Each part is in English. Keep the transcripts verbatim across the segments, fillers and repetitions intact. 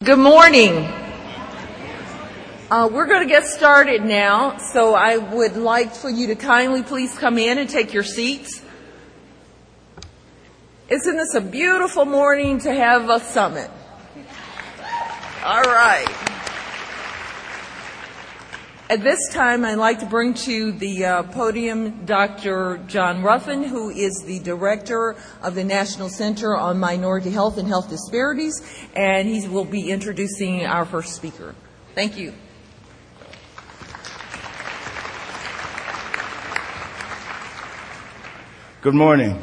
Good morning. Uh, we're going to get started now, so I would like for you to kindly please come in and take your seats. Isn't this a beautiful morning to have a summit? All right. At this time, I'd like to bring to the uh, podium Doctor John Ruffin, who is the director of the National Center on Minority Health and Health Disparities, and he will be introducing our first speaker. Thank you. Good morning.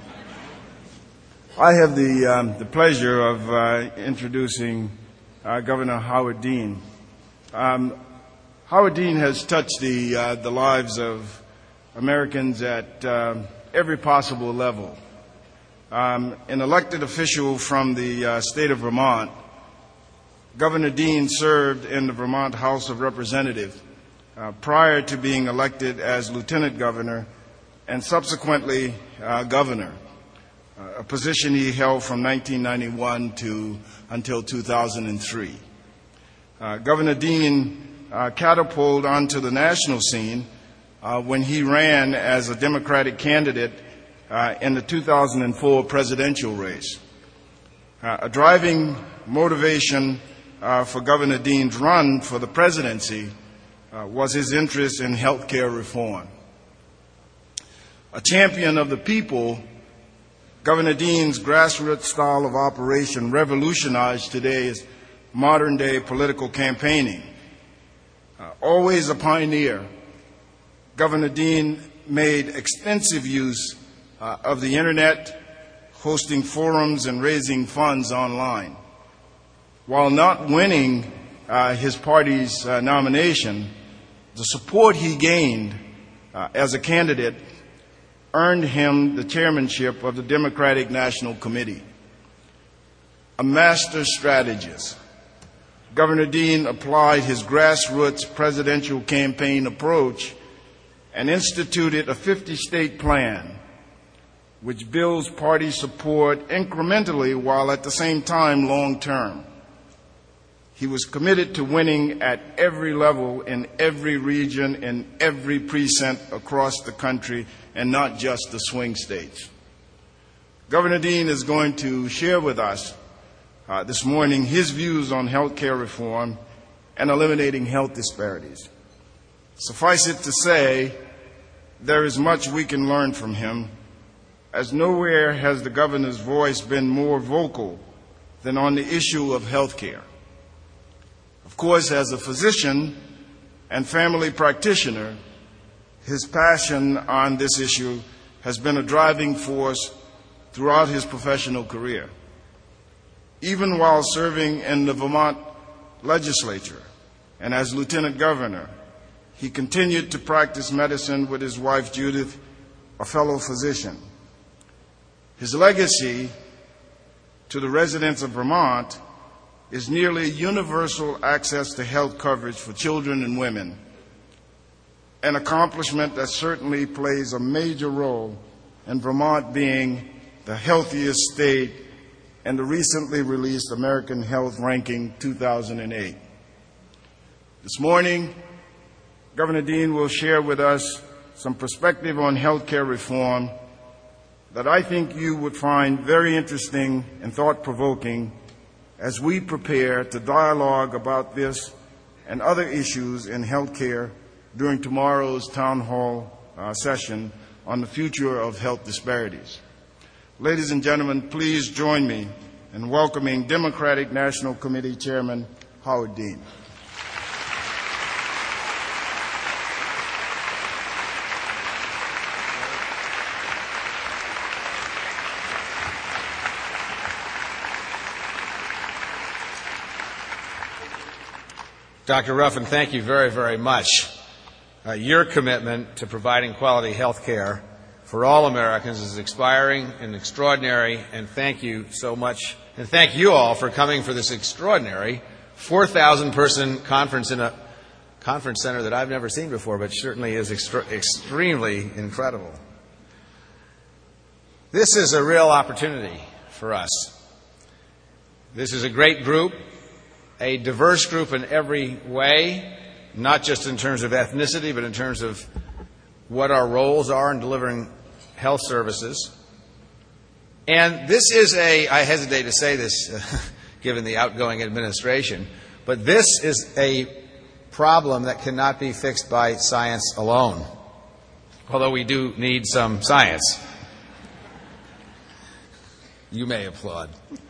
I have the, um, the pleasure of uh, introducing uh, Governor Howard Dean. Um, Howard Dean has touched the, uh, the lives of Americans at uh, every possible level. Um, an elected official from the uh, state of Vermont, Governor Dean served in the Vermont House of Representatives uh, prior to being elected as lieutenant governor and subsequently uh, governor, uh, a position he held from nineteen ninety-one to until two thousand three. Uh, Governor Dean Uh, catapulted onto the national scene uh, when he ran as a Democratic candidate uh, in the two thousand four presidential race. Uh, a driving motivation uh, for Governor Dean's run for the presidency uh, was his interest in health care reform. A champion of the people, Governor Dean's grassroots style of operation revolutionized today's modern-day political campaigning. Uh, always a pioneer, Governor Dean made extensive use uh, of the Internet, hosting forums and raising funds online. While not winning uh, his party's uh, nomination, the support he gained uh, as a candidate earned him the chairmanship of the Democratic National Committee. A master strategist, Governor Dean applied his grassroots presidential campaign approach and instituted a fifty-state plan which builds party support incrementally while at the same time long-term. He was committed to winning at every level, in every region, in every precinct across the country, and not just the swing states. Governor Dean is going to share with us Uh, this morning his views on health care reform and eliminating health disparities. Suffice it to say, there is much we can learn from him, as nowhere has the governor's voice been more vocal than on the issue of health care. Of course, as a physician and family practitioner, his passion on this issue has been a driving force throughout his professional career. Even while serving in the Vermont legislature and as lieutenant governor, he continued to practice medicine with his wife, Judith, a fellow physician. His legacy to the residents of Vermont is nearly universal access to health coverage for children and women, an accomplishment that certainly plays a major role in Vermont being the healthiest state and the recently released American Health Ranking two thousand eight. This morning, Governor Dean will share with us some perspective on health care reform that I think you would find very interesting and thought-provoking as we prepare to dialogue about this and other issues in health care during tomorrow's town hall uh, session on the future of health disparities. Ladies and gentlemen, please join me in welcoming Democratic National Committee Chairman Howard Dean. Doctor Ruffin, thank you very, very much. Uh, your commitment to providing quality health care for all Americans is inspiring and extraordinary, and thank you so much. And thank you all for coming for this extraordinary four thousand person conference in a conference center that I've never seen before, but certainly is extra- extremely incredible. This is a real opportunity for us. This is a great group a diverse group in every way, not just in terms of ethnicity, but in terms of what our roles are in delivering health services. And this is a, I hesitate to say this uh, given the outgoing administration, but this is a problem that cannot be fixed by science alone, although we do need some science. You may applaud.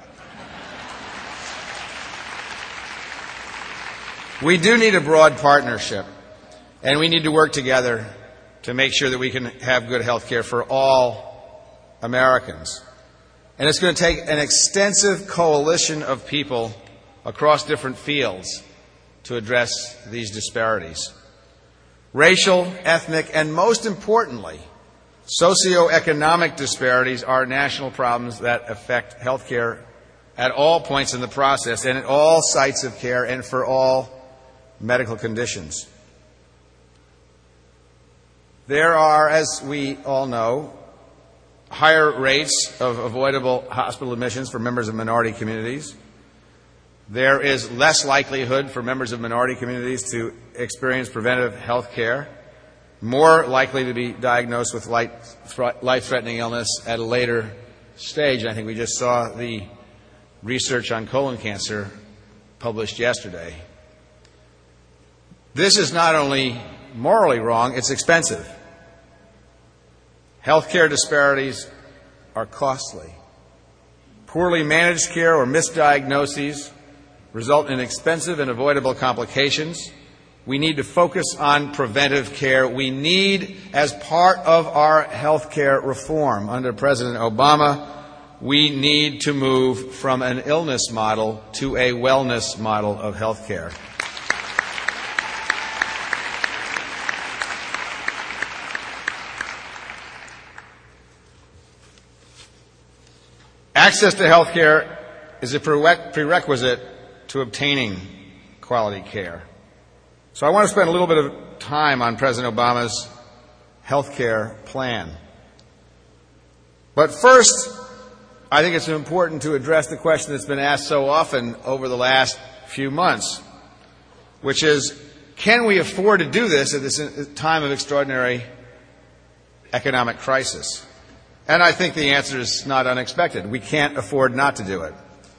We do need a broad partnership, and we need to work together to make sure that we can have good health care for all Americans. And it's going to take an extensive coalition of people across different fields to address these disparities. Racial, ethnic, and most importantly, socioeconomic disparities are national problems that affect health care at all points in the process and at all sites of care and for all medical conditions. There are, as we all know, higher rates of avoidable hospital admissions for members of minority communities. There is less likelihood for members of minority communities to experience preventive health care, more likely to be diagnosed with life-threatening illness at a later stage. And I think we just saw the research on colon cancer published yesterday. This is not only morally wrong, it's expensive. Healthcare disparities are costly. Poorly managed care or misdiagnoses result in expensive and avoidable complications. We need to focus on preventive care. We need, as part of our healthcare reform under President Obama, we need to move from an illness model to a wellness model of healthcare. Access to health care is a prerequisite to obtaining quality care. So I want to spend a little bit of time on President Obama's health care plan. But first, I think it's important to address the question that's been asked so often over the last few months, which is, can we afford to do this at this time of extraordinary economic crisis? And I think the answer is not unexpected. We can't afford not to do it.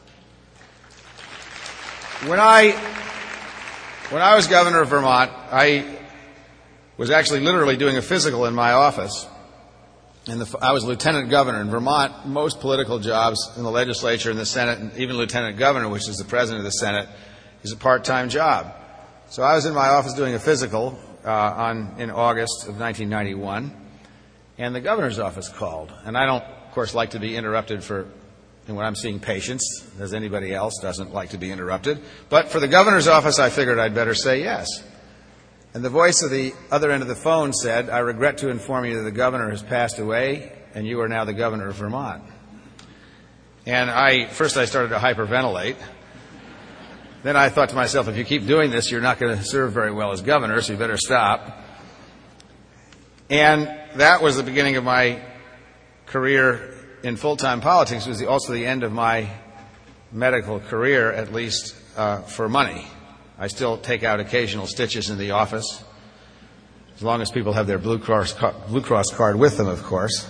When I, when I was governor of Vermont, I was actually literally doing a physical in my office. And the, I was lieutenant governor. In Vermont, most political jobs in the legislature, in the Senate, and even lieutenant governor, which is the president of the Senate, is a part-time job. So I was in my office doing a physical uh, on, in August of nineteen ninety-one. And the governor's office called. And I don't, of course, like to be interrupted for when I'm seeing patients, as anybody else doesn't like to be interrupted. But for the governor's office, I figured I'd better say yes. And the voice of the other end of the phone said, "I regret to inform you that the governor has passed away, and you are now the governor of Vermont." And I, first I started to hyperventilate. Then I thought to myself, if you keep doing this, you're not going to serve very well as governor, so you better stop. And that was the beginning of my career in full-time politics. It was also the end of my medical career, at least uh, for money. I still take out occasional stitches in the office, as long as people have their Blue Cross, Blue Cross card with them, of course.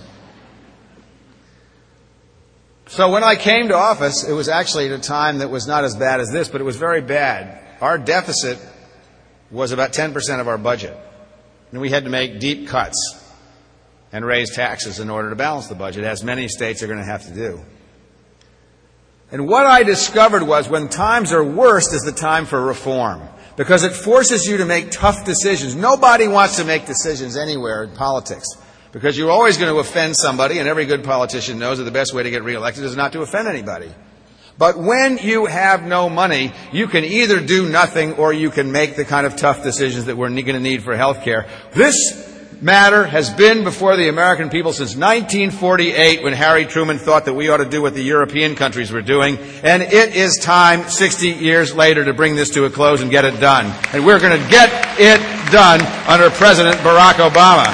So when I came to office, it was actually at a time that was not as bad as this, but it was very bad. Our deficit was about ten percent of our budget. And we had to make deep cuts and raise taxes in order to balance the budget, as many states are going to have to do. And what I discovered was when times are worst is the time for reform, because it forces you to make tough decisions. Nobody wants to make decisions anywhere in politics, because you're always going to offend somebody, and every good politician knows that the best way to get reelected is not to offend anybody. But when you have no money, you can either do nothing or you can make the kind of tough decisions that we're going to need for health care. This matter has been before the American people since nineteen forty-eight, when Harry Truman thought that we ought to do what the European countries were doing. And it is time, sixty years later, to bring this to a close and get it done. And we're going to get it done under President Barack Obama.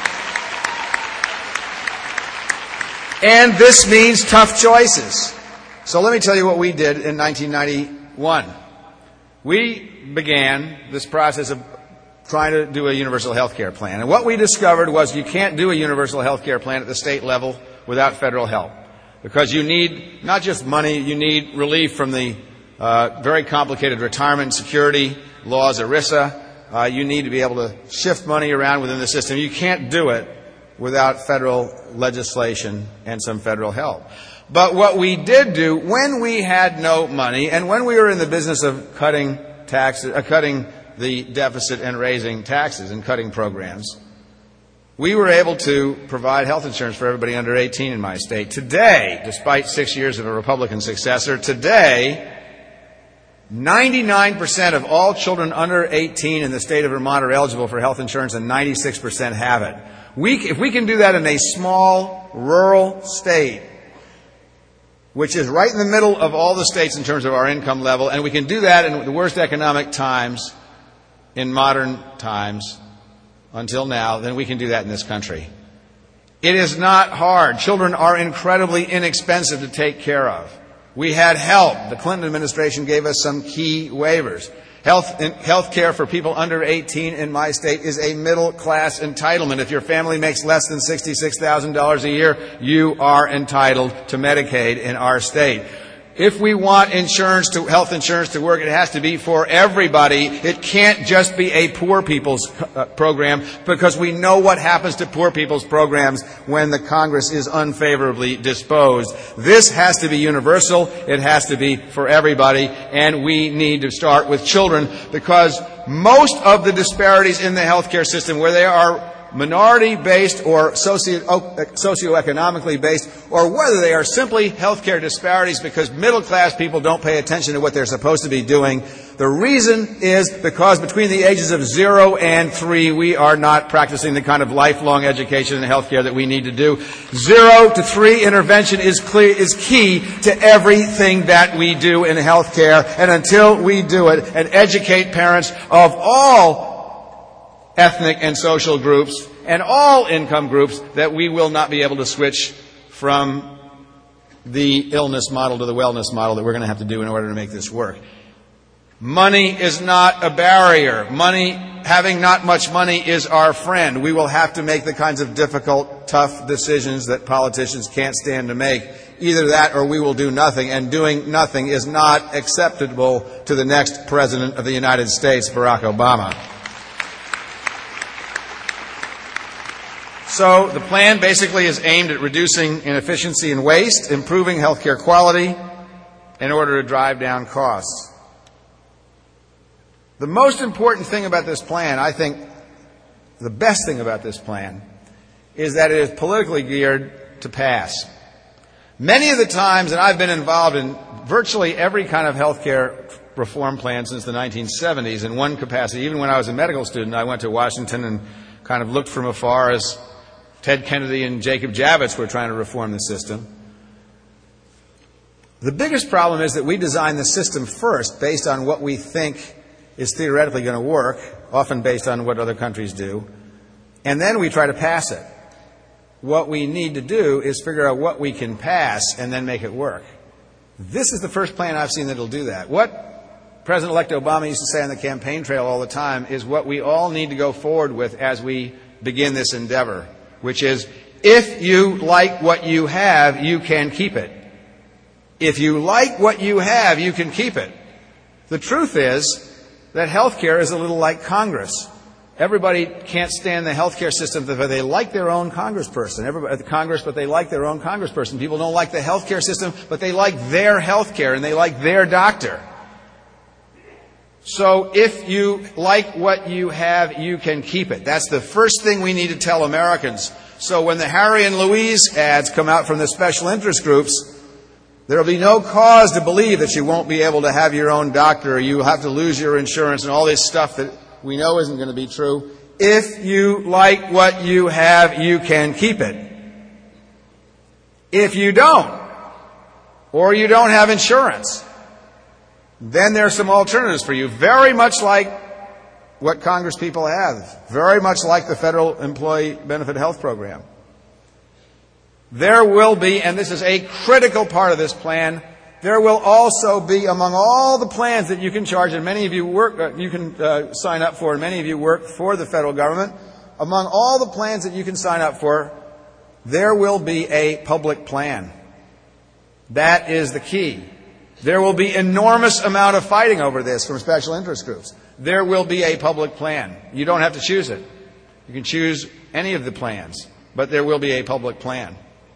And this means tough choices. So let me tell you what we did in nineteen ninety-one. we began this process of trying to do a universal health care plan. And what we discovered was you can't do a universal health care plan at the state level without federal help, because you need not just money, you need relief from the uh, very complicated retirement and security laws, ERISA. Uh, you need to be able to shift money around within the system. You can't do it without federal legislation and some federal help. But what we did do when we had no money and when we were in the business of cutting taxes, uh, cutting the deficit and raising taxes and cutting programs, we were able to provide health insurance for everybody under eighteen in my state. Today, despite six years of a Republican successor, today, ninety-nine percent of all children under eighteen in the state of Vermont are eligible for health insurance, and ninety-six percent have it. We, if we can do that in a small, rural state, which is right in the middle of all the states in terms of our income level, and we can do that in the worst economic times in modern times until now, then we can do that in this country. It is not hard. Children are incredibly inexpensive to take care of. We had help. The Clinton administration gave us some key waivers. Health, health care for people under eighteen in my state is a middle-class entitlement. If your family makes less than sixty-six thousand dollars a year, you are entitled to Medicaid in our state. If we want insurance to, health insurance to work, it has to be for everybody. It can't just be a poor people's uh, program, because we know what happens to poor people's programs when the Congress is unfavorably disposed. This has to be universal. It has to be for everybody. And we need to start with children, because most of the disparities in the healthcare system, where they are minority-based or socio- socioeconomically based, or whether they are simply healthcare disparities because middle-class people don't pay attention to what they're supposed to be doing, the reason is because between the ages of zero and three, we are not practicing the kind of lifelong education and healthcare that we need to do. Zero to three intervention is clear, is key to everything that we do in healthcare, and until we do it and educate parents of all ethnic and social groups and all income groups, that we will not be able to switch from the illness model to the wellness model that we're going to have to do in order to make this work. Money is not a barrier. Money, having not much money, is our friend. We will have to make the kinds of difficult, tough decisions that politicians can't stand to make. Either that or we will do nothing, and doing nothing is not acceptable to the next President of the United States, Barack Obama. So the plan basically is aimed at reducing inefficiency and waste, improving healthcare quality in order to drive down costs. The most important thing about this plan, I think the best thing about this plan, is that it is politically geared to pass. Many of the times, and I've been involved in virtually every kind of healthcare reform plan since the nineteen seventies in one capacity. Even when I was a medical student, I went to Washington and kind of looked from afar as Ted Kennedy and Jacob Javits were trying to reform the system. The biggest problem is that we design the system first based on what we think is theoretically going to work, often based on what other countries do, and then we try to pass it. What we need to do is figure out what we can pass and then make it work. This is the first plan I've seen that will do that. What President-elect Obama used to say on the campaign trail all the time is what we all need to go forward with as we begin this endeavor, which is, if you like what you have, you can keep it. If you like what you have, you can keep it. The truth is that healthcare is a little like Congress. Everybody can't stand the healthcare system, but they like their own congressperson. Everybody, Congress, but they like their own congressperson. People don't like the healthcare system, but they like their healthcare and they like their doctor. So if you like what you have, you can keep it. That's the first thing we need to tell Americans. So when the Harry and Louise ads come out from the special interest groups, there will be no cause to believe that you won't be able to have your own doctor, or you have to lose your insurance and all this stuff that we know isn't going to be true. If you like what you have, you can keep it. If you don't, or you don't have insurance, then there are some alternatives for you, very much like what Congress people have, very much like the Federal Employee Benefit Health Program. There will be, and this is a critical part of this plan, there will also be, among all the plans that you can charge, and many of you work, uh, you can uh, sign up for, and many of you work for the federal government, among all the plans that you can sign up for, there will be a public plan. That is the key. There will be enormous amount of fighting over this from special interest groups. There will be a public plan. You don't have to choose it. You can choose any of the plans, but there will be a public plan.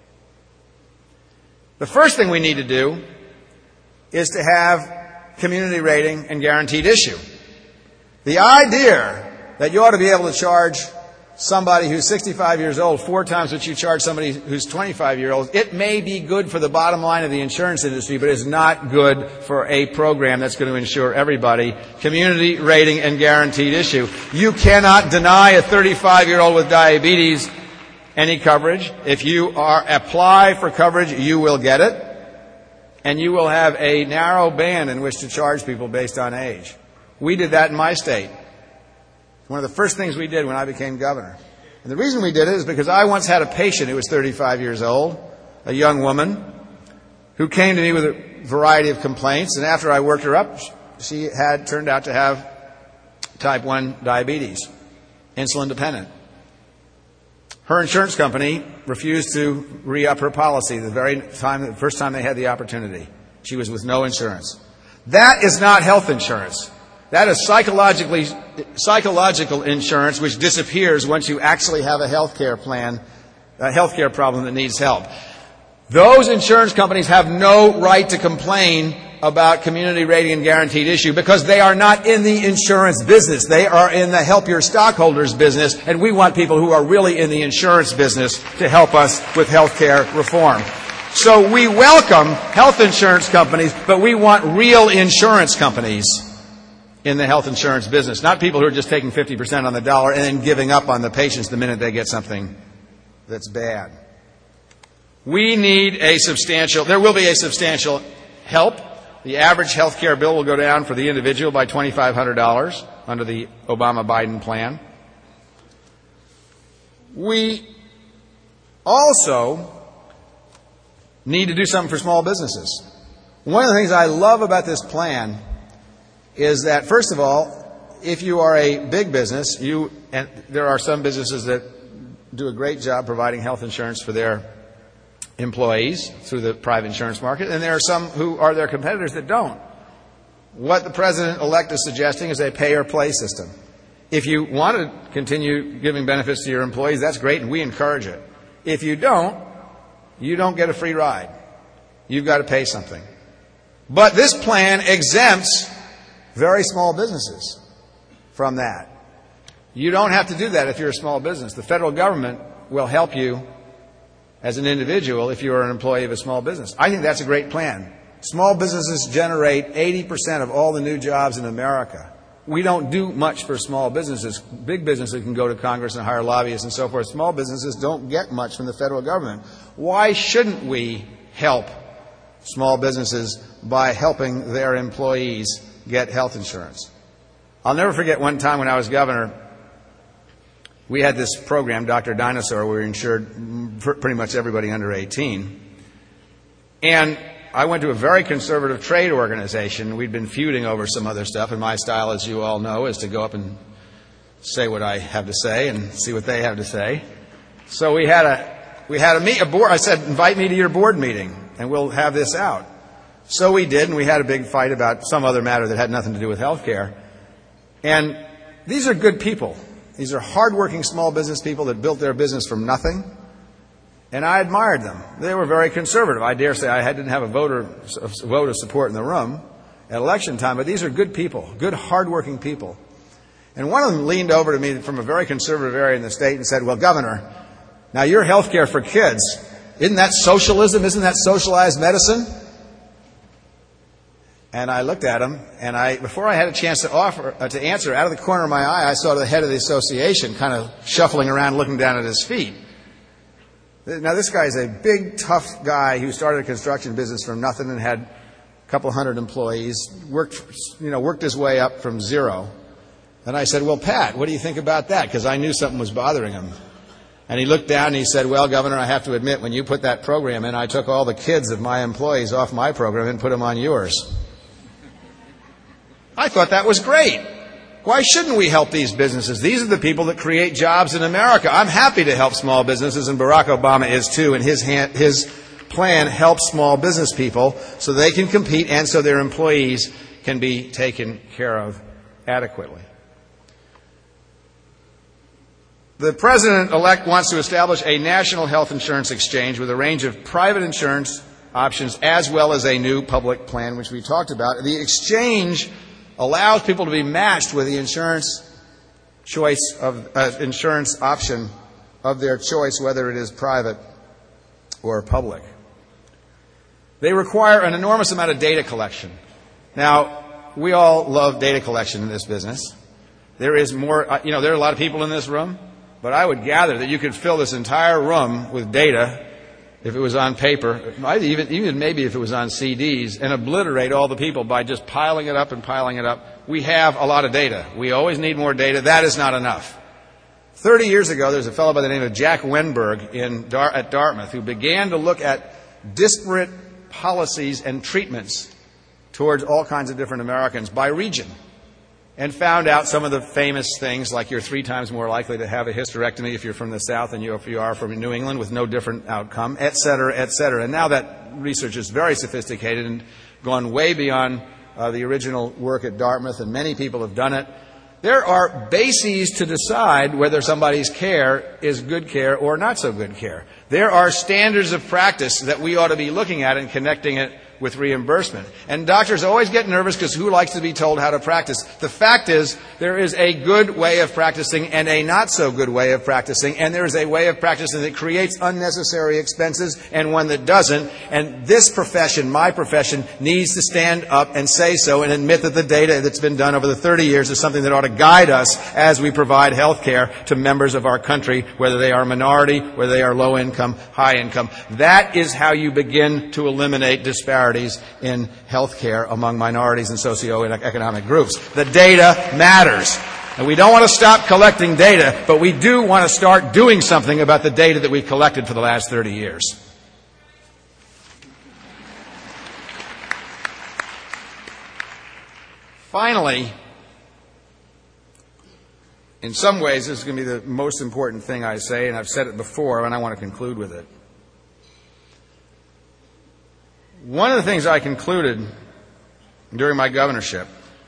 The first thing we need to do is to have community rating and guaranteed issue. The idea that you ought to be able to charge somebody who's sixty-five years old four times what you charge somebody who's twenty-five years old, it may be good for the bottom line of the insurance industry, but it's not good for a program that's going to insure everybody. Community rating and guaranteed issue. You cannot deny a thirty-five-year-old with diabetes any coverage. If you are apply for coverage, you will get it. And you will have a narrow band in which to charge people based on age. We did that in my state. One of the first things we did when I became governor. And the reason we did it is because I once had a patient who was thirty-five years old, a young woman, who came to me with a variety of complaints. And after I worked her up, she had turned out to have type one diabetes, insulin dependent. Her insurance company refused to re-up her policy the very time, the first time they had the opportunity. She was with no insurance. That is not health insurance. That is psychologically, psychological insurance, which disappears once you actually have a health care plan, a health care problem that needs help. Those insurance companies have no right to complain about community rating and guaranteed issue because they are not in the insurance business. They are in the help your stockholders business, and we want people who are really in the insurance business to help us with health care reform. So we welcome health insurance companies, but we want real insurance companies in the health insurance business, not people who are just taking fifty percent on the dollar and then giving up on the patients the minute they get something that's bad. We need a substantial, there will be a substantial help. The average health care bill will go down for the individual by two thousand five hundred dollars under the Obama-Biden plan. We also need to do something for small businesses. One of the things I love about this plan is that, first of all, if you are a big business, you and there are some businesses that do a great job providing health insurance for their employees through the private insurance market, and there are some who are their competitors that don't. What the President-elect is suggesting is a pay-or-play system. If you want to continue giving benefits to your employees, that's great, and we encourage it. If you don't, you don't get a free ride. You've got to pay something. But this plan exempts very small businesses from that. You don't have to do that if you're a small business. The federal government will help you as an individual if you're an employee of a small business. I think that's a great plan. Small businesses generate eighty percent of all the new jobs in America. We don't do much for small businesses. Big businesses can go to Congress and hire lobbyists and so forth. Small businesses don't get much from the federal government. Why shouldn't we help small businesses by helping their employees get health insurance? I'll never forget one time when I was governor, we had this program, Doctor Dinosaur, where we insured pretty much everybody under eighteen. And I went to a very conservative trade organization. We'd been feuding over some other stuff, and my style, as you all know, is to go up and say what I have to say and see what they have to say. So we had a we had a, meet, a board. I said, invite me to your board meeting, and we'll have this out. So we did, and we had a big fight about some other matter that had nothing to do with health care. And these are good people. These are hardworking small business people that built their business from nothing. And I admired them. They were very conservative. I dare say I didn't have a voter a vote of support in the room at election time, but these are good people, good hardworking people. And one of them leaned over to me from a very conservative area in the state and said, well, Governor, now your health care for kids, isn't that socialism? Isn't that socialized medicine? And I looked at him, and I, before I had a chance to offer uh, to answer, out of the corner of my eye, I saw the head of the association kind of shuffling around, looking down at his feet. Now, this guy is a big, tough guy who started a construction business from nothing and had a couple hundred employees, worked, you know, worked his way up from zero. And I said, well, Pat, what do you think about that? Because I knew something was bothering him. And he looked down and he said, well, Governor, I have to admit, when you put that program in, I took all the kids of my employees off my program and put them on yours. I thought that was great. Why shouldn't we help these businesses? These are the people that create jobs in America. I'm happy to help small businesses, and Barack Obama is too, and his, hand, his plan helps small business people so they can compete and so their employees can be taken care of adequately. The President-elect wants to establish a national health insurance exchange with a range of private insurance options as well as a new public plan, which we talked about. The exchange allows people to be matched with the insurance choice of uh, insurance option of their choice, whether it is private or public. They require an enormous amount of data collection. Now, we all love data collection in this business. There is more, uh, you know, there are a lot of people in this room. But I would gather that you could fill this entire room with data if it was on paper, even, even maybe if it was on C Ds, and obliterate all the people by just piling it up and piling it up. We have a lot of data. We always need more data. That is not enough. Thirty years ago, there was a fellow by the name of Jack Wenberg in Dar- at Dartmouth who began to look at disparate policies and treatments towards all kinds of different Americans by region, and found out some of the famous things, like you're three times more likely to have a hysterectomy if you're from the South than you if you are from New England, with no different outcome, et cetera, et cetera. And now that research is very sophisticated and gone way beyond uh, the original work at Dartmouth, and many people have done it. There are bases to decide whether somebody's care is good care or not so good care. There are standards of practice that we ought to be looking at and connecting it with reimbursement. And doctors always get nervous because who likes to be told how to practice? The fact is, there is a good way of practicing and a not so good way of practicing, and there is a way of practicing that creates unnecessary expenses and one that doesn't. And this profession, my profession, needs to stand up and say so and admit that the data that's been done over the thirty years is something that ought to guide us as we provide health care to members of our country, whether they are minority, whether they are low income, high income. That is how you begin to eliminate disparities in health care among minorities and socioeconomic groups. The data matters. And we don't want to stop collecting data, but we do want to start doing something about the data that we've collected for the last thirty years. Finally, in some ways, this is going to be the most important thing I say, and I've said it before, and I want to conclude with it. One of the things I concluded during my governorship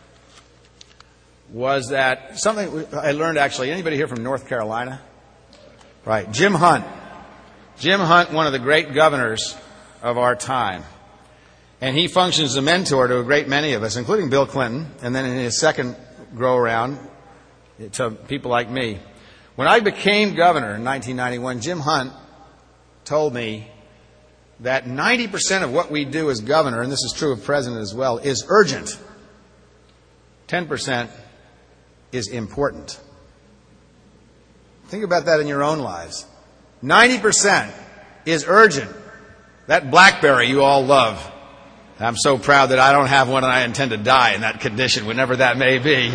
was that something I learned, actually. Anybody here from North Carolina? Right. Jim Hunt. Jim Hunt, one of the great governors of our time. And he functions as a mentor to a great many of us, including Bill Clinton, and then in his second go-around to people like me. When I became governor in nineteen ninety-one, Jim Hunt told me that ninety percent of what we do as governor, and this is true of president as well, is urgent. ten percent is important. Think about that in your own lives. ninety percent is urgent. That BlackBerry you all love. I'm so proud that I don't have one and I intend to die in that condition, whenever that may be.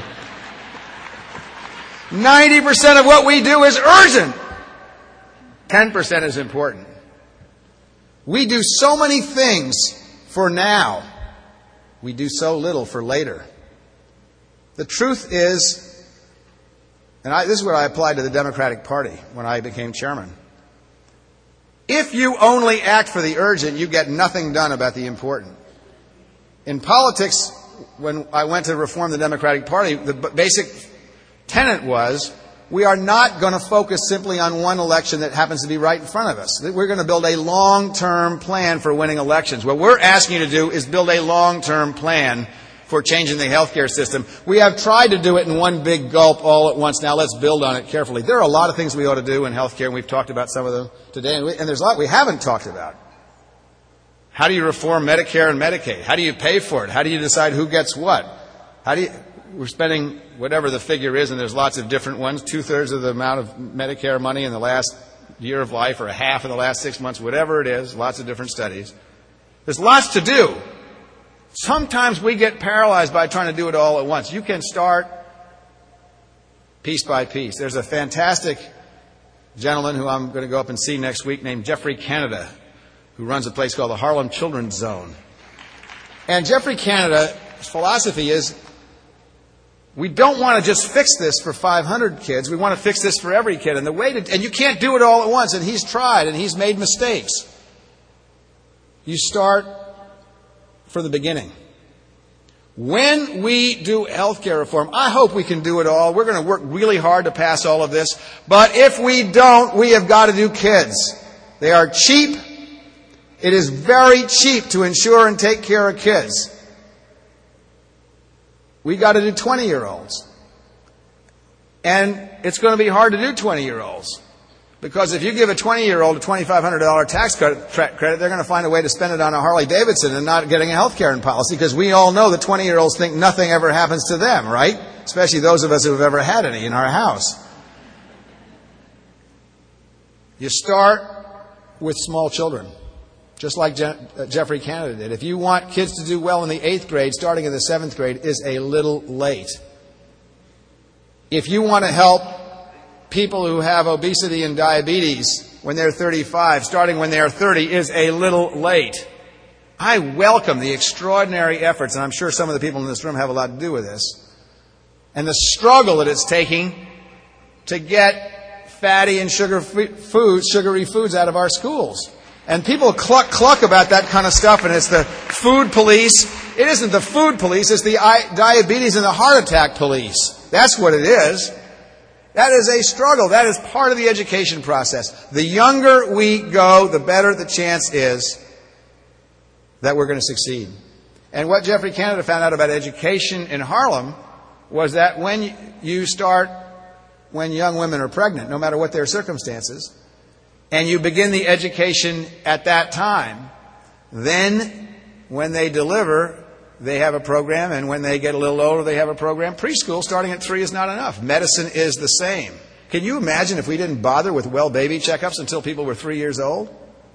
ninety percent of what we do is urgent. ten percent is important. We do so many things for now. We do so little for later. The truth is, and I, this is what I applied to the Democratic Party when I became chairman. If you only act for the urgent, you get nothing done about the important. In politics, when I went to reform the Democratic Party, the basic tenet was, we are not going to focus simply on one election that happens to be right in front of us. We're going to build a long-term plan for winning elections. What we're asking you to do is build a long-term plan for changing the healthcare system. We have tried to do it in one big gulp all at once. Now let's build on it carefully. There are a lot of things we ought to do in healthcare, and we've talked about some of them today, and, we, and there's a lot we haven't talked about. How do you reform Medicare and Medicaid? How do you pay for it? How do you decide who gets what? How do you... We're spending whatever the figure is, and there's lots of different ones, two-thirds of the amount of Medicare money in the last year of life, or a half in the last six months, whatever it is, lots of different studies. There's lots to do. Sometimes we get paralyzed by trying to do it all at once. You can start piece by piece. There's a fantastic gentleman who I'm going to go up and see next week named Jeffrey Canada, who runs a place called the Harlem Children's Zone. And Jeffrey Canada's philosophy is, we don't want to just fix this for five hundred kids. We want to fix this for every kid. And the way to, and you can't do it all at once. And he's tried and he's made mistakes. You start from the beginning. When we do health care reform, I hope we can do it all. We're going to work really hard to pass all of this. But if we don't, we have got to do kids. They are cheap. It is very cheap to insure and take care of kids. We got to do twenty-year-olds. And it's going to be hard to do twenty-year-olds. Because if you give a twenty-year-old a twenty-five hundred dollars tax credit, they're going to find a way to spend it on a Harley-Davidson and not getting a health care policy, because we all know that twenty-year-olds think nothing ever happens to them, right? Especially those of us who have ever had any in our house. You start with small children, just like Je- uh, Jeffrey Canada did. If you want kids to do well in the eighth grade, starting in the seventh grade is a little late. If you want to help people who have obesity and diabetes when they're thirty-five, starting when they're thirty, is a little late. I welcome the extraordinary efforts, and I'm sure some of the people in this room have a lot to do with this, and the struggle that it's taking to get fatty and sugar foods, sugary foods out of our schools. And people cluck, cluck about that kind of stuff, and it's the food police. It isn't the food police, it's the diabetes and the heart attack police. That's what it is. That is a struggle. That is part of the education process. The younger we go, the better the chance is that we're going to succeed. And what Jeffrey Canada found out about education in Harlem was that when you start, when young women are pregnant, no matter what their circumstances, and you begin the education at that time, then when they deliver, they have a program, and when they get a little older, they have a program. Preschool, starting at three, is not enough. Medicine is the same. Can you imagine if we didn't bother with well baby checkups until people were three years old?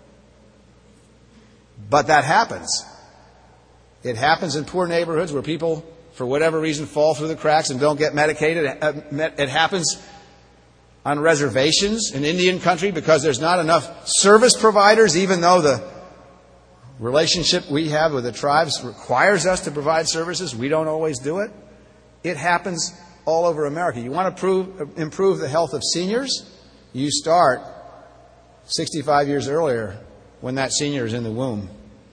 But that happens. It happens in poor neighborhoods where people, for whatever reason, fall through the cracks and don't get medicated. It happens on reservations in Indian country because there's not enough service providers, even though the relationship we have with the tribes requires us to provide services. We don't always do it. It happens all over America. You want to prove, improve the health of seniors? You start sixty-five years earlier when that senior is in the womb.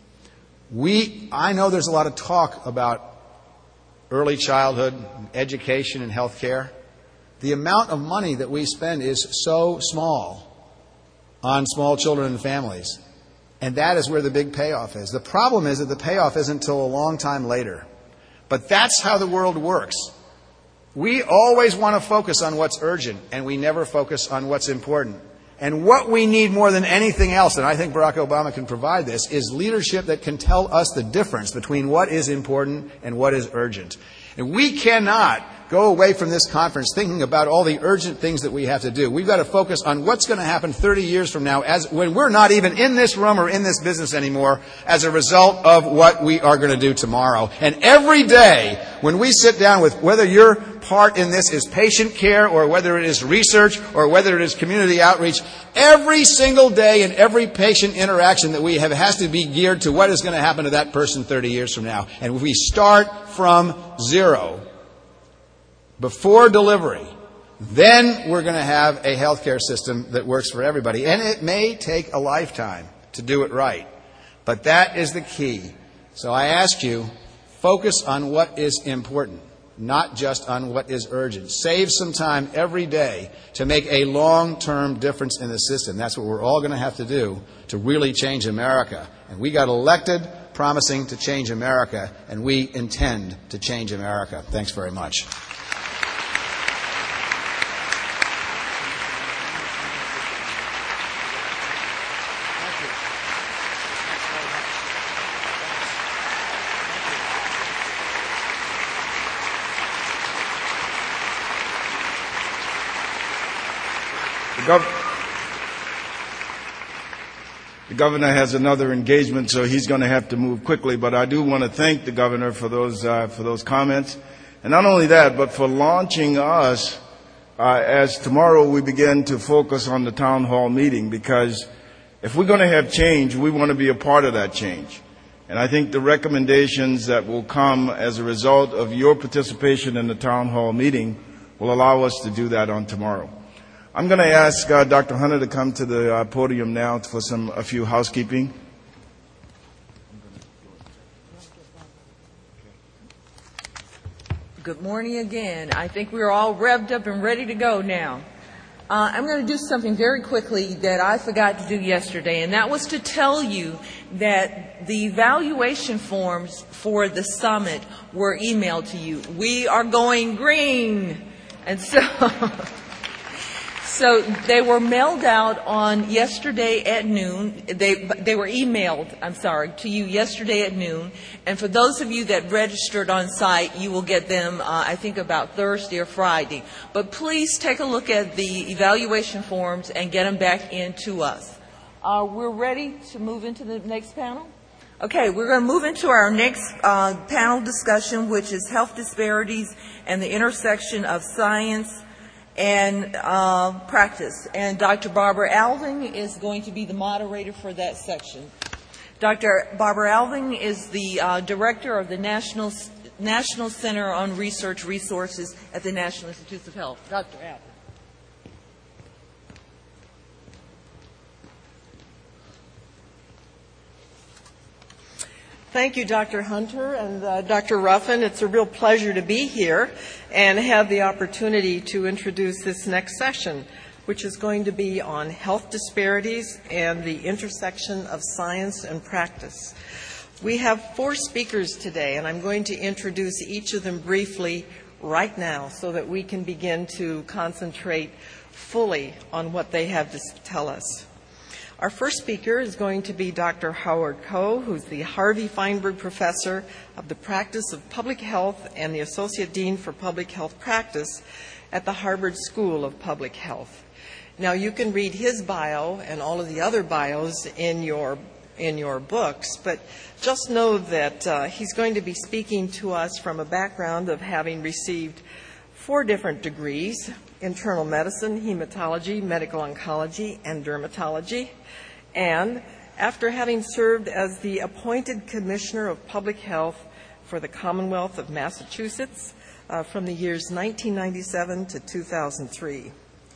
We, I know there's a lot of talk about early childhood, education, and health care. The amount of money that we spend is so small on small children and families. And that is where the big payoff is. The problem is that the payoff isn't until a long time later. But that's how the world works. We always want to focus on what's urgent, and we never focus on what's important. And what we need more than anything else, and I think Barack Obama can provide this, is leadership that can tell us the difference between what is important and what is urgent. And we cannot go away from this conference thinking about all the urgent things that we have to do. We've got to focus on what's going to happen thirty years from now, as when we're not even in this room or in this business anymore, as a result of what we are going to do tomorrow. And every day, when we sit down with, whether your part in this is patient care or whether it is research or whether it is community outreach, every single day and every patient interaction that we have has to be geared to what is going to happen to that person thirty years from now. And if we start from zero, before delivery, then we're going to have a healthcare system that works for everybody. And it may take a lifetime to do it right. But that is the key. So I ask you, focus on what is important, not just on what is urgent. Save some time every day to make a long-term difference in the system. That's what we're all going to have to do to really change America. And we got elected promising to change America, and we intend to change America. Thanks very much. The, gov- the governor has another engagement, so he's going to have to move quickly. But I do want to thank the governor for those uh, for those comments, and not only that, but for launching us uh, as tomorrow we begin to focus on the town hall meeting, because if we're going to have change, we want to be a part of that change. And I think the recommendations that will come as a result of your participation in the town hall meeting will allow us to do that on tomorrow. I'm going to ask uh, Doctor Hunter to come to the uh, podium now for some a few housekeeping. Good morning again. I think we're all revved up and ready to go now. Uh, I'm going to do something very quickly that I forgot to do yesterday, and that was to tell you that the evaluation forms for the summit were emailed to you. We are going green. And so... So they were mailed out on yesterday at noon. They they were emailed, I'm sorry, to you yesterday at noon. And for those of you that registered on site, you will get them, uh, I think, about Thursday or Friday. But please take a look at the evaluation forms and get them back in to us. Uh, we're ready to move into the next panel? Okay, we're going to move into our next uh, panel discussion, which is health disparities and the intersection of science and uh, practice. And Doctor Barbara Alving is going to be the moderator for that section. Doctor Barbara Alving is the uh, director of the National National Center on Research Resources at the National Institutes of Health. Doctor Alving. Thank you, Doctor Hunter and uh, Doctor Ruffin. It's a real pleasure to be here and have the opportunity to introduce this next session, which is going to be on health disparities and the intersection of science and practice. We have four speakers today, and I'm going to introduce each of them briefly right now so that we can begin to concentrate fully on what they have to tell us. Our first speaker is going to be Doctor Howard Koh, who's the Harvey Feinberg Professor of the Practice of Public Health and the Associate Dean for Public Health Practice at the Harvard School of Public Health. Now, you can read his bio and all of the other bios in your in your books, but just know that uh, he's going to be speaking to us from a background of having received four different degrees: internal medicine, hematology, medical oncology, and dermatology. And after having served as the appointed Commissioner of Public Health for the Commonwealth of Massachusetts uh, from the years nineteen ninety-seven to two thousand three.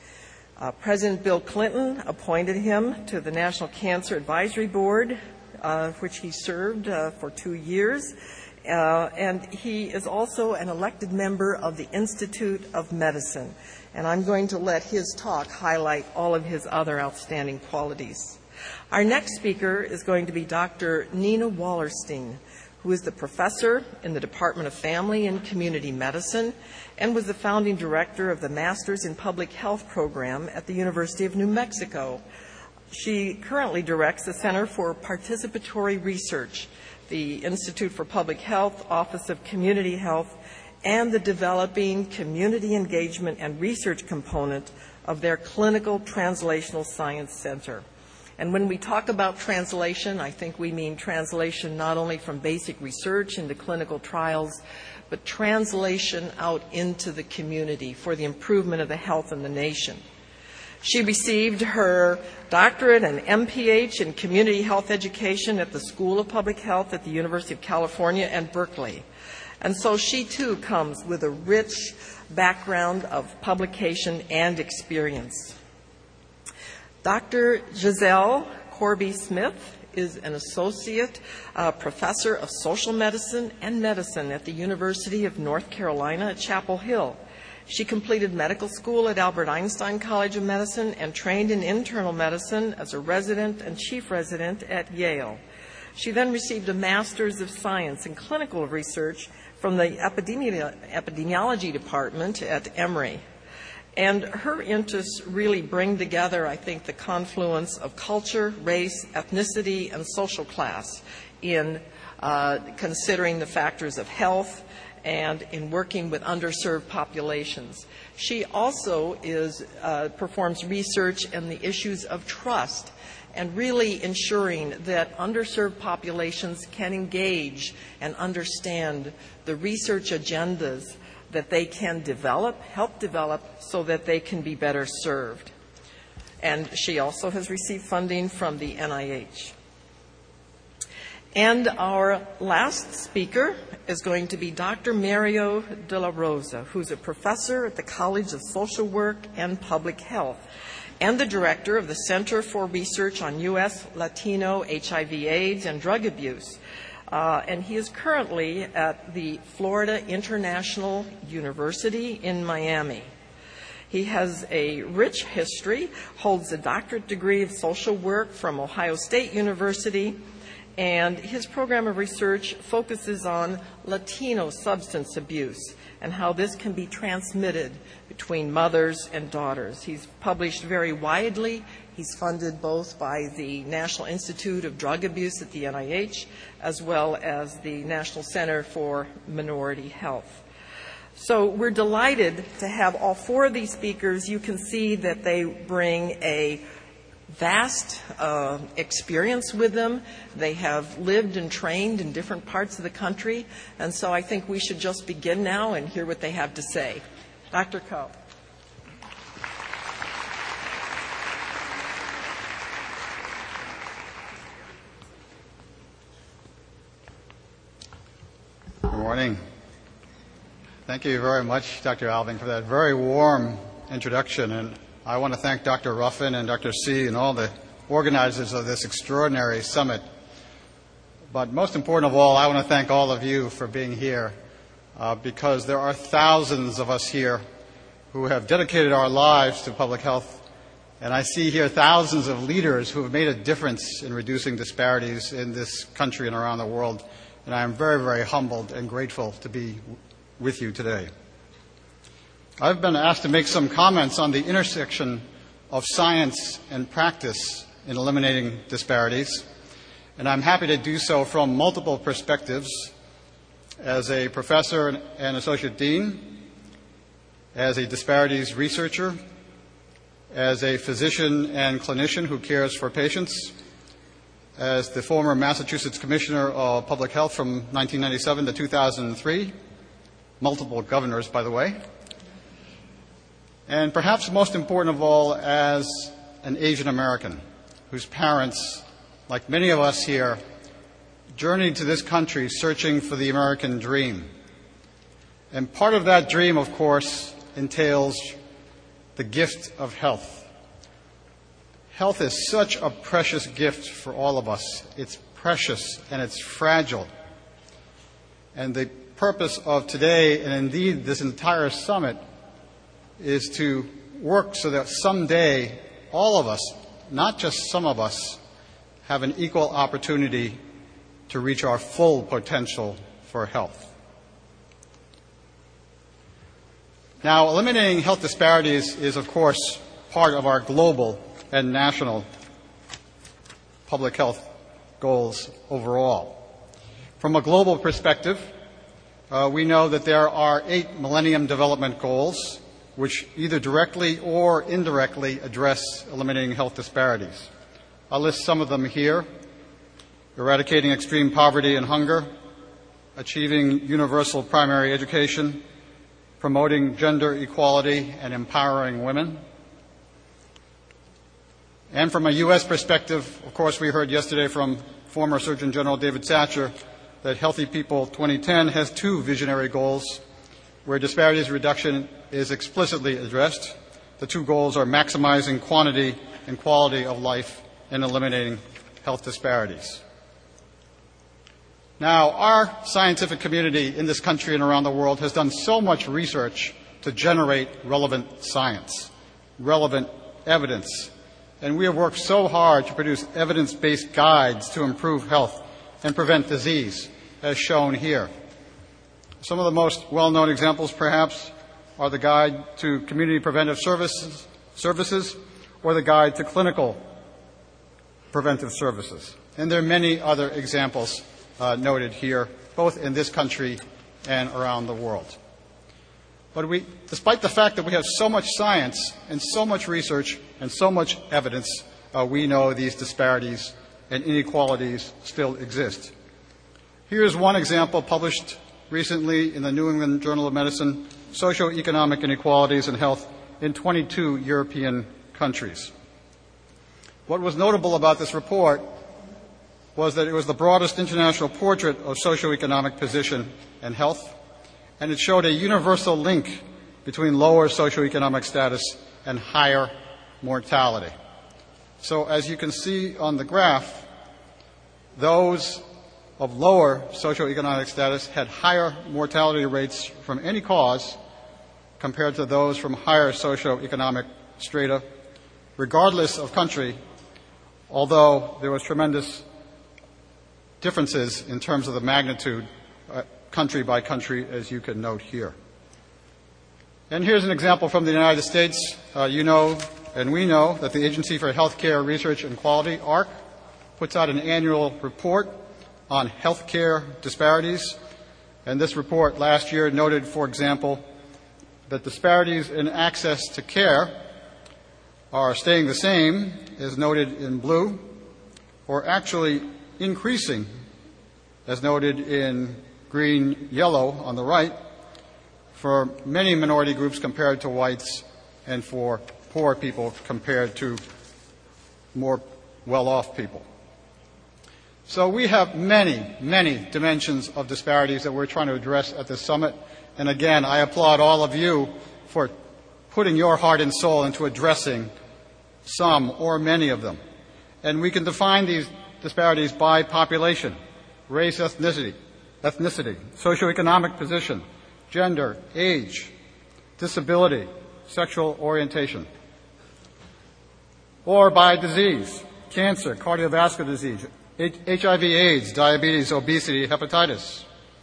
Uh, President Bill Clinton appointed him to the National Cancer Advisory Board, uh, which he served uh, for two years. Uh, and he is also an elected member of the Institute of Medicine. And I'm going to let his talk highlight all of his other outstanding qualities. Our next speaker is going to be Doctor Nina Wallerstein, who is the professor in the Department of Family and Community Medicine and was the founding director of the Masters in Public Health program at the University of New Mexico. She currently directs the Center for Participatory Research, the Institute for Public Health, Office of Community Health, and the developing community engagement and research component of their Clinical Translational Science Center. And when we talk about translation, I think we mean translation not only from basic research into clinical trials, but translation out into the community for the improvement of the health in the nation. She received her doctorate and M P H in community health education at the School of Public Health at the University of California and Berkeley. And so she too comes with a rich background of publication and experience. Doctor Giselle Corby-Smith is an associate uh, professor of social medicine and medicine at the University of North Carolina at Chapel Hill. She completed medical school at Albert Einstein College of Medicine and trained in internal medicine as a resident and chief resident at Yale. She then received a Master's of Science in Clinical Research from the Epidemi- Epidemiology Department at Emory. And her interests really bring together, I think, the confluence of culture, race, ethnicity, and social class in uh, considering the factors of health and in working with underserved populations. She also is, uh, performs research in the issues of trust and really ensuring that underserved populations can engage and understand the research agendas that they can develop, help develop, so that they can be better served. And she also has received funding from the N I H. And our last speaker is going to be Doctor Mario de la Rosa, who's a professor at the College of Social Work and Public Health and the director of the Center for Research on U S Latino H I V AIDS and Drug Abuse. Uh, and he is currently at the Florida International University in Miami. He has a rich history, holds a doctorate degree of social work from Ohio State University, and his program of research focuses on Latino substance abuse and how this can be transmitted between mothers and daughters. He's published very widely. He's funded both by the National Institute of Drug Abuse at the N I H as well as the National Center for Minority Health. So we're delighted to have all four of these speakers. You can see that they bring a vast uh, experience with them. They have lived and trained in different parts of the country, and so I think we should just begin now and hear what they have to say. Doctor Coe. Good morning. Thank you very much, Doctor Alving, for that very warm introduction. And I want to thank Doctor Ruffin and Doctor C and all the organizers of this extraordinary summit. But most important of all, I want to thank all of you for being here, uh, because there are thousands of us here who have dedicated our lives to public health. And I see here thousands of leaders who have made a difference in reducing disparities in this country and around the world. And I am very, very humbled and grateful to be with you today. I've been asked to make some comments on the intersection of science and practice in eliminating disparities, and I'm happy to do so from multiple perspectives: as a professor and associate dean, as a disparities researcher, as a physician and clinician who cares for patients, as the former Massachusetts Commissioner of Public Health from nineteen ninety-seven to two thousand three, multiple governors, by the way, and perhaps most important of all, as an Asian American whose parents, like many of us here, journeyed to this country searching for the American dream. And part of that dream, of course, entails the gift of health. Health is such a precious gift for all of us. It's precious and it's fragile. And the purpose of today, and indeed this entire summit, is to work so that someday all of us, not just some of us, have an equal opportunity to reach our full potential for health. Now, eliminating health disparities is, of course, part of our global and national public health goals overall. From a global perspective, uh, we know that there are eight Millennium Development Goals which either directly or indirectly address eliminating health disparities. I'll list some of them here: eradicating extreme poverty and hunger, achieving universal primary education, promoting gender equality and empowering women. And from a U S perspective, of course, we heard yesterday from former Surgeon General David Satcher that Healthy People twenty ten has two visionary goals where disparities reduction is explicitly addressed. The two goals are maximizing quantity and quality of life and eliminating health disparities. Now, our scientific community in this country and around the world has done so much research to generate relevant science, relevant evidence, and we have worked so hard to produce evidence-based guides to improve health and prevent disease, as shown here. Some of the most well-known examples, perhaps, are the Guide to Community Preventive Services, services or the Guide to Clinical Preventive Services. And there are many other examples uh, noted here, both in this country and around the world. But we, despite the fact that we have so much science and so much research and so much evidence, uh, we know these disparities and inequalities still exist. Here's one example published recently in the New England Journal of Medicine socioeconomic inequalities in health in twenty-two European countries. What was notable about this report was that it was the broadest international portrait of socioeconomic position and health, and it showed a universal link between lower socioeconomic status and higher mortality. So as you can see on the graph, those of lower socioeconomic status had higher mortality rates from any cause compared to those from higher socioeconomic strata, regardless of country, although there was tremendous differences in terms of the magnitude uh, country by country, as you can note here. And here's an example from the United States. Uh, you know, and we know, that the Agency for Healthcare Research and Quality, A R C, puts out an annual report on healthcare disparities. And this report last year noted, for example, that disparities in access to care are staying the same, as noted in blue, or actually increasing, as noted in green, yellow on the right, for many minority groups compared to whites, and for poor people compared to more well-off people. So we have many, many dimensions of disparities that we're trying to address at this summit. And again, I applaud all of you for putting your heart and soul into addressing some or many of them. And we can define these disparities by population, race, ethnicity, ethnicity, socioeconomic position, gender, age, disability, sexual orientation, or by disease, cancer, cardiovascular disease, H I V AIDS, diabetes, obesity, hepatitis,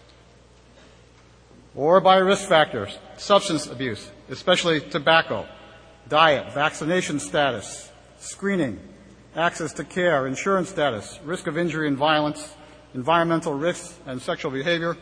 or by risk factors, substance abuse, especially tobacco, diet, vaccination status, screening, access to care, insurance status, risk of injury and violence, environmental risks and sexual behavior,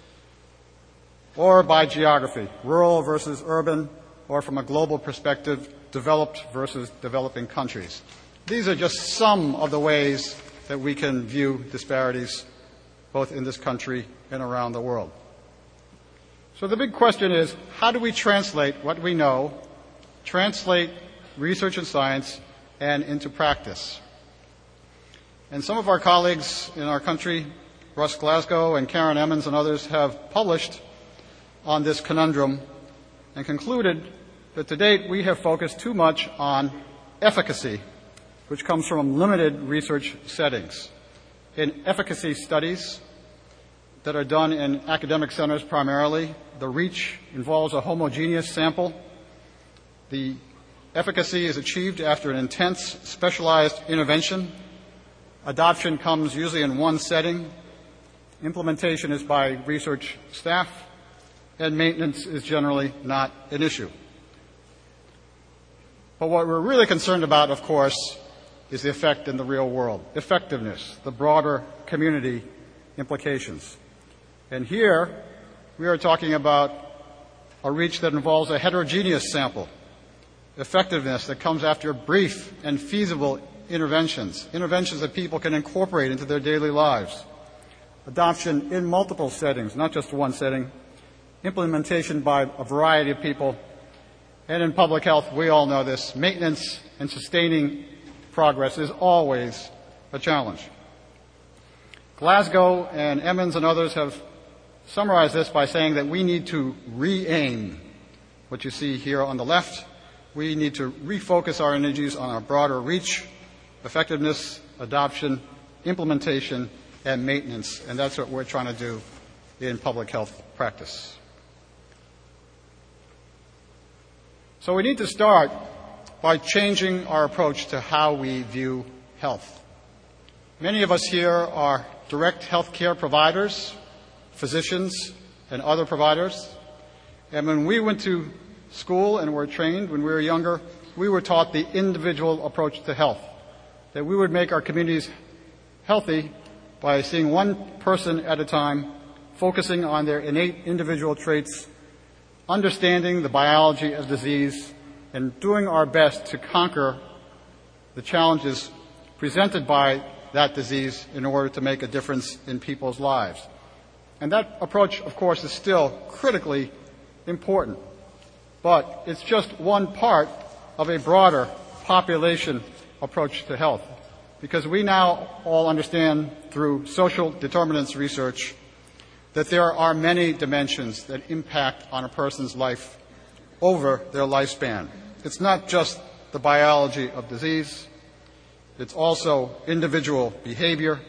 or by geography, rural versus urban, or from a global perspective, developed versus developing countries. These are just some of the ways that we can view disparities both in this country and around the world. So the big question is, how do we translate what we know, translate research and science, and into practice? And some of our colleagues in our country, Russ Glasgow and Karen Emmons and others, have published on this conundrum and concluded that to date we have focused too much on efficacy, which comes from limited research settings. In efficacy studies that are done in academic centers primarily, the reach involves a homogeneous sample. The efficacy is achieved after an intense, specialized intervention. Adoption comes usually in one setting. Implementation is by research staff, and maintenance is generally not an issue. But what we're really concerned about, of course, is the effect in the real world, effectiveness, the broader community implications. And here, we are talking about a reach that involves a heterogeneous sample, effectiveness that comes after brief and feasible interventions, interventions that people can incorporate into their daily lives, adoption in multiple settings, not just one setting, implementation by a variety of people, and in public health, we all know this, maintenance and sustaining progress is always a challenge. Glasgow and Emmons and others have summarized this by saying that we need to re-aim what you see here on the left. We need to refocus our energies on our broader reach, effectiveness, adoption, implementation, and maintenance, and that's what we're trying to do in public health practice. So we need to start by changing our approach to how we view health. Many of us here are direct health care providers, physicians, and other providers. And when we went to school and were trained when we were younger, we were taught the individual approach to health, that we would make our communities healthy by seeing one person at a time, focusing on their innate individual traits, understanding the biology of disease, and doing our best to conquer the challenges presented by that disease in order to make a difference in people's lives. And that approach, of course, is still critically important, but it's just one part of a broader population approach to health, because we now all understand through social determinants research that there are many dimensions that impact on a person's life over their lifespan. It's not just the biology of disease, it's also individual behavior,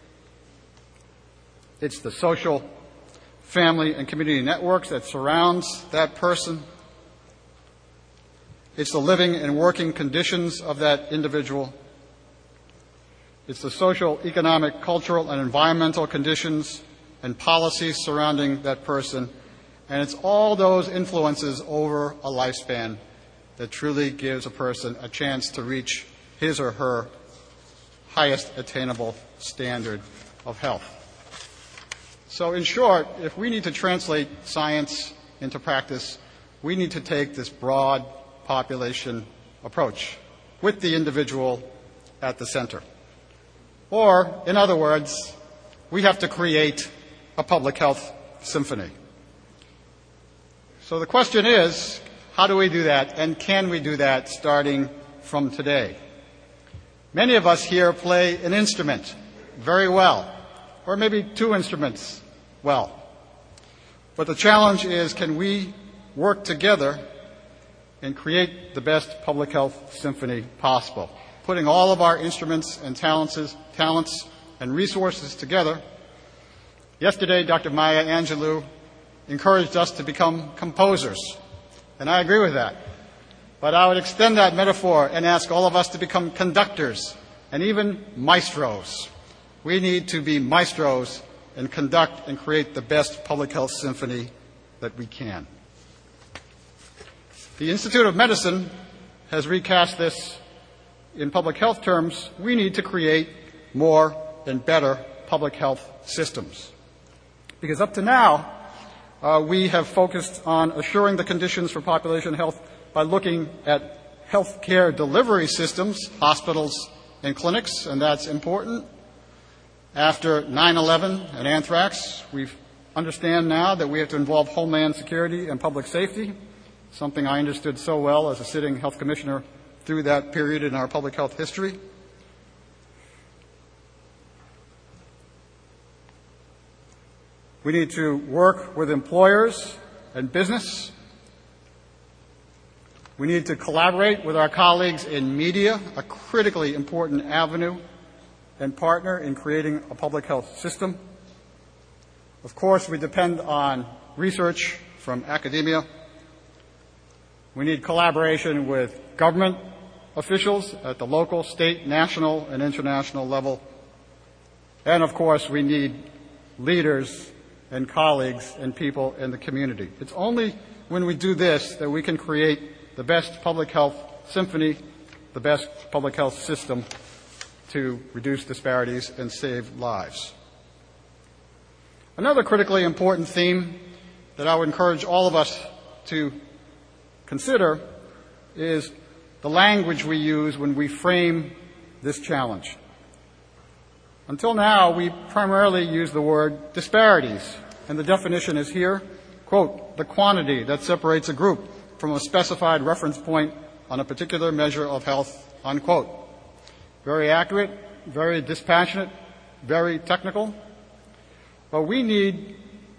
it's the social, family, and community networks that surrounds that person, it's the living and working conditions of that individual, it's the social, economic, cultural, and environmental conditions and policies surrounding that person, and it's all those influences over a lifespan that truly gives a person a chance to reach his or her highest attainable standard of health. So in short, if we need to translate science into practice, we need to take this broad population approach with the individual at the center. Or, in other words, we have to create a public health symphony. So the question is, how do we do that, and can we do that starting from today? Many of us here play an instrument very well, or maybe two instruments well. But the challenge is, can we work together and create the best public health symphony possible, putting all of our instruments and talents, talents and resources together. Yesterday, Doctor Maya Angelou encouraged us to become composers, and I agree with that. But I would extend that metaphor and ask all of us to become conductors and even maestros. We need to be maestros and conduct and create the best public health symphony that we can. The Institute of Medicine has recast this in public health terms. We need to create more and better public health systems. Because up to now, uh, we have focused on assuring the conditions for population health by looking at health care delivery systems, hospitals and clinics, and that's important. After nine eleven and anthrax, we understand now that we have to involve Homeland Security and public safety, something I understood so well as a sitting health commissioner through that period in our public health history. We need to work with employers and business. We need to collaborate with our colleagues in media, a critically important avenue and partner in creating a public health system. Of course, we depend on research from academia. We need collaboration with government officials at the local, state, national, and international level. And of course, we need leaders and colleagues and people in the community. It's only when we do this that we can create the best public health symphony, the best public health system to reduce disparities and save lives. Another critically important theme that I would encourage all of us to consider is the language we use when we frame this challenge. Until now, we primarily use the word disparities, and the definition is here, quote, the quantity that separates a group from a specified reference point on a particular measure of health, unquote. Very accurate, very dispassionate, very technical. But we need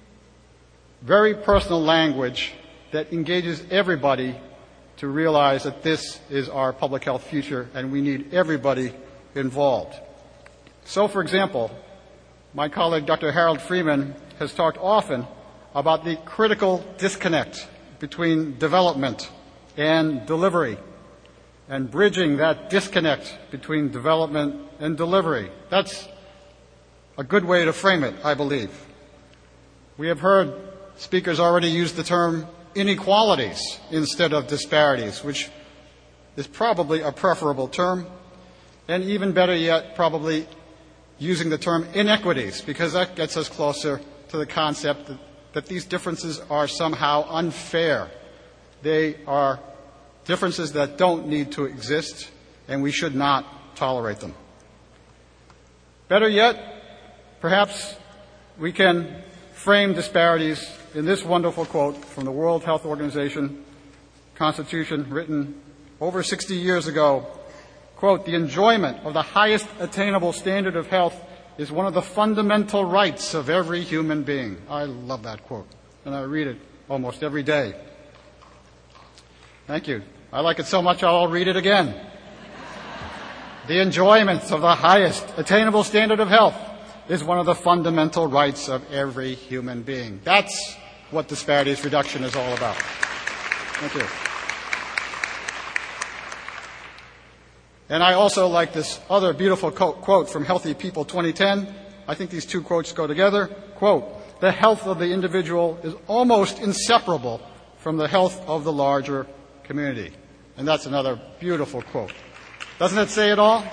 very personal language that engages everybody to realize that this is our public health future and we need everybody involved. So, for example, my colleague Doctor Harold Freeman has talked often about the critical disconnect between development and delivery and bridging that disconnect between development and delivery. That's a good way to frame it, I believe. We have heard speakers already use the term inequalities instead of disparities, which is probably a preferable term, and even better yet, probably using the term inequities, because that gets us closer to the concept that, that these differences are somehow unfair. They are differences that don't need to exist, and we should not tolerate them. Better yet, perhaps we can frame disparities in this wonderful quote from the World Health Organization Constitution, written over sixty years ago, quote, "The enjoyment of the highest attainable standard of health is one of the fundamental rights of every human being." I love that quote, and I read it almost every day. Thank you. I like it so much I'll read it again. The enjoyment of the highest attainable standard of health is one of the fundamental rights of every human being. That's what disparities reduction is all about. Thank you. And I also like this other beautiful quote from Healthy People twenty ten. I think these two quotes go together. Quote, "The health of the individual is almost inseparable from the health of the larger community." And that's another beautiful quote. Doesn't it say it all?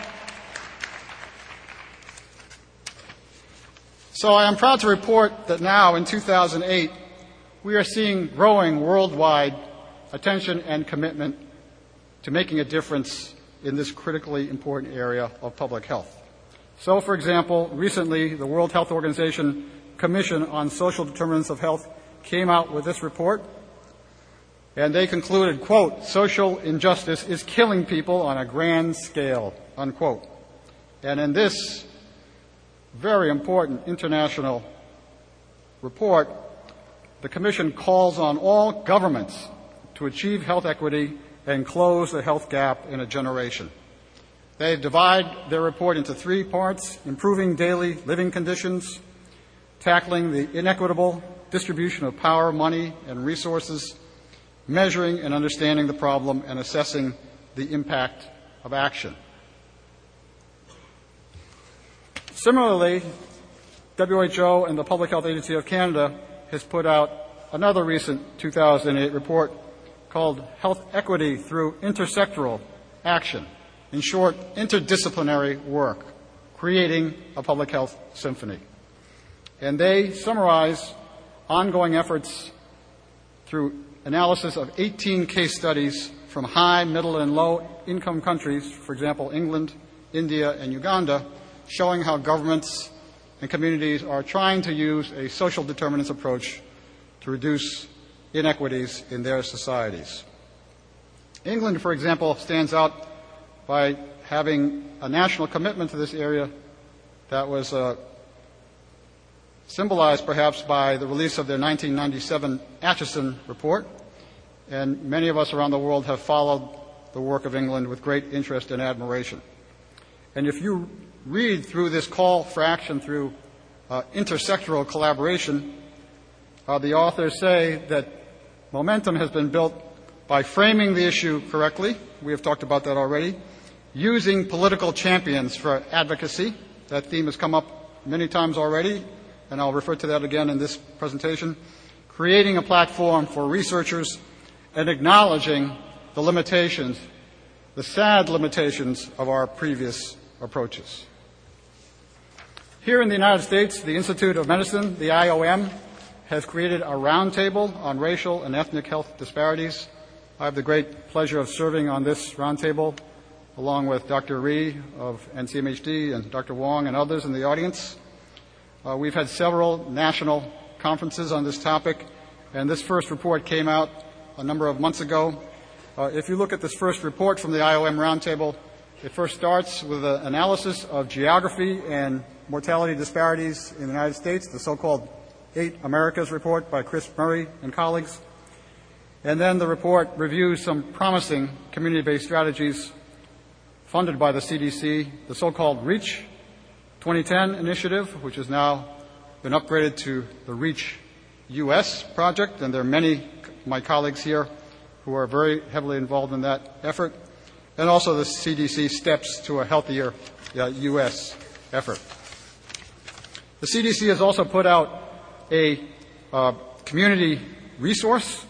So I am proud to report that now in two thousand eight, we are seeing growing worldwide attention and commitment to making a difference in this critically important area of public health. So, for example, recently the World Health Organization Commission on Social Determinants of Health came out with this report, and they concluded, quote, "Social injustice is killing people on a grand scale," unquote. And in this very important international report, the Commission calls on all governments to achieve health equity and close the health gap in a generation. They divide their report into three parts: improving daily living conditions, tackling the inequitable distribution of power, money, and resources, measuring and understanding the problem, and assessing the impact of action. Similarly, W H O and the Public Health Agency of Canada has put out another recent two thousand eight report called Health Equity Through Intersectoral Action. In short, interdisciplinary work, creating a public health symphony. And they summarize ongoing efforts through analysis of eighteen case studies from high, middle, and low-income countries, for example, England, India, and Uganda, showing how governments and communities are trying to use a social determinants approach to reduce inequities in their societies. England, for example, stands out by having a national commitment to this area that was uh, symbolized perhaps by the release of their nineteen ninety-seven Acheson report, and many of us around the world have followed the work of England with great interest and admiration. And if you read through this call for action through uh, intersectoral collaboration, uh, the authors say that momentum has been built by framing the issue correctly. We have talked about that already. Using political champions for advocacy. That theme has come up many times already, and I'll refer to that again in this presentation. Creating a platform for researchers and acknowledging the limitations, the sad limitations of our previous approaches. Here in the United States, the Institute of Medicine, the I O M, has created a roundtable on racial and ethnic health disparities. I have the great pleasure of serving on this roundtable along with Doctor Rhee of N C M H D and Doctor Wong and others in the audience. Uh, we've had several national conferences on this topic, and this first report came out a number of months ago. Uh, if you look at this first report from the I O M Roundtable, it first starts with an analysis of geography and mortality disparities in the United States, the so-called Eight Americas report by Chris Murray and colleagues. And then the report reviews some promising community-based strategies funded by the C D C, the so-called REACH twenty ten initiative, which has now been upgraded to the REACH U S project, and there are many of my colleagues here who are very heavily involved in that effort, and also the C D C steps to a healthier uh, U S effort. The C D C has also put out a uh, community resource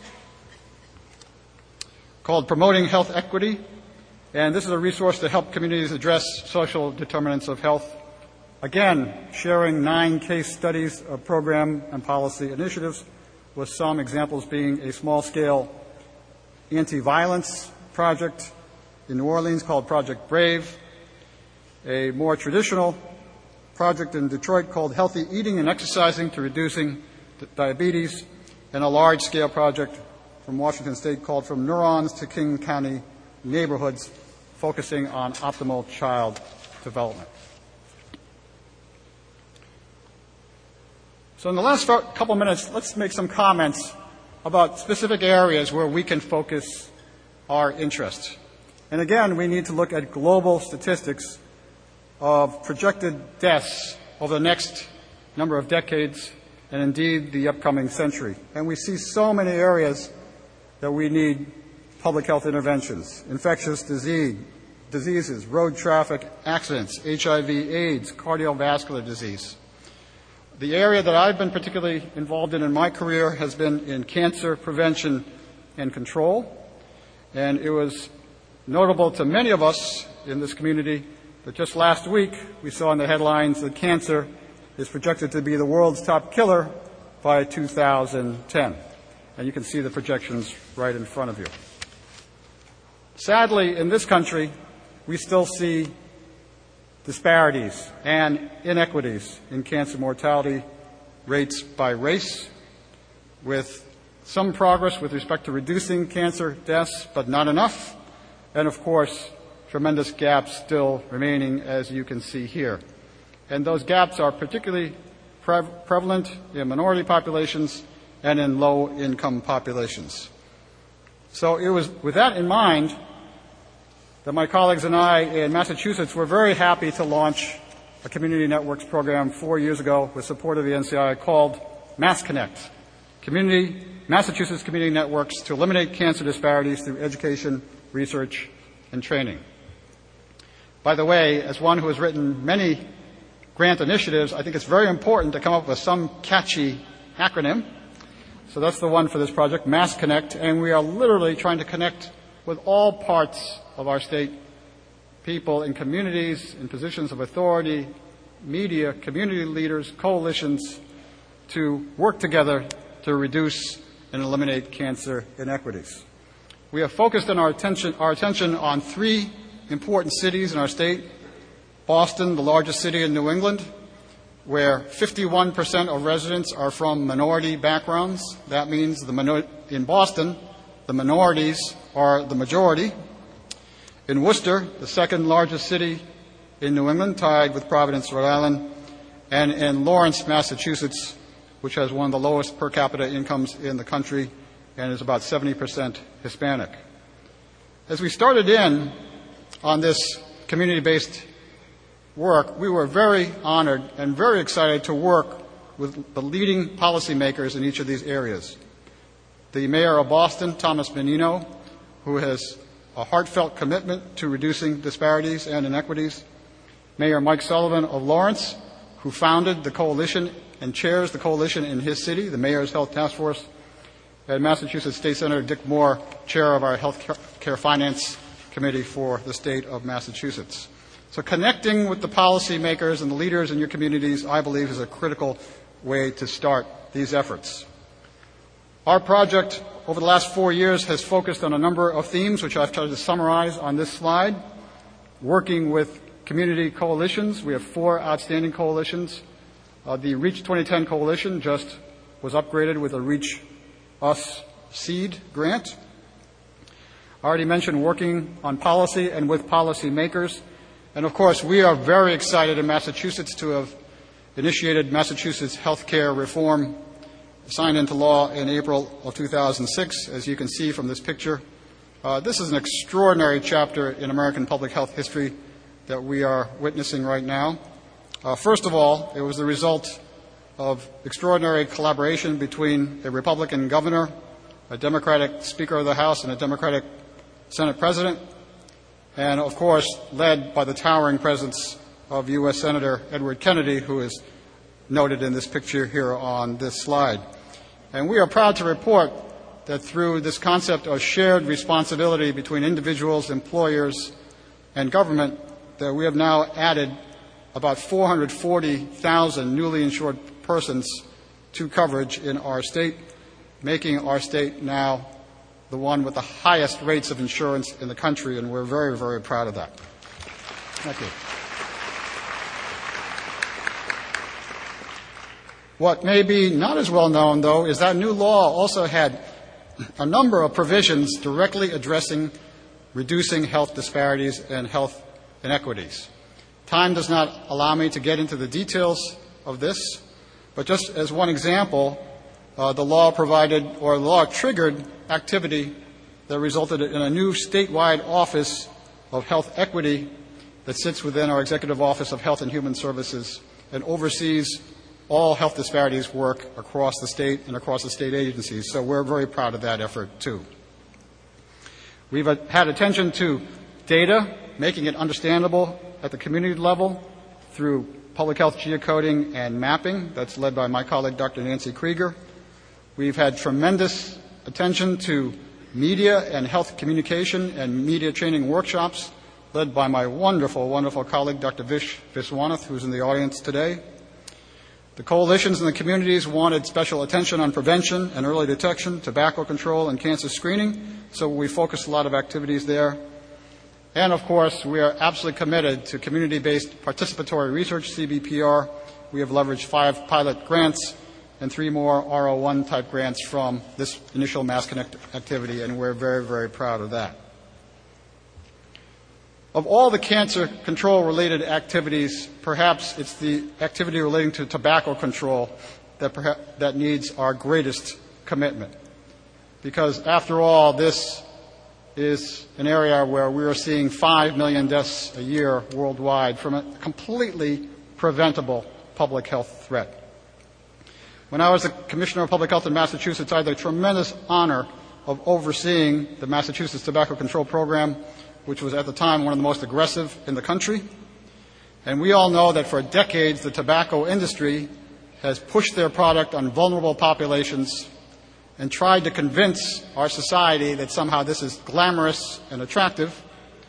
called Promoting Health Equity, and this is a resource to help communities address social determinants of health. Again, sharing nine case studies of program and policy initiatives, with some examples being a small-scale anti-violence project in New Orleans called Project Brave, a more traditional project in Detroit called Healthy Eating and Exercising to Reducing Diabetes, and a large-scale project from Washington State called From Neurons to King County Neighborhoods, focusing on optimal child development. So in the last couple of minutes, let's make some comments about specific areas where we can focus our interest. And again, we need to look at global statistics of projected deaths over the next number of decades and indeed the upcoming century. And we see so many areas that we need public health interventions: infectious disease, diseases, road traffic accidents, H I V, AIDS, cardiovascular disease. The area that I've been particularly involved in in my career has been in cancer prevention and control. And it was notable to many of us in this community that just last week we saw in the headlines that cancer is projected to be the world's top killer by two thousand ten. And you can see the projections right in front of you. Sadly, in this country, we still see disparities and inequities in cancer mortality rates by race, with some progress with respect to reducing cancer deaths, but not enough, and of course, tremendous gaps still remaining, as you can see here. And those gaps are particularly pre- prevalent in minority populations and in low-income populations. So it was with that in mind that my colleagues and I in Massachusetts were very happy to launch a community networks program four years ago with support of the N C I called MassConnect, Community, Massachusetts Community Networks to eliminate cancer disparities through education, research, and training. By the way, as one who has written many grant initiatives, I think it's very important to come up with some catchy acronym. So that's the one for this project, MassConnect, and we are literally trying to connect with all parts of our state, people in communities, in positions of authority, media, community leaders, coalitions, to work together to reduce and eliminate cancer inequities. We have focused on our attention, our attention on three important cities in our state: Boston, the largest city in New England, where fifty-one percent of residents are from minority backgrounds. That means the minor- in Boston, the minorities are the majority. In Worcester, the second largest city in New England, tied with Providence, Rhode Island, and in Lawrence, Massachusetts, which has one of the lowest per capita incomes in the country and is about seventy percent Hispanic. As we started in on this community-based work, we were very honored and very excited to work with the leading policymakers in each of these areas. The mayor of Boston, Thomas Menino, who has a heartfelt commitment to reducing disparities and inequities. Mayor Mike Sullivan of Lawrence, who founded the coalition and chairs the coalition in his city, the Mayor's Health Task Force. And Massachusetts State Senator Dick Moore, chair of our Health Care Finance Committee for the state of Massachusetts. So connecting with the policymakers and the leaders in your communities, I believe, is a critical way to start these efforts. Our project over the last four years has focused on a number of themes, which I've tried to summarize on this slide. Working with community coalitions, we have four outstanding coalitions. Uh, the REACH twenty ten coalition just was upgraded with a REACH Us Seed grant. I already mentioned working on policy and with policymakers. And of course, we are very excited in Massachusetts to have initiated Massachusetts healthcare reform, signed into law in April of two thousand six, as you can see from this picture. Uh, this is an extraordinary chapter in American public health history that we are witnessing right now. Uh, first of all, it was the result of extraordinary collaboration between a Republican governor, a Democratic Speaker of the House, and a Democratic Senate President, and of course led by the towering presence of U S Senator Edward Kennedy, who is noted in this picture here on this slide. And we are proud to report that through this concept of shared responsibility between individuals, employers, and government, that we have now added about four hundred forty thousand newly insured persons to coverage in our state, making our state now the one with the highest rates of insurance in the country, and we're very, very proud of that. Thank you. What may be not as well known, though, is that new law also had a number of provisions directly addressing reducing health disparities and health inequities. Time does not allow me to get into the details of this, but just as one example, uh, the law provided or the law triggered activity that resulted in a new statewide Office of Health Equity that sits within our Executive Office of Health and Human Services and oversees all health disparities work across the state and across the state agencies. So we're very proud of that effort, too. We've had attention to data, making it understandable at the community level through public health geocoding and mapping. That's led by my colleague, Doctor Nancy Krieger. We've had tremendous attention to media and health communication and media training workshops led by my wonderful, wonderful colleague, Doctor Vish Viswanath, who's in the audience today. The coalitions and the communities wanted special attention on prevention and early detection, tobacco control, and cancer screening, so we focused a lot of activities there. And, of course, we are absolutely committed to community-based participatory research, C B P R. We have leveraged five pilot grants and three more R O one type grants from this initial Mass Connect activity, and we're very, very proud of that. Of all the cancer control-related activities, perhaps it's the activity relating to tobacco control that, perhaps, that needs our greatest commitment. Because, after all, this is an area where we are seeing five million deaths a year worldwide from a completely preventable public health threat. When I was the Commissioner of Public Health in Massachusetts, I had the tremendous honor of overseeing the Massachusetts Tobacco Control Program, which was at the time one of the most aggressive in the country. And we all know that for decades the tobacco industry has pushed their product on vulnerable populations and tried to convince our society that somehow this is glamorous and attractive.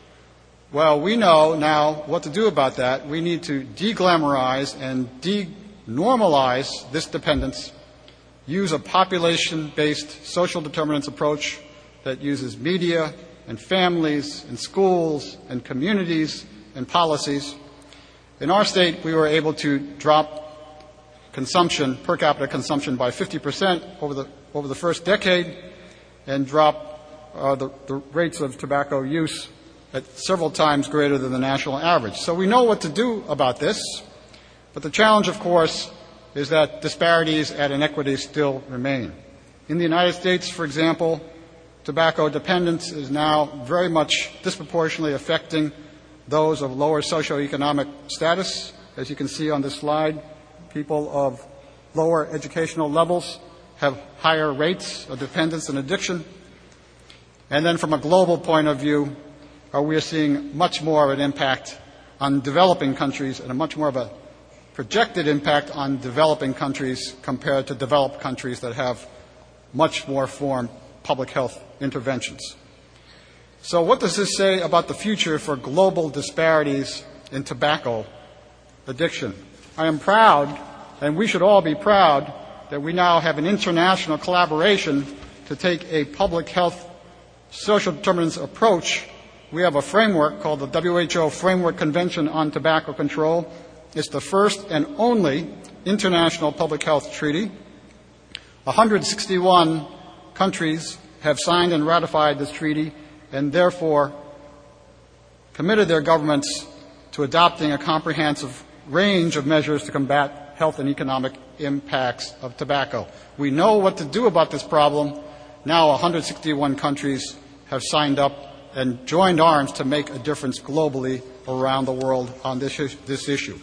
Well, we know now what to do about that. We need to de-glamorize and de-normalize this dependence, use a population-based social determinants approach that uses media and families and schools and communities and policies. In our state, we were able to drop consumption, per capita consumption, by fifty percent over the over the first decade and drop uh, the, the rates of tobacco use at several times greater than the national average. So we know what to do about this, but the challenge, of course, is that disparities and inequities still remain. In the United States, for example, tobacco dependence is now very much disproportionately affecting those of lower socioeconomic status. As you can see on this slide, people of lower educational levels have higher rates of dependence and addiction. And then from a global point of view, uh, we are seeing much more of an impact on developing countries and a much more of a projected impact on developing countries compared to developed countries that have much more formed public health interventions. So what does this say about the future for global disparities in tobacco addiction? I am proud, and we should all be proud, that we now have an international collaboration to take a public health social determinants approach. We have a framework called the W H O Framework Convention on Tobacco Control. It's the first and only international public health treaty. one hundred sixty-one countries have signed and ratified this treaty and therefore committed their governments to adopting a comprehensive range of measures to combat health and economic impacts of tobacco. We know what to do about this problem. Now one hundred sixty-one countries have signed up and joined arms to make a difference globally around the world on this, this issue.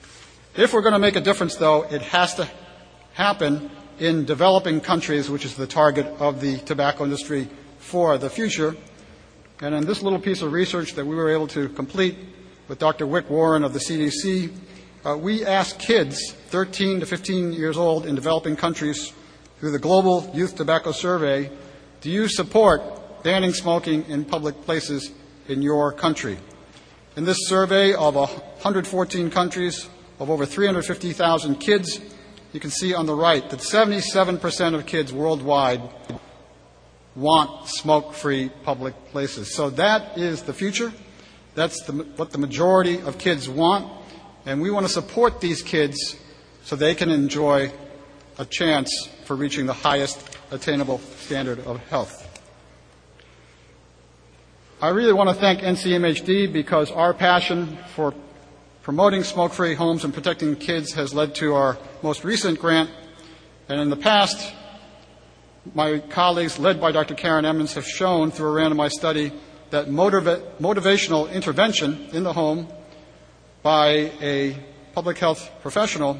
If we're going to make a difference, though, it has to happen in developing countries, which is the target of the tobacco industry for the future. And in this little piece of research that we were able to complete with Doctor Wick Warren of the C D C, uh, we asked kids thirteen to fifteen years old in developing countries through the Global Youth Tobacco Survey, do you support banning smoking in public places in your country? In this survey of one hundred fourteen countries of over three hundred fifty thousand kids, you can see on the right that seventy-seven percent of kids worldwide want smoke-free public places. So that is the future. That's the, what the majority of kids want. And we want to support these kids so they can enjoy a chance for reaching the highest attainable standard of health. I really want to thank N C M H D because our passion for promoting smoke-free homes and protecting kids has led to our most recent grant. And in the past, my colleagues, led by Doctor Karen Emmons, have shown through a randomized study that motiva- motivational intervention in the home by a public health professional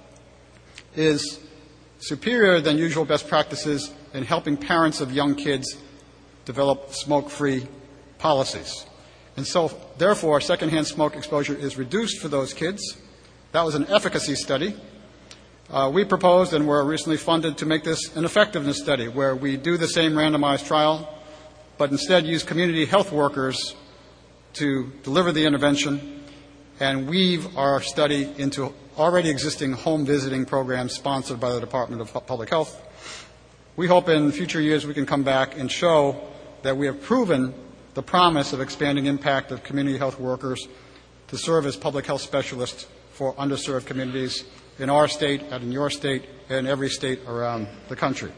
is superior than usual best practices in helping parents of young kids develop smoke-free policies. And so, therefore, secondhand smoke exposure is reduced for those kids. That was an efficacy study. Uh, we proposed and were recently funded to make this an effectiveness study where we do the same randomized trial, but instead use community health workers to deliver the intervention and weave our study into already existing home visiting programs sponsored by the Department of Public Health. We hope in future years we can come back and show that we have proven the promise of expanding impact of community health workers to serve as public health specialists for underserved communities in our state and in your state and every state around the country.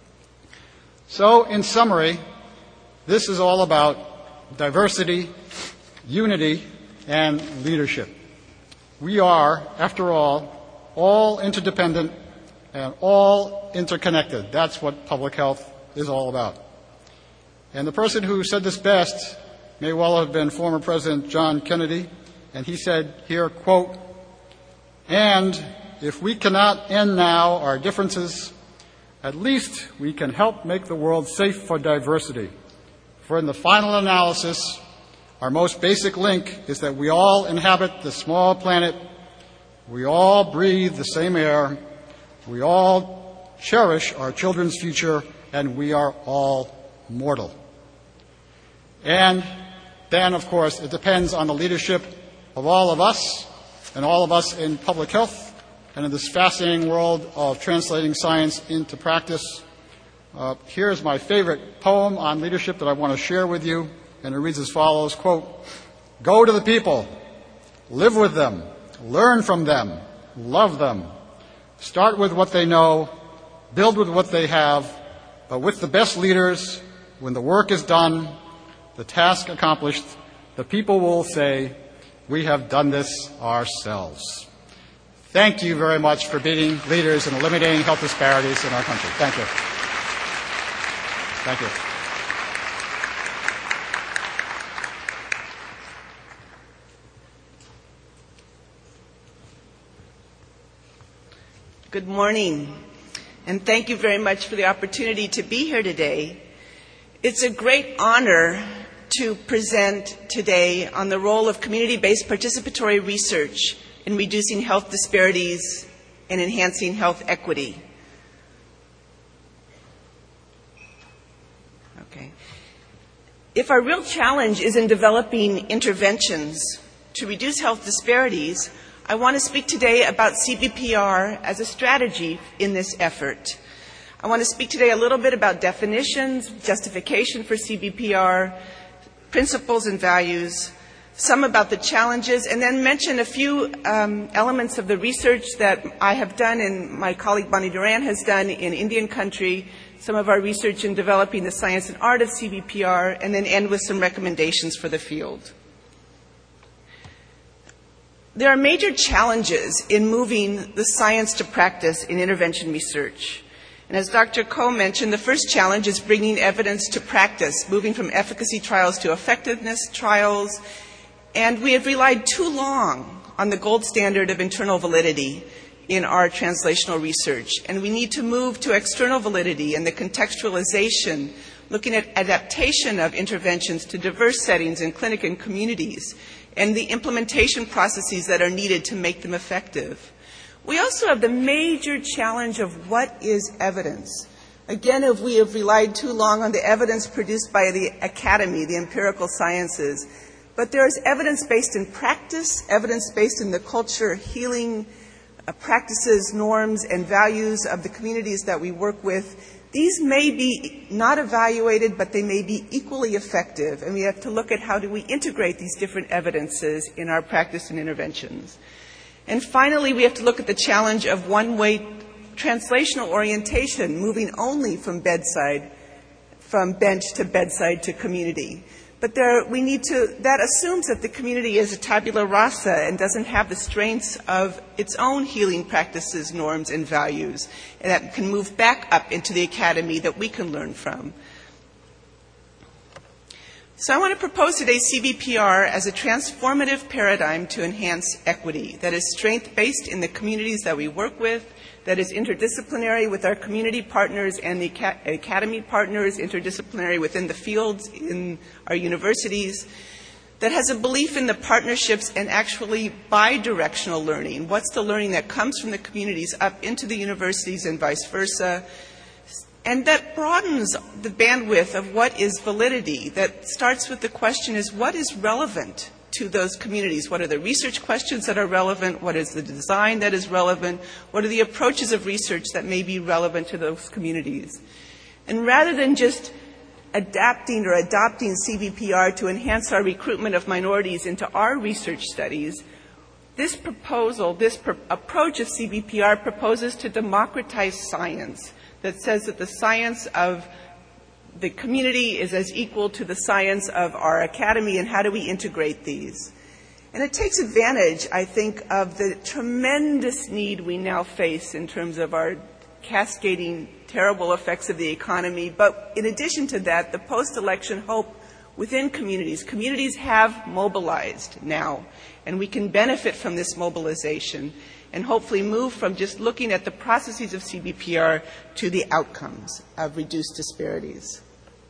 So, in summary, this is all about diversity, unity, and leadership. We are, after all, all interdependent and all interconnected. That's what public health is all about. And the person who said this best may well have been former President John Kennedy, and he said here, quote, "And if we cannot end now our differences, at least we can help make the world safe for diversity. For in the final analysis, our most basic link is that we all inhabit the small planet, we all breathe the same air, we all cherish our children's future, and we are all mortal." And then, of course, it depends on the leadership of all of us and all of us in public health and in this fascinating world of translating science into practice. Uh, here's my favorite poem on leadership that I want to share with you, and it reads as follows, quote, "Go to the people, live with them, learn from them, love them. Start with what they know, build with what they have, but with the best leaders, when the work is done, the task accomplished, the people will say, we have done this ourselves." Thank you very much for being leaders in eliminating health disparities in our country. Thank you. Thank you. Good morning, and thank you very much for the opportunity to be here today. It's a great honor to present today on the role of community-based participatory research in reducing health disparities and enhancing health equity. Okay. If our real challenge is in developing interventions to reduce health disparities, I want to speak today about C B P R as a strategy in this effort. I want to speak today a little bit about definitions, justification for C B P R, principles and values, some about the challenges, and then mention a few um, elements of the research that I have done and my colleague Bonnie Duran has done in Indian country, some of our research in developing the science and art of C B P R, and then end with some recommendations for the field. There are major challenges in moving the science to practice in intervention research. And as Doctor Koh mentioned, the first challenge is bringing evidence to practice, moving from efficacy trials to effectiveness trials. And we have relied too long on the gold standard of internal validity in our translational research. And we need to move to external validity and the contextualization, looking at adaptation of interventions to diverse settings in clinic and communities, and the implementation processes that are needed to make them effective. We also have the major challenge of what is evidence. Again, if we have relied too long on the evidence produced by the academy, the empirical sciences, but there is evidence based in practice, evidence based in the culture, healing uh, practices, norms, and values of the communities that we work with. These may be not evaluated, but they may be equally effective, and we have to look at how do we integrate these different evidences in our practice and interventions. And finally, we have to look at the challenge of one-way translational orientation, moving only from bedside, from bench to bedside to community. But there, we need to, that assumes that the community is a tabula rasa and doesn't have the strengths of its own healing practices, norms, and values, and that can move back up into the academy that we can learn from. So I want to propose today C B P R as a transformative paradigm to enhance equity that is strength-based in the communities that we work with, that is interdisciplinary with our community partners and the academy partners, interdisciplinary within the fields in our universities, that has a belief in the partnerships and actually bi-directional learning. What's the learning that comes from the communities up into the universities and vice versa? And that broadens the bandwidth of what is validity, that starts with the question is what is relevant to those communities? What are the research questions that are relevant? What is the design that is relevant? What are the approaches of research that may be relevant to those communities? And rather than just adapting or adopting C B P R to enhance our recruitment of minorities into our research studies, this proposal, this pr- approach of C B P R proposes to democratize science, that says that the science of the community is as equal to the science of our academy, and how do we integrate these? And it takes advantage, I think, of the tremendous need we now face in terms of our cascading terrible effects of the economy. But in addition to that, the post-election hope within communities. Communities have mobilized now, and we can benefit from this mobilization and hopefully move from just looking at the processes of C B P R to the outcomes of reduced disparities.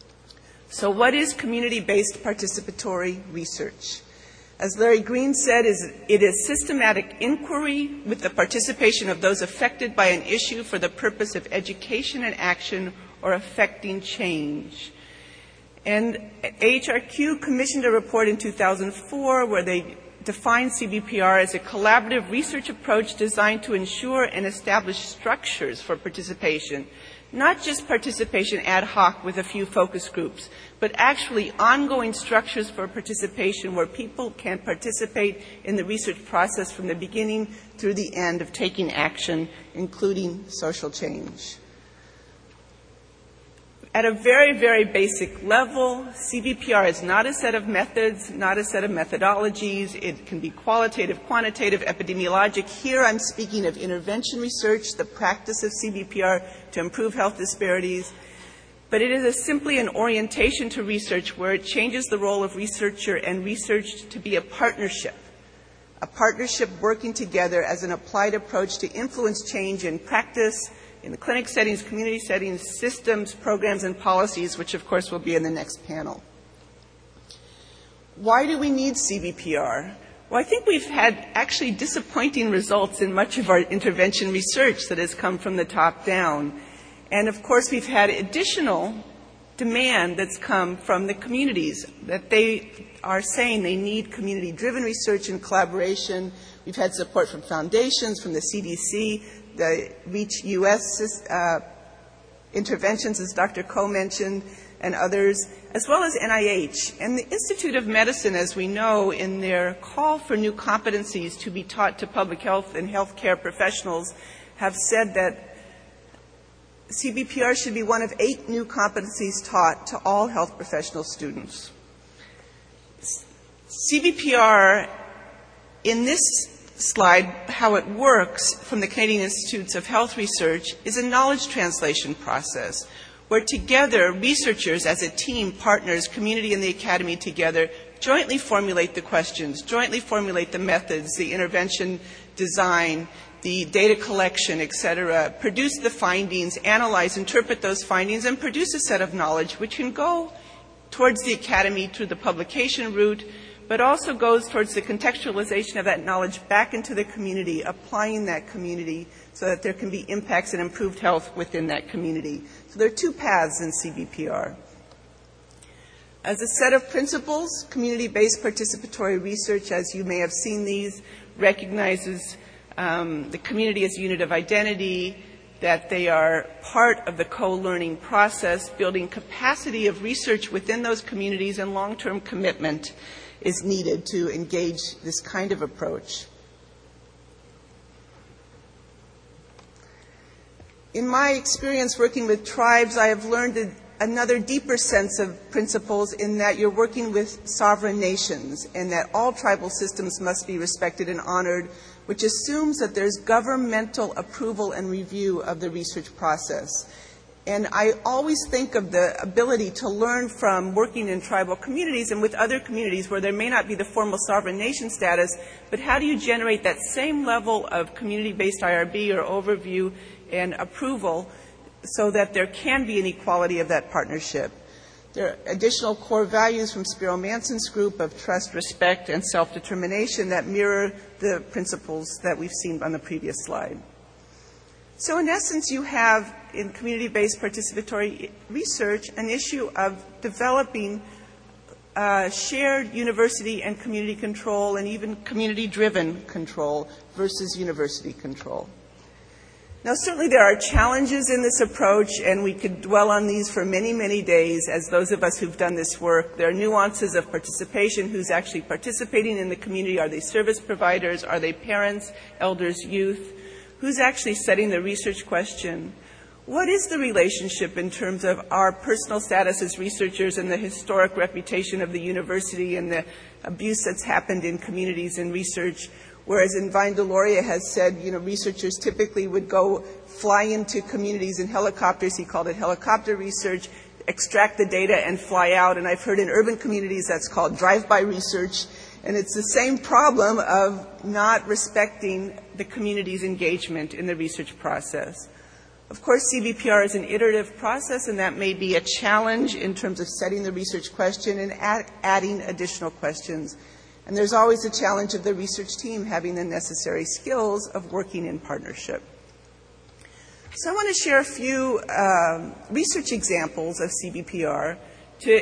So what is community-based participatory research? As Larry Green said, it is systematic inquiry with the participation of those affected by an issue for the purpose of education and action or affecting change. And A H R Q commissioned a report in two thousand four where they defined C B P R as a collaborative research approach designed to ensure and establish structures for participation, not just participation ad hoc with a few focus groups, but actually ongoing structures for participation where people can participate in the research process from the beginning through the end of taking action, including social change. At a very, very basic level, C B P R is not a set of methods, not a set of methodologies. It can be qualitative, quantitative, epidemiologic. Here I'm speaking of intervention research, the practice of C B P R to improve health disparities. But it is a, simply an orientation to research where it changes the role of researcher and research to be a partnership, a partnership working together as an applied approach to influence change in practice, in the clinic settings, community settings, systems, programs, and policies, which of course will be in the next panel. Why do we need C B P R? Well, I think we've had actually disappointing results in much of our intervention research that has come from the top down. And of course, we've had additional demand that's come from the communities, that they are saying they need community-driven research and collaboration. We've had support from foundations, from the C D C, the REACH U S uh, interventions, as Doctor Koh mentioned, and others, as well as N I H. And the Institute of Medicine, as we know, in their call for new competencies to be taught to public health and healthcare professionals, have said that C B P R should be one of eight new competencies taught to all health professional students. C B P R, in this slide, how it works from the Canadian Institutes of Health Research, is a knowledge translation process where together researchers as a team, partners, community and the academy together jointly formulate the questions, jointly formulate the methods, the intervention design, the data collection, et cetera, produce the findings, analyze, interpret those findings, and produce a set of knowledge which can go towards the academy through the publication route, but also goes towards the contextualization of that knowledge back into the community, applying that community so that there can be impacts and improved health within that community. So there are two paths in C B P R. As a set of principles, community-based participatory research, as you may have seen these, recognizes um, the community as a unit of identity, that they are part of the co-learning process, building capacity of research within those communities, and long-term commitment is needed to engage this kind of approach. in my experience working with tribes, I have learned a, another deeper sense of principles in that you're working with sovereign nations and that all tribal systems must be respected and honored, which assumes that there's governmental approval and review of the research process. And I always think of the ability to learn from working in tribal communities and with other communities where there may not be the formal sovereign nation status, but how do you generate that same level of community-based I R B or overview and approval so that there can be an equality of that partnership. There are additional core values from Spiro Manson's group of trust, respect, and self-determination that mirror the principles that we've seen on the previous slide. So in essence, you have in community-based participatory research an issue of developing uh, shared university and community control and even community-driven control versus university control. Now, certainly there are challenges in this approach, and we could dwell on these for many, many days as those of us who've done this work. There are nuances of participation, who's actually participating in the community. Are they service providers? Are they parents, elders, youth? Who's actually setting the research question? What is the relationship in terms of our personal status as researchers and the historic reputation of the university and the abuse that's happened in communities and research? Whereas in Vine Deloria has said, you know, researchers typically would go fly into communities in helicopters. He called it helicopter research, extract the data and fly out. And I've heard in urban communities that's called drive-by research. And it's the same problem of not respecting the community's engagement in the research process. Of course, C B P R is an iterative process, and that may be a challenge in terms of setting the research question and add, adding additional questions. And there's always a challenge of the research team having the necessary skills of working in partnership. So I want to share a few um, research examples of C B P R to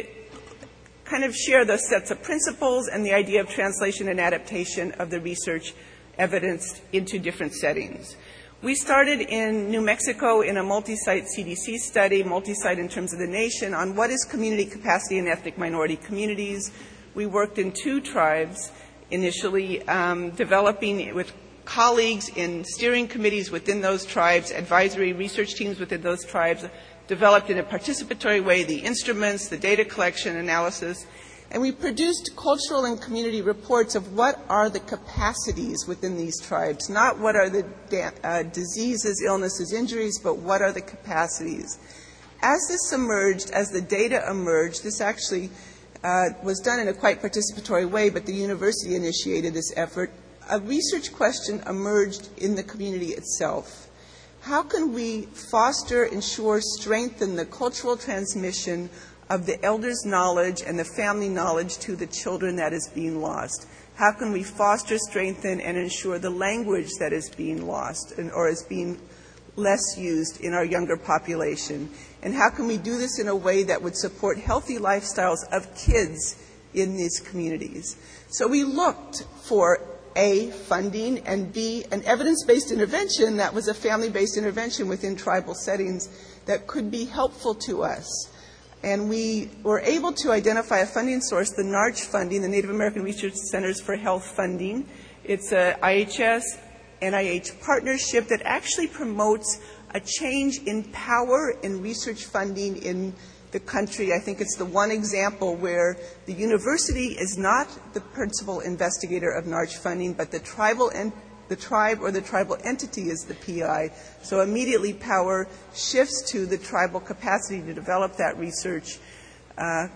kind of share the sets of principles and the idea of translation and adaptation of the research evidence into different settings. We started in New Mexico in a multi-site C D C study, multi-site in terms of the nation, on what is community capacity in ethnic minority communities. We worked in two tribes initially, um, developing with colleagues in steering committees within those tribes, advisory research teams within those tribes, developed in a participatory way the instruments, the data collection, analysis, and we produced cultural and community reports of what are the capacities within these tribes, not what are the uh, diseases, illnesses, injuries, but what are the capacities. As this emerged, as the data emerged, this actually uh, was done in a quite participatory way, but the university initiated this effort. A research question emerged in the community itself. How can we foster, ensure, strengthen the cultural transmission of the elders' knowledge and the family knowledge to the children that is being lost? How can we foster, strengthen, and ensure the language that is being lost and, or is being less used in our younger population? And how can we do this in a way that would support healthy lifestyles of kids in these communities? So we looked for A, funding, and B, an evidence-based intervention that was a family-based intervention within tribal settings that could be helpful to us. And we were able to identify a funding source, the NARCH funding, the Native American Research Centers for Health funding. It's a I H S N I H partnership that actually promotes a change in power in research funding in the country. I think it's the one example where the university is not the principal investigator of NARCH funding, but the tribal en- the tribe or the tribal entity is the P I. So immediately power shifts to the tribal capacity to develop that research. Uh,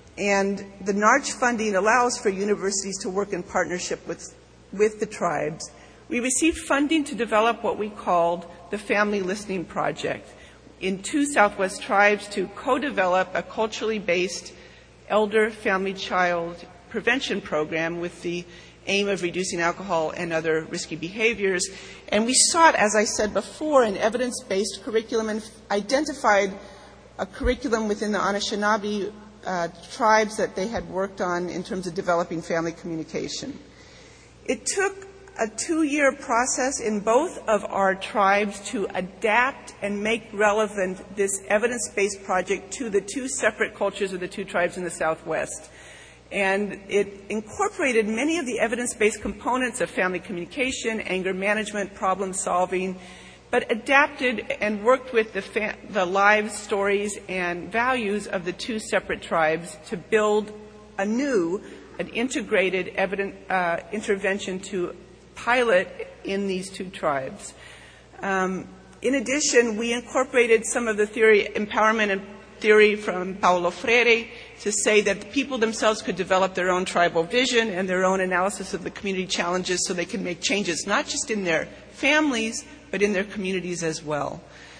and the NARCH funding allows for universities to work in partnership with, with the tribes. We received funding to develop what we called the Family Listening Project in two Southwest tribes to co-develop a culturally based elder, family, child prevention program with the aim of reducing alcohol and other risky behaviors. And we sought, as I said before, an evidence-based curriculum and identified a curriculum within the Anishinaabe uh, tribes that they had worked on in terms of developing family communication. It took a two-year process in both of our tribes to adapt and make relevant this evidence-based project to the two separate cultures of the two tribes in the Southwest. And it incorporated many of the evidence-based components of family communication, anger management, problem solving, but adapted and worked with the, fa- the lives, stories, and values of the two separate tribes to build a new, an integrated evident, uh, intervention to pilot in these two tribes. Um, in addition, we incorporated some of the theory, empowerment and theory from Paulo Freire to say that the people themselves could develop their own tribal vision and their own analysis of the community challenges so they can make changes, not just in their families, but in their communities as well.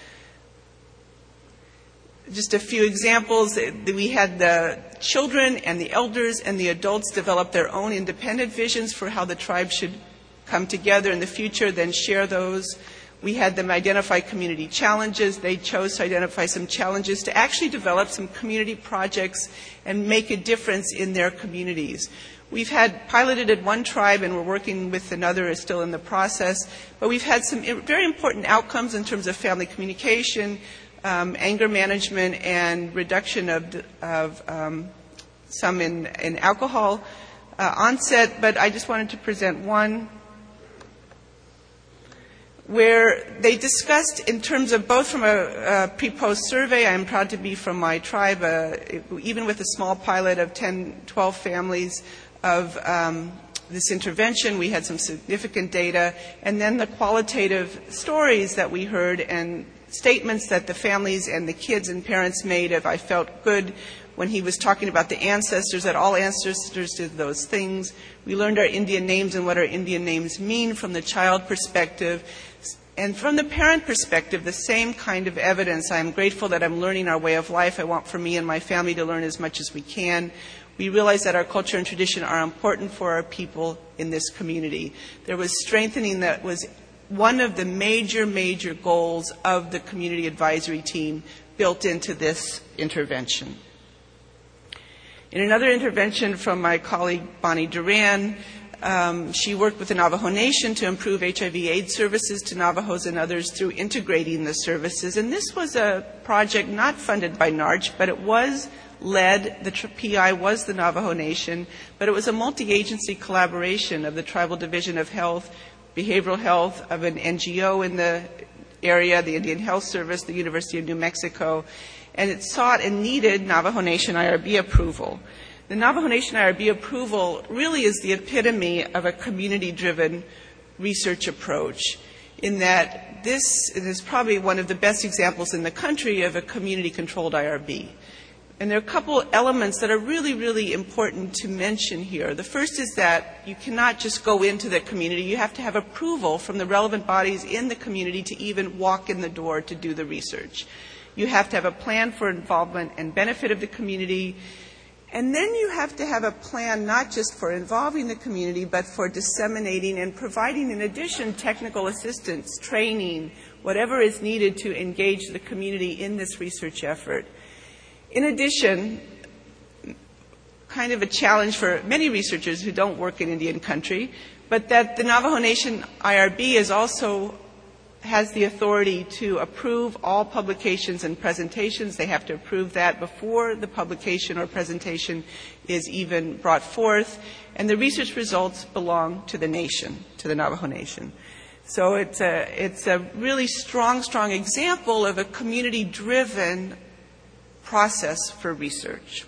Just a few examples. We had the children and the elders and the adults develop their own independent visions for how the tribe should come together in the future, then share those. We had them identify community challenges. They chose to identify some challenges to actually develop some community projects and make a difference in their communities. We've had piloted at one tribe and we're working with another, is still in the process, but we've had some very important outcomes in terms of family communication, um, anger management, and reduction of, of um, some in, in alcohol uh, onset, but I just wanted to present one where they discussed in terms of both from a, a pre-post survey. I'm proud to be from my tribe, uh, even with a small pilot of ten, twelve families of um, this intervention, we had some significant data, and then the qualitative stories that we heard and statements that the families and the kids and parents made of, I felt good when he was talking about the ancestors, that all ancestors did those things. We learned our Indian names and what our Indian names mean from the child perspective. And from the parent perspective, the same kind of evidence. I'm grateful that I'm learning our way of life. I want for me and my family to learn as much as we can. We realize that our culture and tradition are important for our people in this community. There was strengthening that was one of the major, major goals of the community advisory team built into this intervention. In another intervention from my colleague Bonnie Duran, um, she worked with the Navajo Nation to improve H I V AIDS services to Navajos and others through integrating the services. And this was a project not funded by NARCH, but it was led, the P I was the Navajo Nation, but it was a multi-agency collaboration of the Tribal Division of Health, Behavioral Health, of an N G O in the area, the Indian Health Service, the University of New Mexico, and it sought and needed Navajo Nation I R B approval. The Navajo Nation I R B approval really is the epitome of a community-driven research approach, in that this is probably one of the best examples in the country of a community-controlled I R B. And there are a couple elements that are really, really important to mention here. The first is that you cannot just go into the community. You have to have approval from the relevant bodies in the community to even walk in the door to do the research. You have to have a plan for involvement and benefit of the community. And then you have to have a plan not just for involving the community, but for disseminating and providing, in addition, technical assistance, training, whatever is needed to engage the community in this research effort. In addition, kind of a challenge for many researchers who don't work in Indian country, but that the Navajo Nation I R B is also has the authority to approve all publications and presentations. They have to approve that before the publication or presentation is even brought forth. And the research results belong to the nation, to the Navajo Nation. So it's a, it's a really strong, strong example of a community-driven process for research.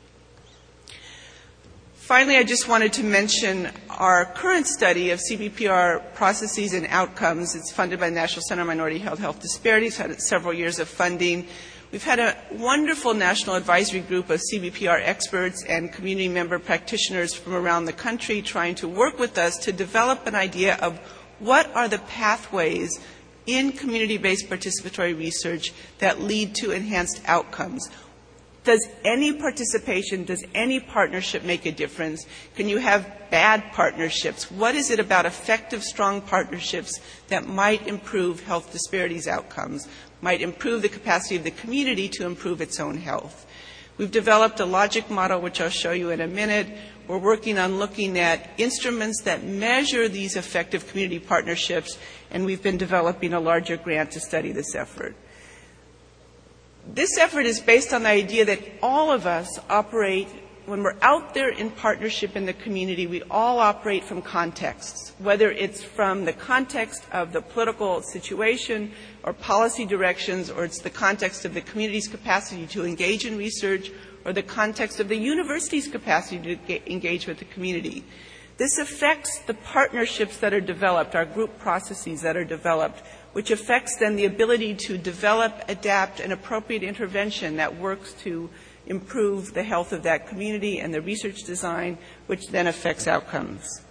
Finally, I just wanted to mention our current study of C B P R processes and outcomes. It's funded by the National Center on Minority Health Health Disparities, had several years of funding. We've had a wonderful national advisory group of C B P R experts and community member practitioners from around the country trying to work with us to develop an idea of what are the pathways in community-based participatory research that lead to enhanced outcomes. Does any participation, does any partnership make a difference? Can you have bad partnerships? What is it about effective, strong partnerships that might improve health disparities outcomes, might improve the capacity of the community to improve its own health? We've developed a logic model, which I'll show you in a minute. We're working on looking at instruments that measure these effective community partnerships, and we've been developing a larger grant to study this effort. This effort is based on the idea that all of us operate when we're out there in partnership in the community, we all operate from contexts, whether it's from the context of the political situation or policy directions, or it's the context of the community's capacity to engage in research, or the context of the university's capacity to engage with the community. This affects the partnerships that are developed, our group processes that are developed, which affects then the ability to develop, adapt an appropriate intervention that works to improve the health of that community and the research design, which then affects outcomes.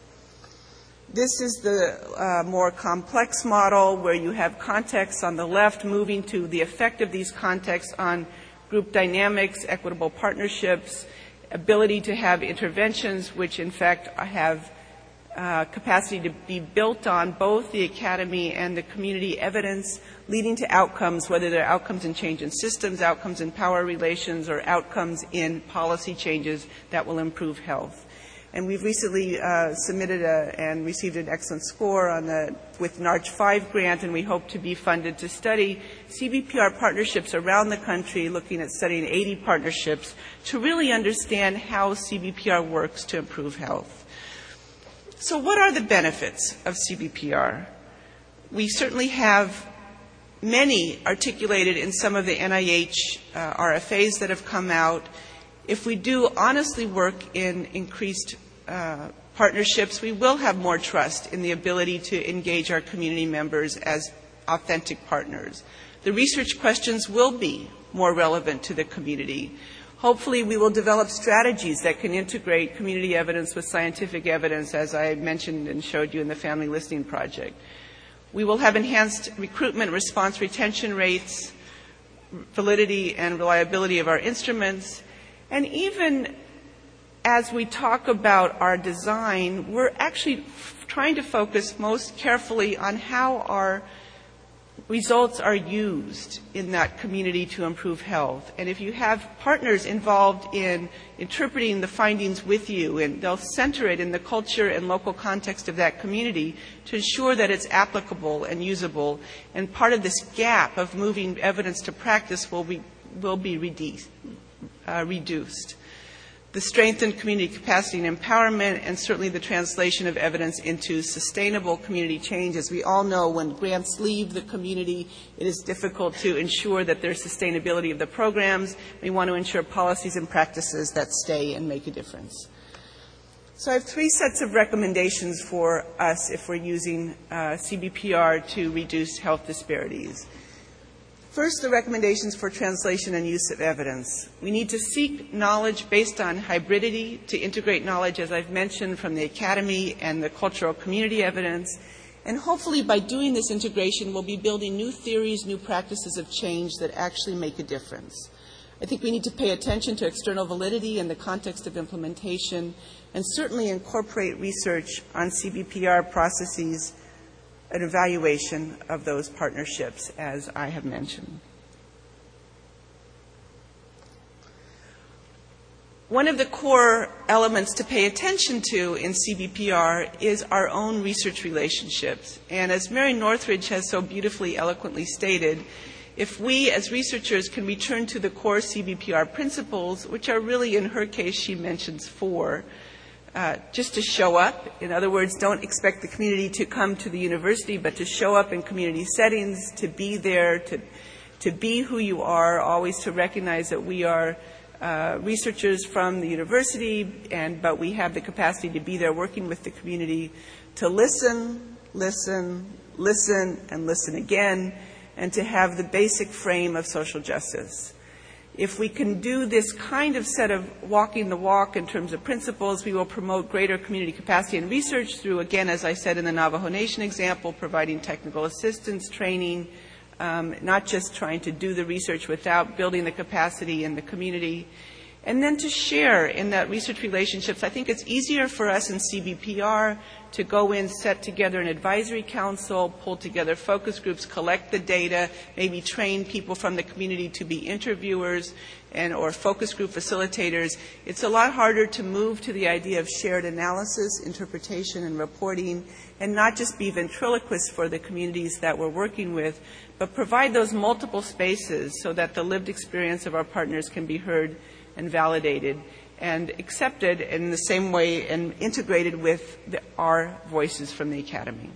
This is the uh, more complex model where you have contexts on the left moving to the effect of these contexts on group dynamics, equitable partnerships, ability to have interventions which in fact have uh, capacity to be built on both the academy and the community evidence, leading to outcomes, whether they're outcomes in change in systems, outcomes in power relations, or outcomes in policy changes that will improve health. And we've recently uh, submitted a, and received an excellent score on the, with NARCH five grant, and we hope to be funded to study C B P R partnerships around the country, looking at studying eighty partnerships to really understand how C B P R works to improve health. So what are the benefits of C B P R? We certainly have many articulated in some of the N I H uh, R F As that have come out. If we do honestly work in increased uh, partnerships, we will have more trust in the ability to engage our community members as authentic partners. The research questions will be more relevant to the community. Hopefully, we will develop strategies that can integrate community evidence with scientific evidence, as I mentioned and showed you in the Family Listening Project. We will have enhanced recruitment, response, retention rates, validity and reliability of our instruments. And even as we talk about our design, we're actually f- trying to focus most carefully on how our results are used in that community to improve health. And if you have partners involved in interpreting the findings with you, and they'll center it in the culture and local context of that community to ensure that it's applicable and usable. And part of this gap of moving evidence to practice will be, will be reduced. Uh, reduced. The strengthened community capacity and empowerment, and certainly the translation of evidence into sustainable community change. As we all know, when grants leave the community, it is difficult to ensure that there's sustainability of the programs. We want to ensure policies and practices that stay and make a difference. So I have three sets of recommendations for us if we're using uh, C B P R to reduce health disparities. First, the recommendations for translation and use of evidence. We need to seek knowledge based on hybridity to integrate knowledge, as I've mentioned, from the academy and the cultural community evidence. And hopefully by doing this integration, we'll be building new theories, new practices of change that actually make a difference. I think we need to pay attention to external validity in the context of implementation, and certainly incorporate research on C B P R processes, an evaluation of those partnerships, as I have mentioned. One of the core elements to pay attention to in C B P R is our own research relationships. And as Mary Northridge has so beautifully, eloquently stated, if we as researchers can return to the core C B P R principles, which are really, in her case, she mentions four, Uh, just to show up. In other words, don't expect the community to come to the university, but to show up in community settings, to be there, to, to be who you are, always to recognize that we are uh, researchers from the university, and but we have the capacity to be there working with the community, to listen, listen, listen, and listen again, and to have the basic frame of social justice. If we can do this kind of set of walking the walk in terms of principles, we will promote greater community capacity and research through, again, as I said in the Navajo Nation example, providing technical assistance, training, um, not just trying to do the research without building the capacity in the community. And then to share in that research relationships. I think it's easier for us in C B P R to go in, set together an advisory council, pull together focus groups, collect the data, maybe train people from the community to be interviewers and or focus group facilitators. It's a lot harder to move to the idea of shared analysis, interpretation, and reporting, and not just be ventriloquists for the communities that we're working with, but provide those multiple spaces so that the lived experience of our partners can be heard and validated. and accepted in the same way and integrated with the, our voices from the Academy.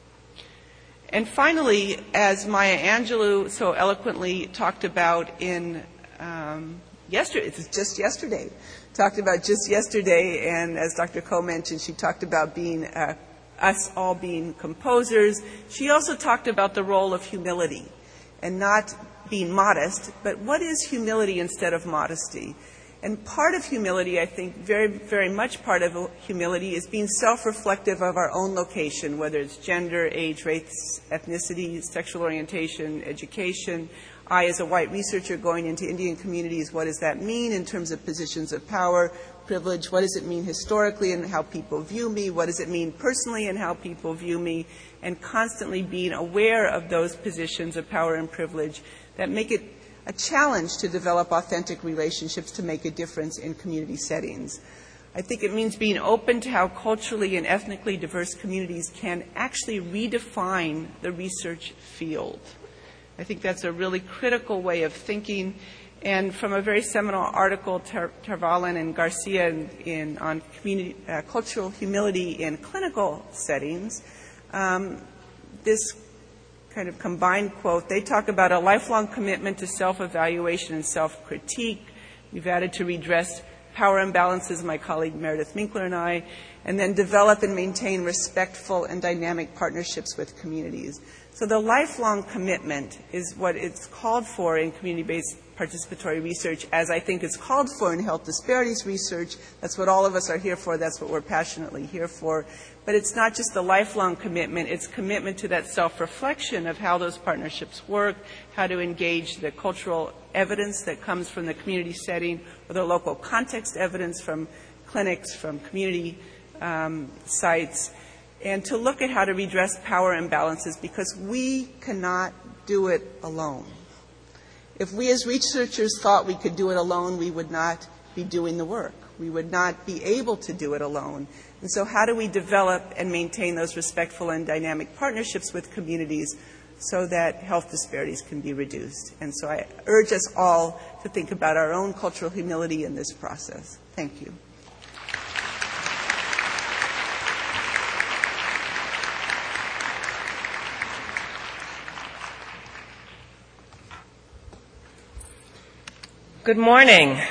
And finally, as Maya Angelou so eloquently talked about in um, yesterday, it's just yesterday, talked about just yesterday, and as Doctor Koh mentioned, she talked about being uh, us all being composers. She also talked about the role of humility and not being modest, but what is humility instead of modesty? And part of humility, I think, very, very much part of humility is being self-reflective of our own location, whether it's gender, age, race, ethnicity, sexual orientation, education. I, as a white researcher going into Indian communities, what does that mean in terms of positions of power, privilege? What does it mean historically and how people view me? What does it mean personally and how people view me? And constantly being aware of those positions of power and privilege that make it a challenge to develop authentic relationships to make a difference in community settings. I think it means being open to how culturally and ethnically diverse communities can actually redefine the research field. I think that's a really critical way of thinking. And from a very seminal article, Ter- Tervalin and Garcia in, in, on community, uh, cultural humility in clinical settings, um, this kind of combined quote, they talk about a lifelong commitment to self-evaluation and self-critique. We've added to redress power imbalances, my colleague Meredith Minkler and I, and then develop and maintain respectful and dynamic partnerships with communities. So the lifelong commitment is what it's called for in community-based participatory research, as I think it's called for in health disparities research. That's what all of us are here for. That's what we're passionately here for. But it's not just the lifelong commitment. It's commitment to that self-reflection of how those partnerships work, how to engage the cultural evidence that comes from the community setting or the local context evidence from clinics, from community um, sites, and to look at how to redress power imbalances, because we cannot do it alone. If we as researchers thought we could do it alone, we would not be doing the work. We would not be able to do it alone. And so how do we develop and maintain those respectful and dynamic partnerships with communities so that health disparities can be reduced? And so I urge us all to think about our own cultural humility in this process. Thank you. Good morning.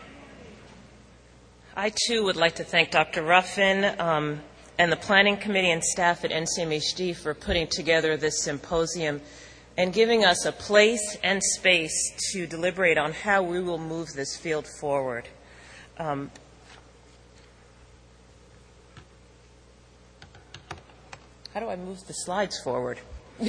I, too, would like to thank Doctor Ruffin um, and the Planning Committee and staff at N C M H D for putting together this symposium and giving us a place and space to deliberate on how we will move this field forward. Um, how do I move the slides forward?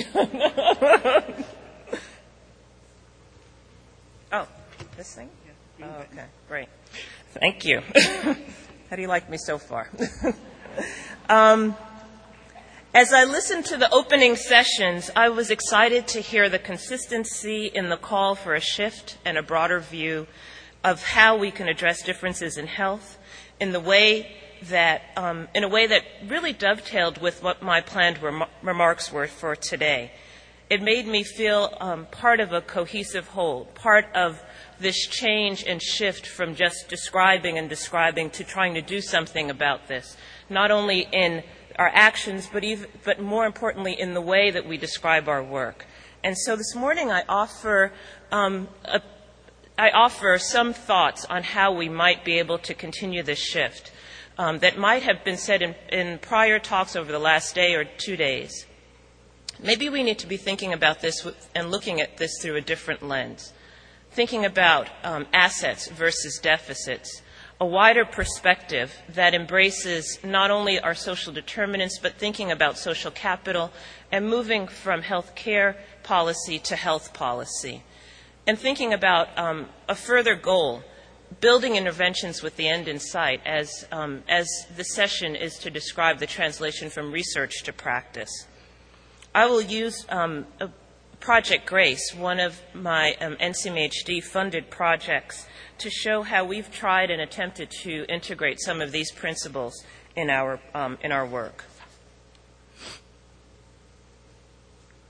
Oh. This thing? Yeah, oh, okay, great. Thank you. How do you like me so far? um, as I listened to the opening sessions, I was excited to hear the consistency in the call for a shift and a broader view of how we can address differences in health in the way that, um, in a way that really dovetailed with what my planned rem- remarks were for today. It made me feel um, part of a cohesive whole, part of this change and shift from just describing and describing to trying to do something about this, not only in our actions, but even, but more importantly, in the way that we describe our work. And so this morning I offer, um, a, I offer some thoughts on how we might be able to continue this shift um, that might have been said in, in prior talks over the last day or two days. Maybe we need to be thinking about this with, and looking at this through a different lens. Thinking about um, assets versus deficits, a wider perspective that embraces not only our social determinants, but thinking about social capital and moving from health care policy to health policy. And thinking about um, a further goal, building interventions with the end in sight, as, um, as the session is to describe the translation from research to practice. I will use um, a Project GRACE, one of my um, N C M H D-funded projects, to show how we've tried and attempted to integrate some of these principles in our, um, in our work.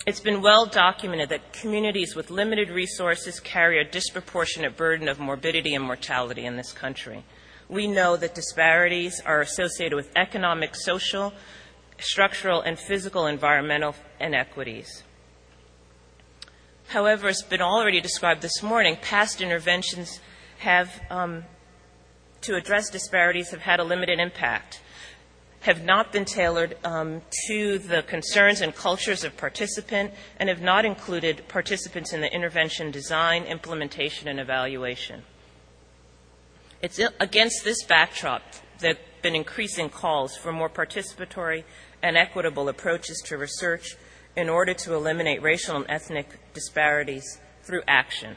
It's been well documented that communities with limited resources carry a disproportionate burden of morbidity and mortality in this country. We know that disparities are associated with economic, social, structural, and physical environmental inequities. However, it's been already described this morning, past interventions have, um, to address disparities have had a limited impact, have not been tailored um, to the concerns and cultures of participants, and have not included participants in the intervention design, implementation, and evaluation. It's against this backdrop that there have been increasing calls for more participatory and equitable approaches to research in order to eliminate racial and ethnic disparities through action.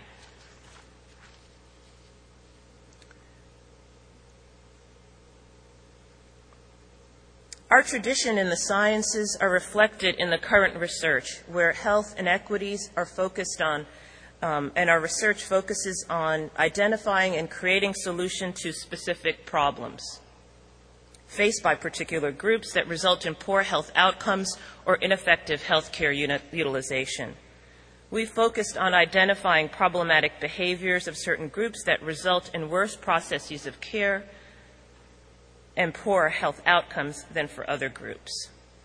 Our tradition in the sciences are reflected in the current research, where health inequities are focused on, um, and our research focuses on identifying and creating solutions to specific problems faced by particular groups that result in poor health outcomes or ineffective health care utilization. We focused on identifying problematic behaviors of certain groups that result in worse processes of care and poorer health outcomes than for other groups.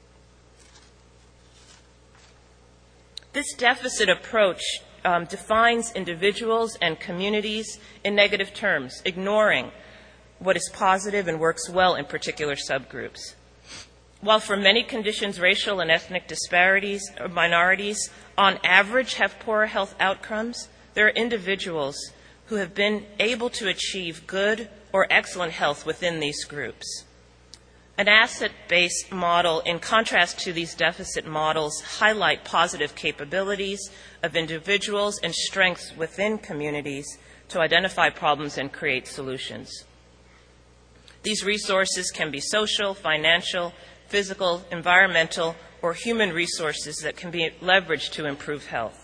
This deficit approach um, defines individuals and communities in negative terms, ignoring what is positive and works well in particular subgroups. While for many conditions, racial and ethnic disparities or minorities on average have poorer health outcomes, there are individuals who have been able to achieve good or excellent health within these groups. An asset-based model, in contrast to these deficit models, highlight positive capabilities of individuals and strengths within communities to identify problems and create solutions. These resources can be social, financial, physical, environmental, or human resources that can be leveraged to improve health.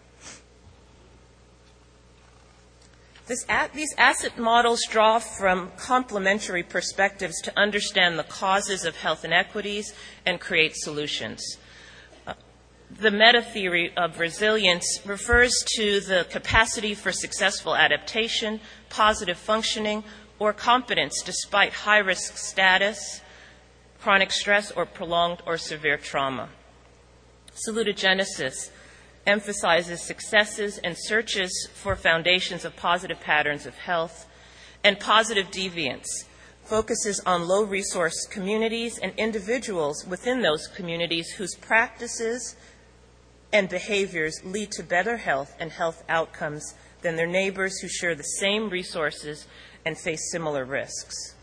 This, these asset models draw from complementary perspectives to understand the causes of health inequities and create solutions. Uh, the meta-theory of resilience refers to the capacity for successful adaptation, positive functioning, or competence despite high-risk status, chronic stress, or prolonged or severe trauma. Salutogenesis emphasizes successes and searches for foundations of positive patterns of health, and positive deviance focuses on low-resource communities and individuals within those communities whose practices and behaviors lead to better health and health outcomes than their neighbors who share the same resources and face similar risks.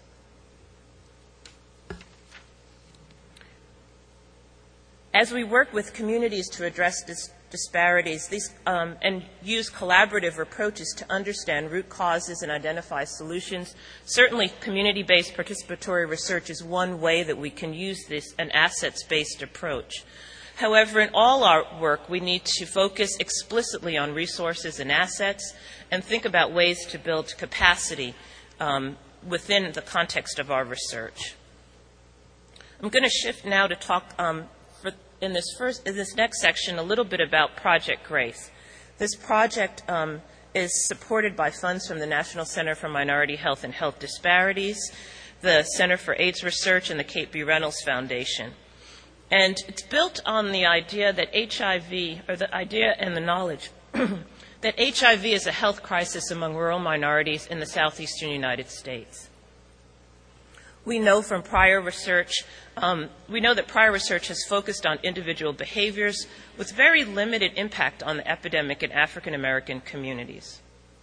As we work with communities to address dis- disparities these, um, and use collaborative approaches to understand root causes and identify solutions, certainly community-based participatory research is one way that we can use this, an assets-based approach. However, in all our work, we need to focus explicitly on resources and assets and think about ways to build capacity um, within the context of our research. I'm going to shift now to talk um, for, in this first, in this next section a little bit about Project GRACE. This project um, is supported by funds from the National Center for Minority Health and Health Disparities, the Center for AIDS Research, and the Kate B. Reynolds Foundation. And it's built on the idea that H I V, or the idea and the knowledge, that H I V is a health crisis among rural minorities in the southeastern United States. We know from prior research, um, we know that prior research has focused on individual behaviors with very limited impact on the epidemic in African American communities.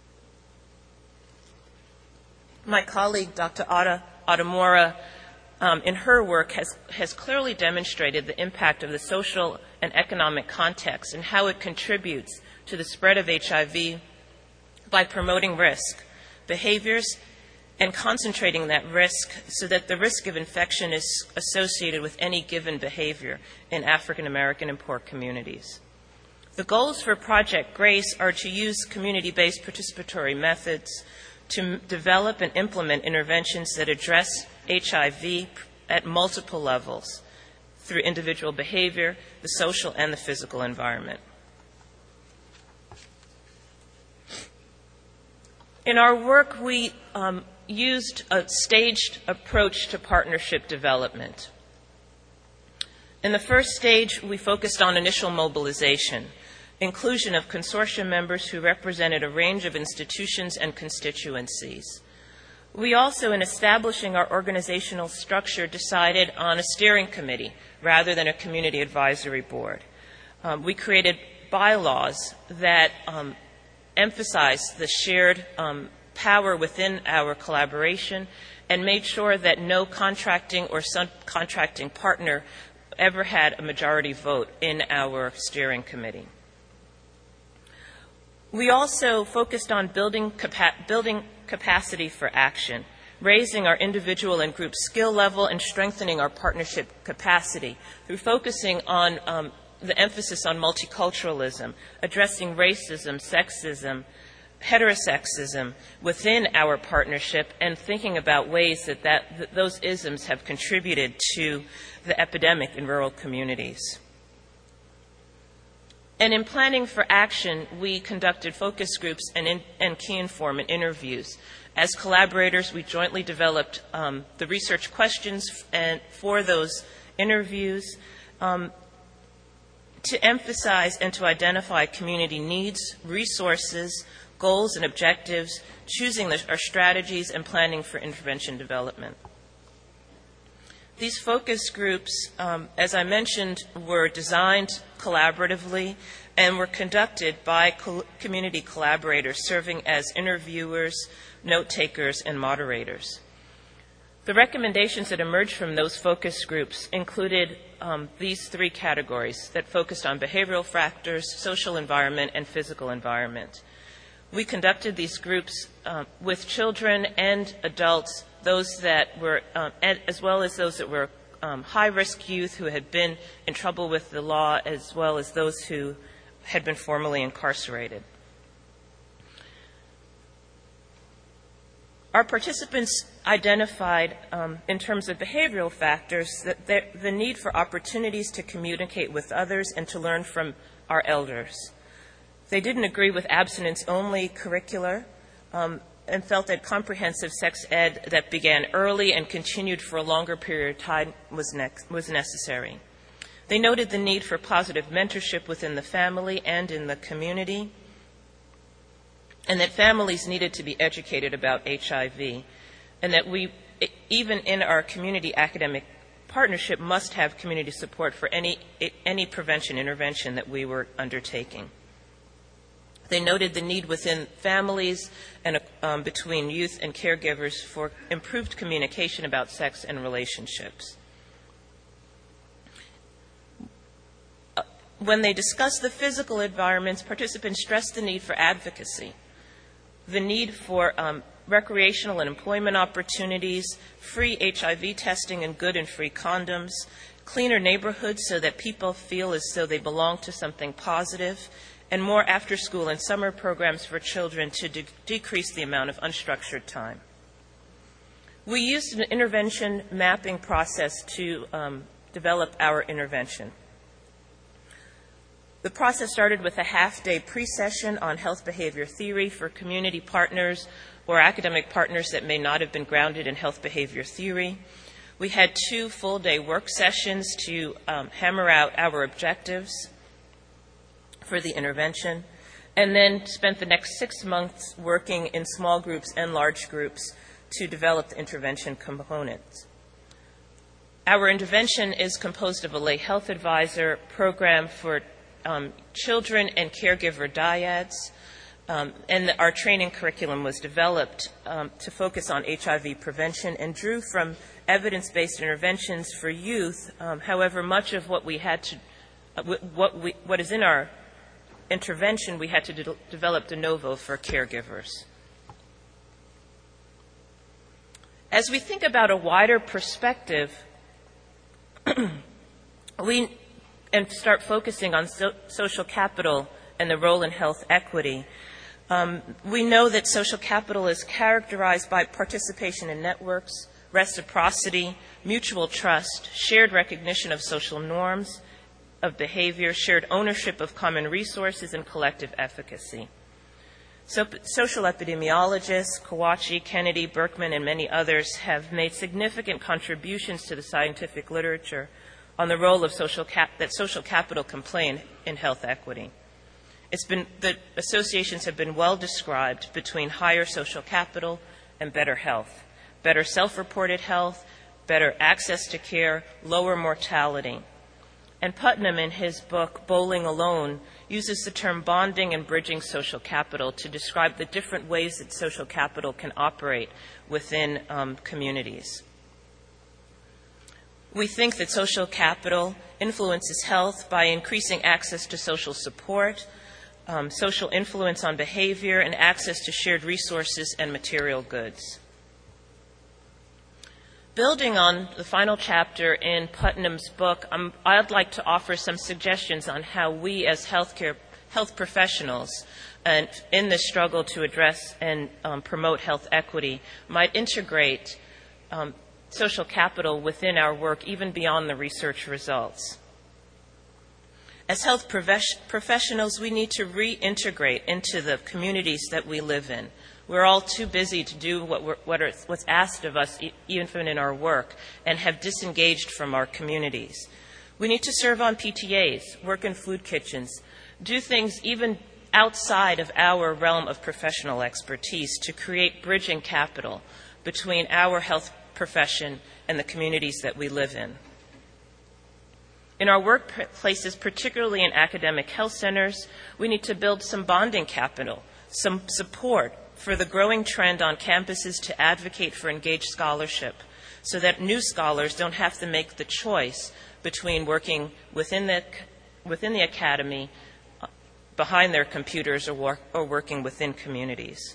My colleague, Doctor Ada Adamora, Um, in her work, has, has clearly demonstrated the impact of the social and economic context and how it contributes to the spread of H I V by promoting risk behaviors and concentrating that risk so that the risk of infection is associated with any given behavior in African American and poor communities. The goals for Project GRACE are to use community-based participatory methods to develop and implement interventions that address H I V at multiple levels through individual behavior, the social and the physical environment. In our work, we um, used a staged approach to partnership development. In the first stage, we focused on initial mobilization, inclusion of consortium members who represented a range of institutions and constituencies. We also, in establishing our organizational structure, decided on a steering committee rather than a community advisory board. Um, we created bylaws that um, emphasized the shared um, power within our collaboration and made sure that no contracting or subcontracting partner ever had a majority vote in our steering committee. We also focused on building, capa- building capacity for action, raising our individual and group skill level, and strengthening our partnership capacity through focusing on um, the emphasis on multiculturalism, addressing racism, sexism, heterosexism within our partnership, and thinking about ways that, that, that those isms have contributed to the epidemic in rural communities. And in planning for action, we conducted focus groups and, in, and key informant interviews. As collaborators, we jointly developed um, the research questions f- and for those interviews um, to emphasize and to identify community needs, resources, goals, and objectives, choosing the, our strategies and planning for intervention development. These focus groups, um, as I mentioned, were designed collaboratively and were conducted by co- community collaborators serving as interviewers, note takers, and moderators. The recommendations that emerged from those focus groups included um, these three categories that focused on behavioral factors, social environment, and physical environment. We conducted these groups uh, with children and adults, those that were, um, as well as those that were um, high-risk youth who had been in trouble with the law, as well as those who had been formerly incarcerated. Our participants identified, um, in terms of behavioral factors, that there, the need for opportunities to communicate with others and to learn from our elders. They didn't agree with abstinence-only curricula um, and felt that comprehensive sex ed that began early and continued for a longer period of time was, ne- was necessary. They noted the need for positive mentorship within the family and in the community, and that families needed to be educated about H I V, and that we, even in our community academic partnership, must have community support for any, any prevention intervention that we were undertaking. They noted the need within families and um, between youth and caregivers for improved communication about sex and relationships. Uh, when they discussed the physical environments, participants stressed the need for advocacy, the need for um, recreational and employment opportunities, free H I V testing and good and free condoms, cleaner neighborhoods so that people feel as though they belong to something positive, and more after-school and summer programs for children to de- decrease the amount of unstructured time. We used an intervention mapping process to um, develop our intervention. The process started with a half-day pre-session on health behavior theory for community partners or academic partners that may not have been grounded in health behavior theory. We had two full-day work sessions to um, hammer out our objectives for the intervention, and then spent the next six months working in small groups and large groups to develop the intervention components. Our intervention is composed of a lay health advisor program for um, children and caregiver dyads, um, and our training curriculum was developed um, to focus on H I V prevention and drew from evidence-based interventions for youth. Um, however, much of what we had to, uh, what, we, what is in our intervention, we had to de- develop de novo for caregivers. As we think about a wider perspective, we and start focusing on so- social capital and the role in health equity, um, we know that social capital is characterized by participation in networks, reciprocity, mutual trust, shared recognition of social norms, of behavior, shared ownership of common resources, and collective efficacy. So, social epidemiologists, Kawachi, Kennedy, Berkman, and many others have made significant contributions to the scientific literature on the role of social cap- that social capital can play in, in health equity. It's been, the associations have been well described between higher social capital and better health, better self-reported health, better access to care, lower mortality. And Putnam, in his book, Bowling Alone, uses the term bonding and bridging social capital to describe the different ways that social capital can operate within um, communities. We think that social capital influences health by increasing access to social support, um, social influence on behavior, and access to shared resources and material goods. Building on the final chapter in Putnam's book, um, I'd like to offer some suggestions on how we as healthcare health professionals and in this struggle to address and um, promote health equity might integrate um, social capital within our work, even beyond the research results. As health prof- professionals, we need to reintegrate into the communities that we live in. We're all too busy to do what we're, what are, what's asked of us, even in our work, and have disengaged from our communities. We need to serve on P T As, work in food kitchens, do things even outside of our realm of professional expertise to create bridging capital between our health profession and the communities that we live in. In our workplaces, particularly in academic health centers, we need to build some bonding capital, some support for the growing trend on campuses to advocate for engaged scholarship so that new scholars don't have to make the choice between working within the, within the academy, behind their computers, or, work, or working within communities.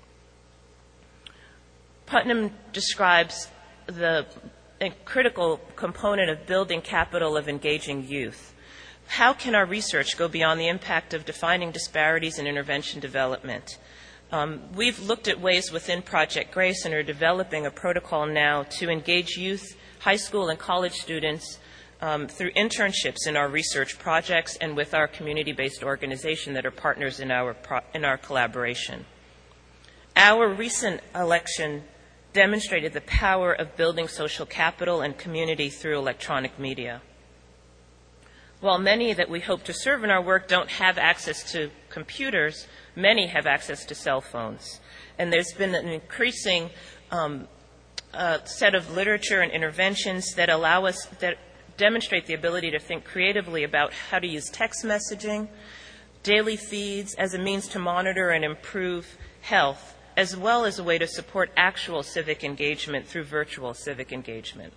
Putnam describes the critical component of building capital of engaging youth. How can our research go beyond the impact of defining disparities in intervention development? Um, we've looked at ways within Project GRACE and are developing a protocol now to engage youth, high school, and college students um, through internships in our research projects and with our community-based organization that are partners in our, pro- in our collaboration. Our recent election demonstrated the power of building social capital and community through electronic media. While many that we hope to serve in our work don't have access to computers, many have access to cell phones. And there's been an increasing um, uh, set of literature and interventions that allow us, that demonstrate the ability to think creatively about how to use text messaging, daily feeds as a means to monitor and improve health, as well as a way to support actual civic engagement through virtual civic engagement.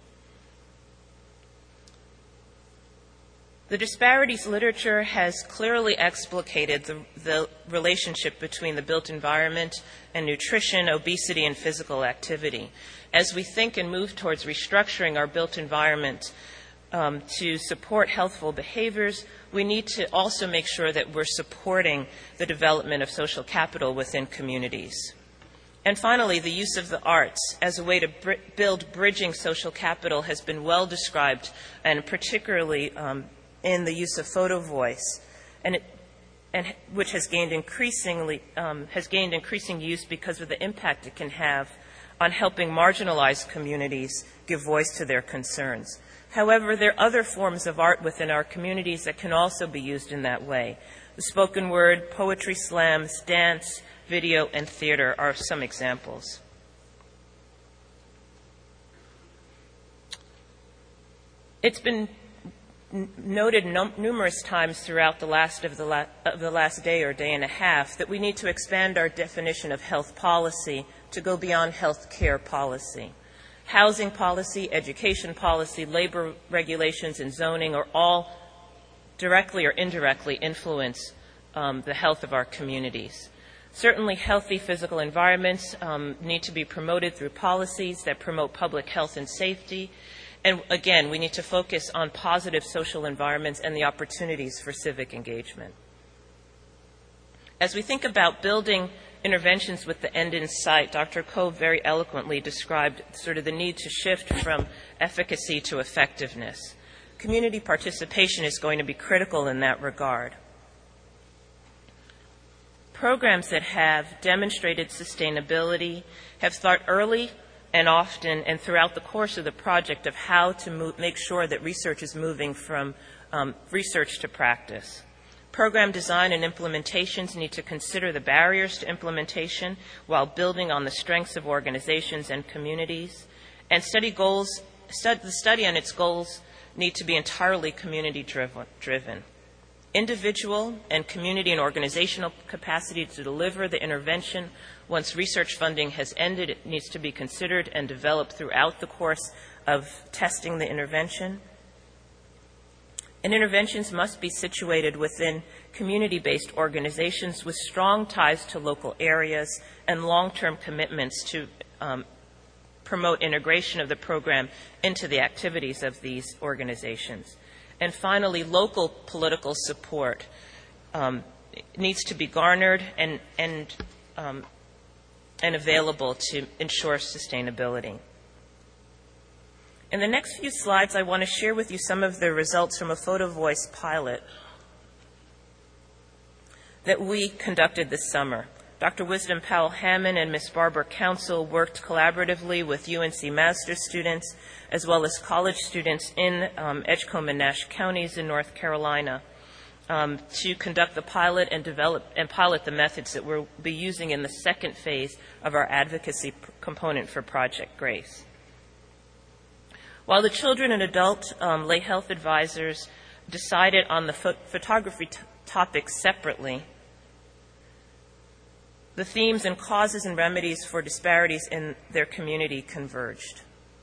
The disparities literature has clearly explicated the, the relationship between the built environment and nutrition, obesity, and physical activity. As we think and move towards restructuring our built environment um, to support healthful behaviors, we need to also make sure that we're supporting the development of social capital within communities. And finally, the use of the arts as a way to br- build bridging social capital has been well described, and particularly um, in the use of photo voice, and, it, and which has gained increasingly um, has gained increasing use because of the impact it can have on helping marginalized communities give voice to their concerns. However, there are other forms of art within our communities that can also be used in that way. The spoken word, poetry slams, dance, video, and theater are some examples. It's been n- noted no- numerous times throughout the last of the, la- of the last day or day and a half that we need to expand our definition of health policy to go beyond health care policy. Housing policy, education policy, labor regulations, and zoning are all directly or indirectly influence um, the health of our communities. Certainly, healthy physical environments um, need to be promoted through policies that promote public health and safety. And again, we need to focus on positive social environments and the opportunities for civic engagement. As we think about building interventions with the end in sight, Doctor Koh very eloquently described sort of the need to shift from efficacy to effectiveness. Community participation is going to be critical in that regard. Programs that have demonstrated sustainability have thought early and often and throughout the course of the project of how to move, make sure that research is moving from um, research to practice. Program design and implementations need to consider the barriers to implementation while building on the strengths of organizations and communities. And study goals, stud, the study and its goals need to be entirely community driven. Individual and community and organizational capacity to deliver the intervention once research funding has ended, it needs to be considered and developed throughout the course of testing the intervention. And interventions must be situated within community-based organizations with strong ties to local areas and long-term commitments to um, promote integration of the program into the activities of these organizations. And finally, local political support um, needs to be garnered and, and, um, and available to ensure sustainability. In the next few slides, I want to share with you some of the results from a Photo Voice pilot that we conducted this summer. Doctor Wisdom Powell-Hammond and Miz Barbara Council worked collaboratively with U N C master's students as well as college students in um, Edgecombe and Nash counties in North Carolina um, to conduct the pilot and develop and pilot the methods that we'll be using in the second phase of our advocacy p- component for Project GRACE. While the children and adult um, lay health advisors decided on the pho- photography t- topics separately, the themes and causes and remedies for disparities in their community converged.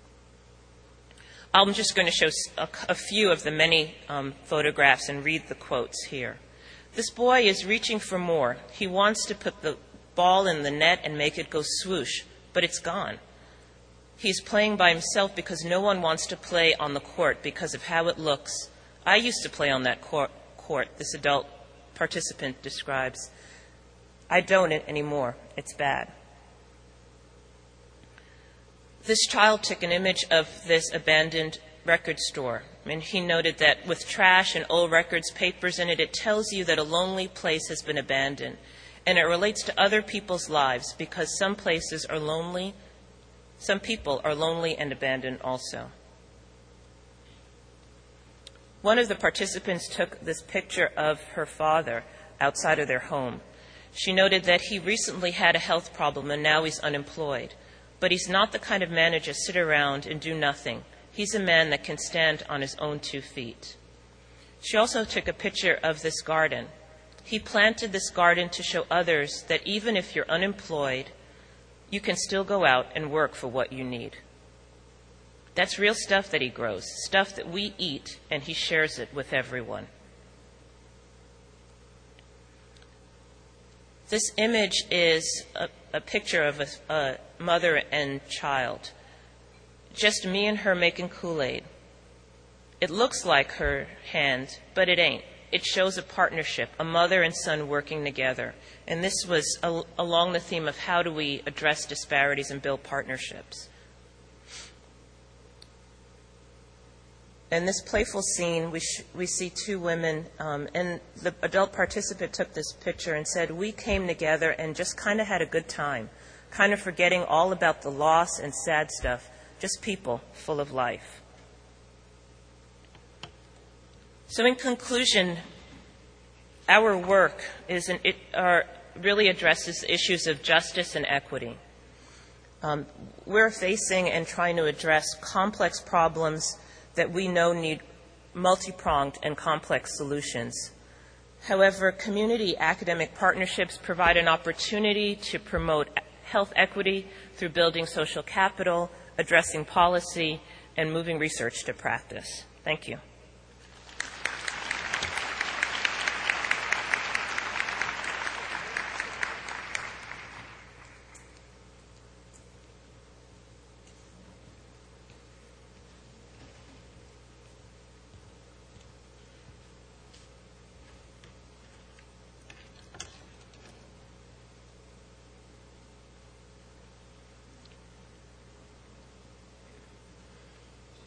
I'm just going to show a, a few of the many um, photographs and read the quotes here. This boy is reaching for more. He wants to put the ball in the net and make it go swoosh, but it's gone. He's playing by himself because no one wants to play on the court because of how it looks. I used to play on that court, court this adult participant describes. I don't anymore. It's bad. This child took an image of this abandoned record store, and he noted that with trash and old records, papers in it, it tells you that a lonely place has been abandoned. And it relates to other people's lives because some places are lonely, some people are lonely and abandoned also. One of the participants took this picture of her father outside of their home. She noted that he recently had a health problem and now he's unemployed. But he's not the kind of man to just sit around and do nothing. He's a man that can stand on his own two feet. She also took a picture of this garden. He planted this garden to show others that even if you're unemployed, you can still go out and work for what you need. That's real stuff that he grows, stuff that we eat, and he shares it with everyone. This image is a, a picture of a, a mother and child. Just me and her making Kool-Aid. It looks like her hand, but it ain't. It shows a partnership, a mother and son working together. And this was a, along the theme of how do we address disparities and build partnerships. In this playful scene, we, sh- we see two women, um, and the adult participant took this picture and said, we came together and just kind of had a good time, kind of forgetting all about the loss and sad stuff, just people full of life. So in conclusion, our work is an, it are, really addresses issues of justice and equity. Um, we're facing and trying to address complex problems that we know need multi-pronged and complex solutions. However, community academic partnerships provide an opportunity to promote health equity through building social capital, addressing policy, and moving research to practice. Thank you.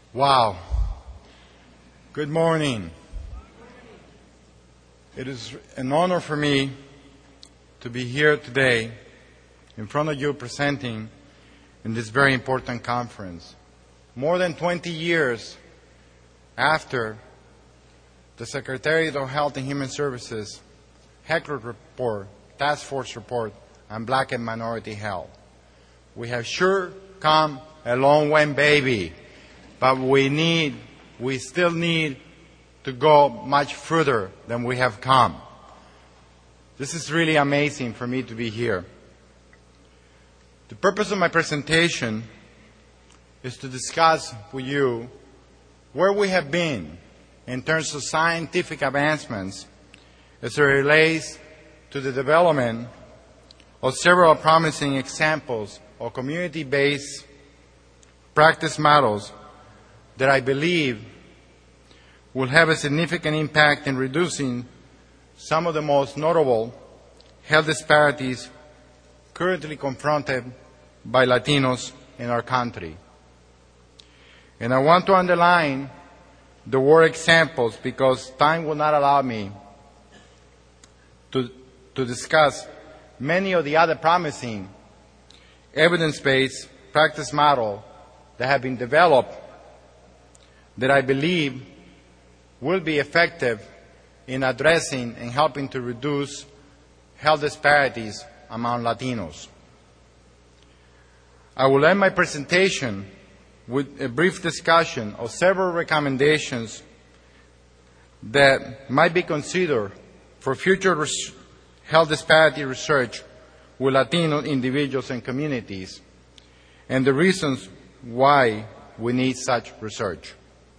Wow. Good morning. It is an honor for me to be here today in front of you presenting in this very important conference. More than twenty years after the Secretariat of Health and Human Services Heckler Report, Task Force Report on Black and Minority Health. We have sure come a long way, baby, but we need, we still need to go much further than we have come. This is really amazing for me to be here. The purpose of my presentation is to discuss with you where we have been in terms of scientific advancements as it relates to the development of several promising examples of community-based practice models that I believe will have a significant impact in reducing some of the most notable health disparities currently confronted by Latinos in our country. And I want to underline the word examples because time will not allow me to, to discuss many of the other promising evidence-based practice models that have been developed that I believe will be effective in addressing and helping to reduce health disparities among Latinos. I will end my presentation with a brief discussion of several recommendations that might be considered for future res- health disparity research with Latino individuals and communities, and the reasons why we need such research.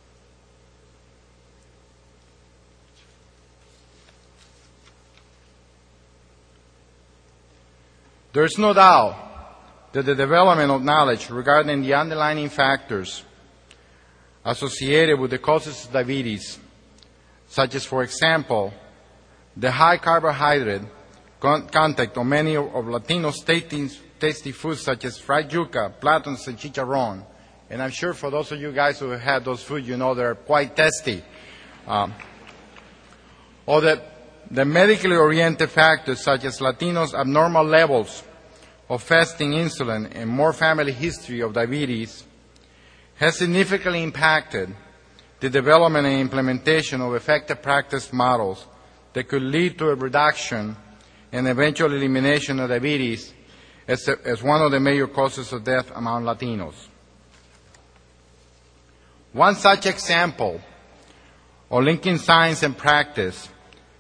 There is no doubt that the development of knowledge regarding the underlying factors associated with the causes of diabetes, such as, for example, the high carbohydrate con- content of many of, of Latinos' tasty, tasty foods, such as fried yuca, plátanos, and chicharrón. And I'm sure for those of you guys who have had those foods, you know they're quite tasty. Um, or the, the medically oriented factors, such as Latinos' abnormal levels of fasting insulin and more family history of diabetes, has significantly impacted the development and implementation of effective practice models that could lead to a reduction and eventual elimination of diabetes as, a, as one of the major causes of death among Latinos. One such example of linking science and practice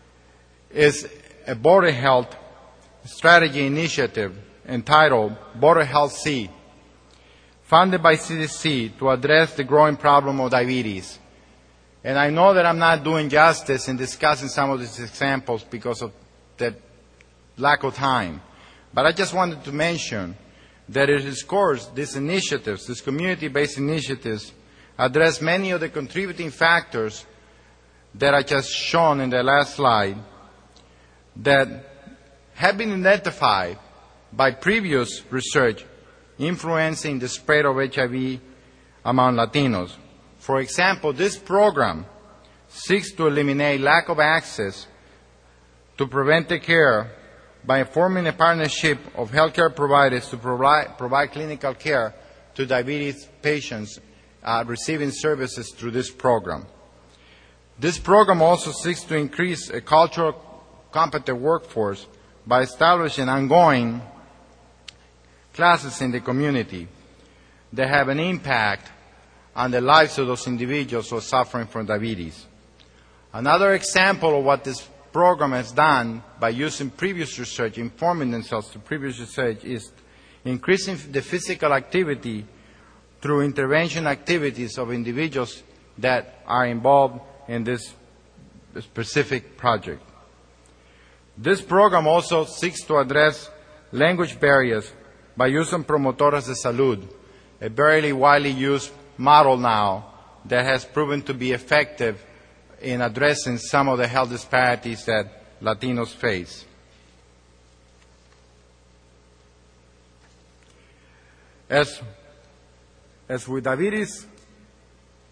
is a border health strategy initiative entitled Border Health C, funded by C D C to address the growing problem of diabetes. And I know that I'm not doing justice in discussing some of these examples because of the lack of time. But I just wanted to mention that at its core, these initiatives, these community-based initiatives, address many of the contributing factors that I just shown in the last slide that have been identified by previous research influencing the spread of H I V among Latinos. For example, this program seeks to eliminate lack of access to preventive care by forming a partnership of healthcare providers to provide, provide clinical care to diabetes patients uh, receiving services through this program. This program also seeks to increase a cultural competent workforce by establishing ongoing classes in the community that have an impact on the lives of those individuals who are suffering from diabetes. Another example of what this program has done by using previous research, informing themselves to previous research, is increasing the physical activity through intervention activities of individuals that are involved in this specific project. This program also seeks to address language barriers by using promotoras de salud, a very widely used model now that has proven to be effective in addressing some of the health disparities that Latinos face. As, as with diabetes,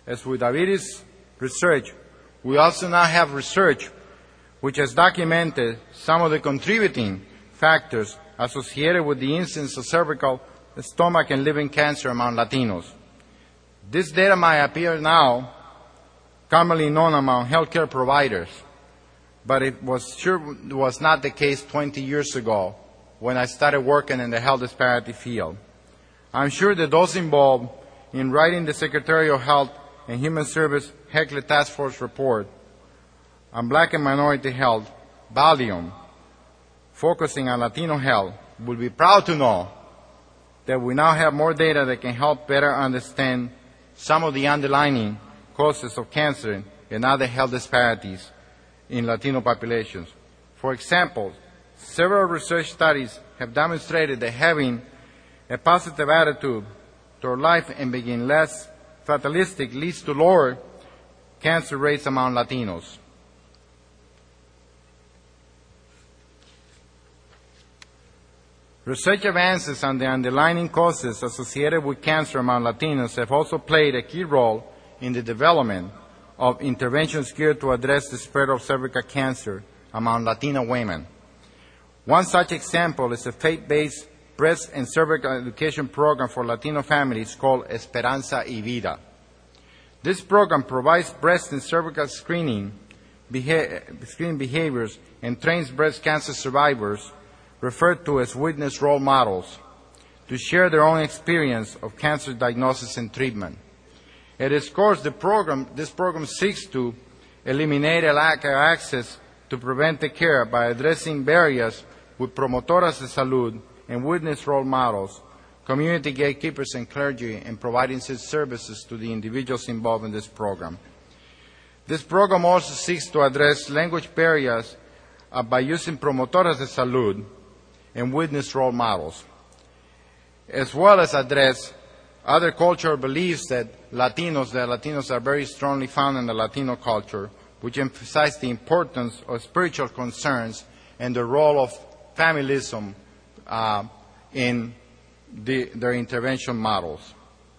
as with diabetes research, we also now have research which has documented some of the contributing factors associated with the incidence of cervical, stomach, and liver cancer among Latinos. This data might appear now commonly known among healthcare providers, but it was sure was not the case twenty years ago when I started working in the health disparity field. I'm sure that those involved in writing the Secretary of Health and Human Service Heckley Task Force report on Black and minority health, volume, focusing on Latino health, will be proud to know that we now have more data that can help better understand some of the underlying causes of cancer and other health disparities in Latino populations. For example, several research studies have demonstrated that having a positive attitude toward life and being less fatalistic leads to lower cancer rates among Latinos. Research advances on the underlying causes associated with cancer among Latinos have also played a key role in the development of interventions geared to address the spread of cervical cancer among Latino women. One such example is a faith-based breast and cervical education program for Latino families called Esperanza y Vida. This program provides breast and cervical screening, beha- screening behaviors and trains breast cancer survivors, referred to as witness role models, to share their own experience of cancer diagnosis and treatment. At its core, the program, this program seeks to eliminate a lack of access to preventive care by addressing barriers with promotoras de salud and witness role models, community gatekeepers and clergy, and providing such services to the individuals involved in this program. This program also seeks to address language barriers uh, by using promotoras de salud and witness role models, as well as address other cultural beliefs that Latinos, that Latinos are very strongly found in the Latino culture, which emphasize the importance of spiritual concerns and the role of familism uh, in the, their intervention models.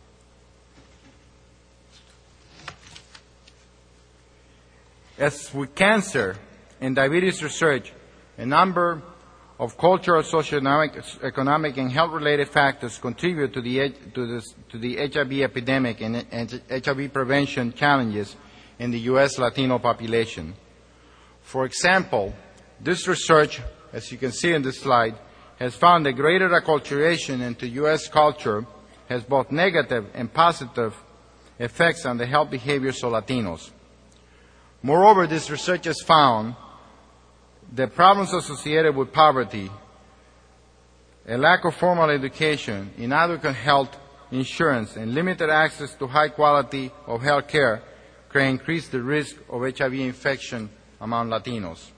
As with cancer and diabetes research, a number of cultural, socioeconomic, economic, and health-related factors contribute to the, to, this, to the H I V epidemic and, and H I V prevention challenges in the U S Latino population. For example, this research, as you can see in this slide, has found that greater acculturation into U S culture has both negative and positive effects on the health behaviors of Latinos. Moreover, this research has found the problems associated with poverty, a lack of formal education, inadequate health insurance, and limited access to high quality of health care can increase the risk of H I V infection among Latinos.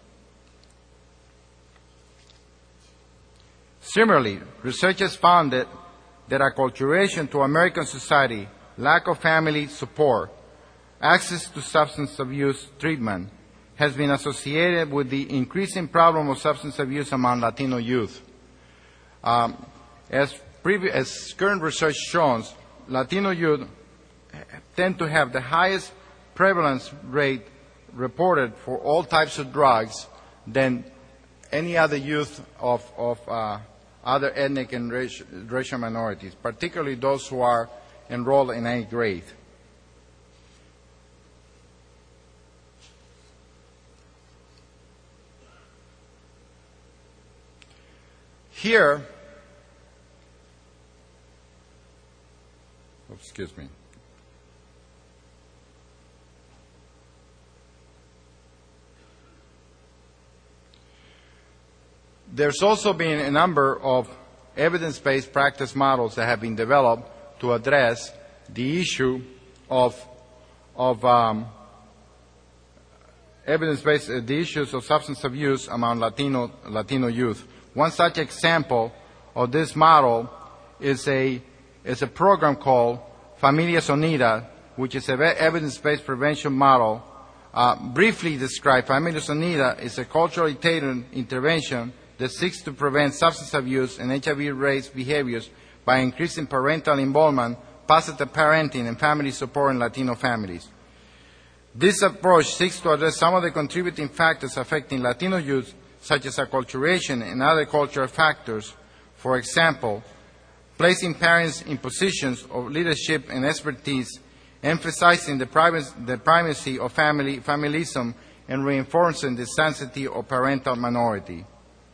Similarly, research has found that, that acculturation to American society, lack of family support, access to substance abuse treatment, has been associated with the increasing problem of substance abuse among Latino youth. Um, as, previ- as current research shows, Latino youth tend to have the highest prevalence rate reported for all types of drugs than any other youth of, of uh, other ethnic and racial, racial minorities, particularly those who are enrolled in eighth grade. Here, oh, excuse me. There's also been a number of evidence-based practice models that have been developed to address the issue of, of um, evidence-based uh, the issues of substance abuse among Latino Latino youth. One such example of this model is a, is a program called Familias Unidas, which is an evidence-based prevention model. Uh, briefly described, Familias Unidas is a culturally tailored intervention that seeks to prevent substance abuse and H I V-related behaviors by increasing parental involvement positive parenting and family support in Latino families. This approach seeks to address some of the contributing factors affecting Latino youth, such as acculturation and other cultural factors. For example, placing parents in positions of leadership and expertise, emphasizing the privacy, the primacy of family, familism, and reinforcing the sanctity of parental minority.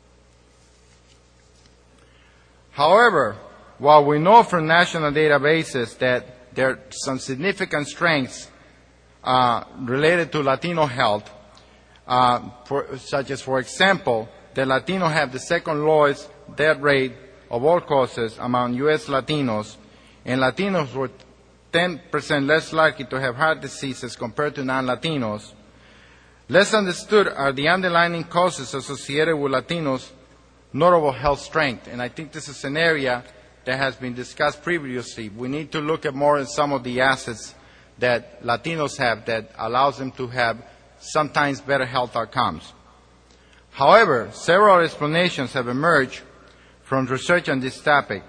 However, while we know from national databases that there are some significant strengths uh, related to Latino health, uh, for, such as, for example, that Latino have the second lowest death rate of all causes among U S Latinos, and Latinos were ten percent less likely to have heart diseases compared to non-Latinos, less understood are the underlying causes associated with Latinos' notable health strength. And I think this is an area that has been discussed previously. We need to look at more at some of the assets that Latinos have that allows them to have sometimes better health outcomes. However, several explanations have emerged from research on this topic.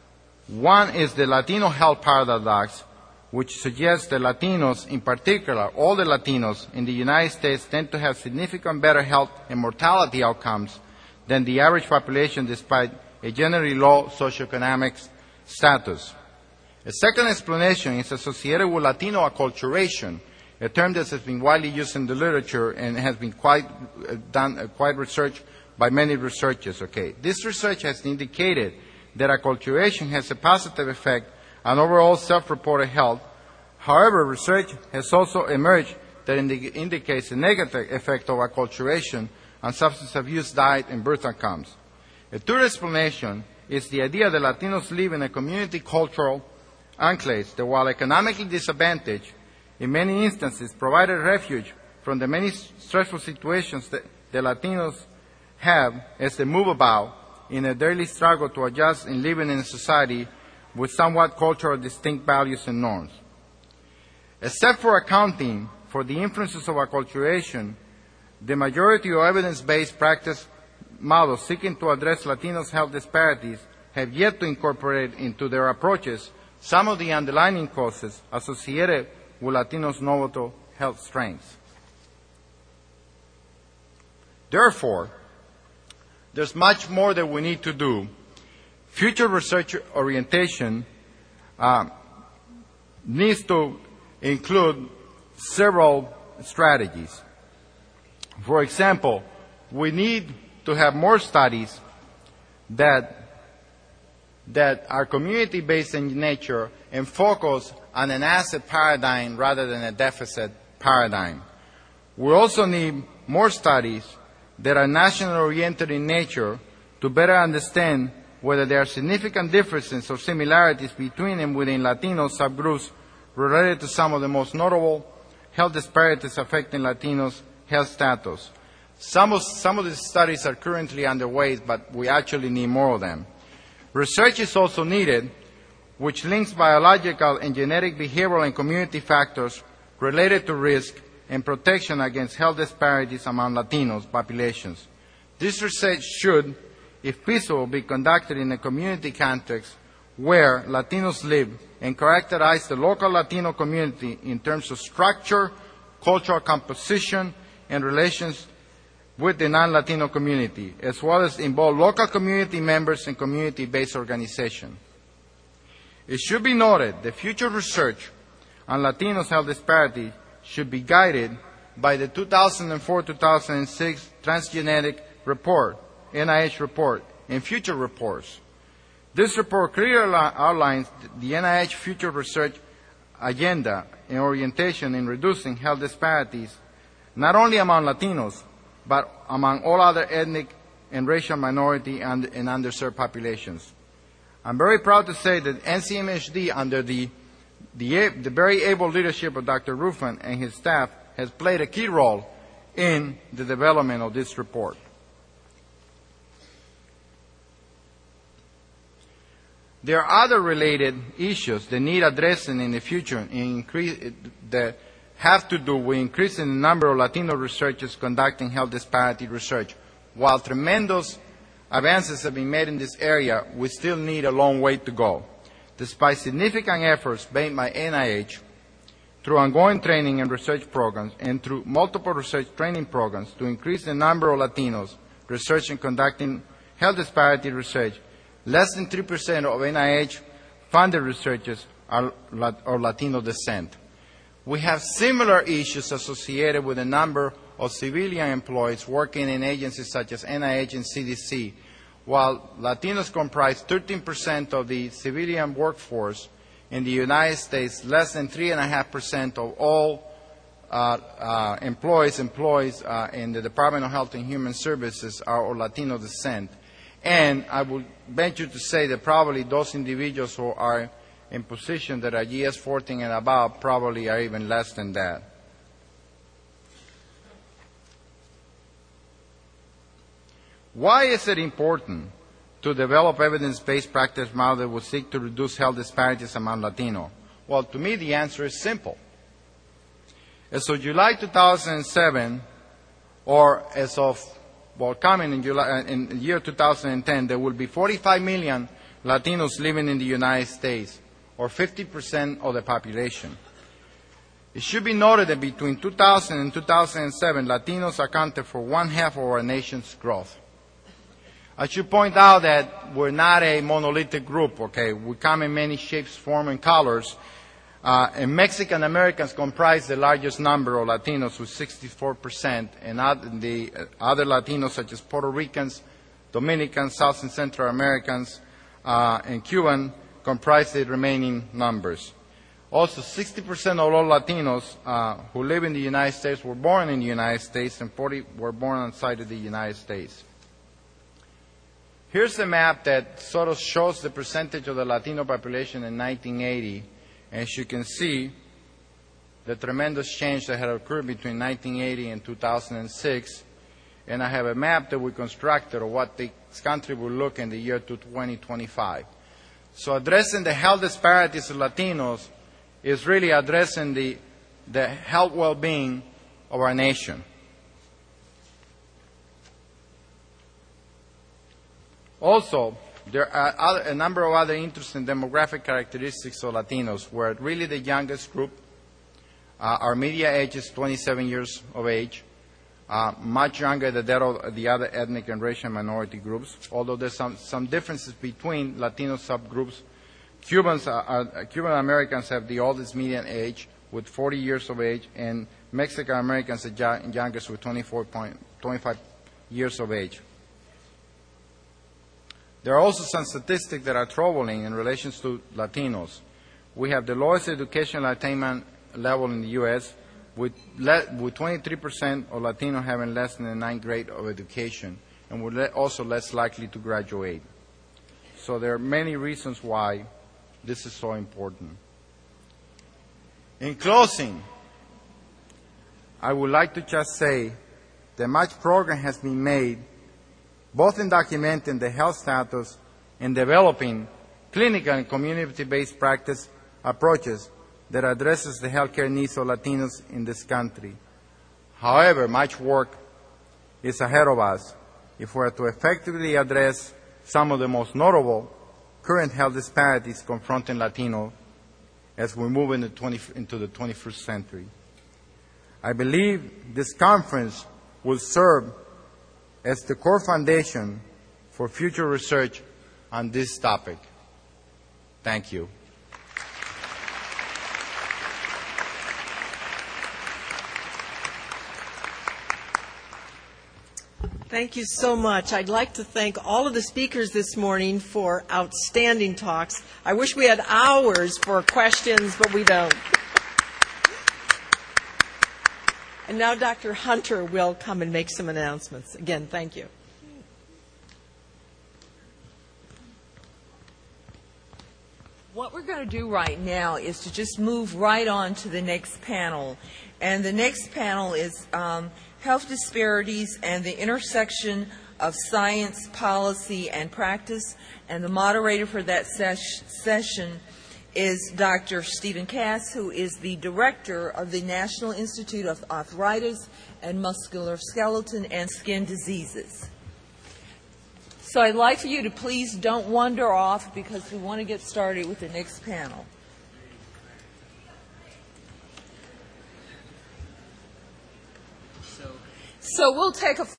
One is the Latino health paradox, which suggests that Latinos, in particular, all the Latinos in the United States, tend to have significant better health and mortality outcomes than the average population despite a generally low socioeconomic status. A second explanation is associated with Latino acculturation, a term that has been widely used in the literature and has been quite uh, done, uh, quite researched by many researchers. Okay, this research has indicated that acculturation has a positive effect on overall self-reported health. However, research has also emerged that indi- indicates a negative effect of acculturation on substance abuse, diet, and birth outcomes. A third explanation is the idea that Latinos live in a community cultural enclaves that, while economically disadvantaged, in many instances provided refuge from the many stressful situations that the Latinos have as they move about in a daily struggle to adjust in living in a society with somewhat culturally distinct values and norms. Except for accounting for the influences of acculturation, the majority of evidence-based practice models seeking to address Latinos' health disparities have yet to incorporate into their approaches some of the underlying causes associated with Latinos' novel health strengths. Therefore, there's much more that we need to do. Future research orientation uh, needs to include several strategies. For example, we need to have more studies that, that are community-based in nature and focus on an asset paradigm rather than a deficit paradigm. We also need more studies that are nationally oriented in nature to better understand whether there are significant differences or similarities between and within Latino subgroups related to some of the most notable health disparities affecting Latinos' health status. Some of, some of these studies are currently underway, but we actually need more of them. Research is also needed, which links biological and genetic behavioral and community factors related to risk and protection against health disparities among Latinos populations. This research should, if feasible, be conducted in a community context where Latinos live and characterize the local Latino community in terms of structure, cultural composition, and relations with the non-Latino community, as well as involve local community members and community-based organizations. It should be noted that future research on Latinos' health disparities should be guided by the two thousand four to two thousand six Transgenetic Report, N I H report, and future reports. This report clearly outlines the N I H future research agenda and orientation in reducing health disparities, not only among Latinos, but among all other ethnic and racial minority and, and underserved populations. I'm very proud to say that N C M H D, under the, the, the very able leadership of Doctor Ruffin and his staff, has played a key role in the development of this report. There are other related issues that need addressing in the future increase, that have to do with increasing the number of Latino researchers conducting health disparity research. While tremendous advances have been made in this area, we still need a long way to go. despite significant efforts made by N I H through ongoing training and research programs and through multiple research training programs to increase the number of Latinos researching and conducting health disparity research, less than three percent of N I H-funded researchers are of Latino descent. We have similar issues associated with the number of civilian employees working in agencies such as N I H and C D C. While Latinos comprise thirteen percent of the civilian workforce in the United States, less than three point five percent of all uh, uh, employees employees uh, in the Department of Health and Human Services are of Latino descent. And I would venture to say that probably those individuals who are in positions that are G S fourteen and above probably are even less than that. Why is it important to develop evidence-based practice models that will seek to reduce health disparities among Latino? Well, to me, the answer is simple. As of July two thousand seven, or as of, well, coming in, July, in the year two thousand ten, there will be forty-five million Latinos living in the United States, or fifty percent of the population. It should be noted that between two thousand and two thousand seven, Latinos accounted for one-half of our nation's growth. I should point out that we're not a monolithic group, okay? We come in many shapes, forms, and colors. Uh, and Mexican Americans comprise the largest number of Latinos with sixty-four percent, and the other Latinos such as Puerto Ricans, Dominicans, South and Central Americans, uh, and Cuban comprise the remaining numbers. Also, sixty percent of all Latinos uh, who live in the United States were born in the United States, and forty were born outside of the United States. Here's a map that sort of shows the percentage of the Latino population in nineteen eighty. And as you can see, the tremendous change that had occurred between nineteen eighty and two thousand six. And I have a map that we constructed of what the country will look in the year twenty twenty-five. So addressing the health disparities of Latinos is really addressing the, the health well-being of our nation. Also, there are other, a number of other interesting demographic characteristics of Latinos. We're really the youngest group. Uh, our median age is twenty-seven years of age, uh, much younger than that of the other ethnic and racial minority groups, although there's some, some differences between Latino subgroups. Cubans are, are, Cuban Americans have the oldest median age with forty years of age, and Mexican Americans are youngest with twenty-four point, twenty-five years of age. There are also some statistics that are troubling in relation to Latinos. We have the lowest educational attainment level in the U S, with, le with twenty-three percent of Latinos having less than the ninth grade of education, and we're le also less likely to graduate. So there are many reasons why this is so important. In closing, I would like to just say that much progress has been made both in documenting the health status and developing clinical and community-based practice approaches that addresses the healthcare needs of Latinos in this country. However, much work is ahead of us if we are to effectively address some of the most notable current health disparities confronting Latinos as we move into, twenty, into the twenty-first century. I believe this conference will serve as the core foundation for future research on this topic. Thank you. Thank you so much. I'd like to thank all of the speakers this morning for outstanding talks. I wish we had hours for questions, but we don't. And now Doctor Hunter will come and make some announcements. Again, thank you. What we're going to do right now is to just move right on to the next panel. And the next panel is um, health disparities and the intersection of science, policy, and practice. And the moderator for that ses- session is Doctor Stephen Cass, who is the director of the National Institute of Arthritis and Musculoskeletal and Skin Diseases. So I'd like for you to please don't wander off because we want to get started with the next panel. So we'll take a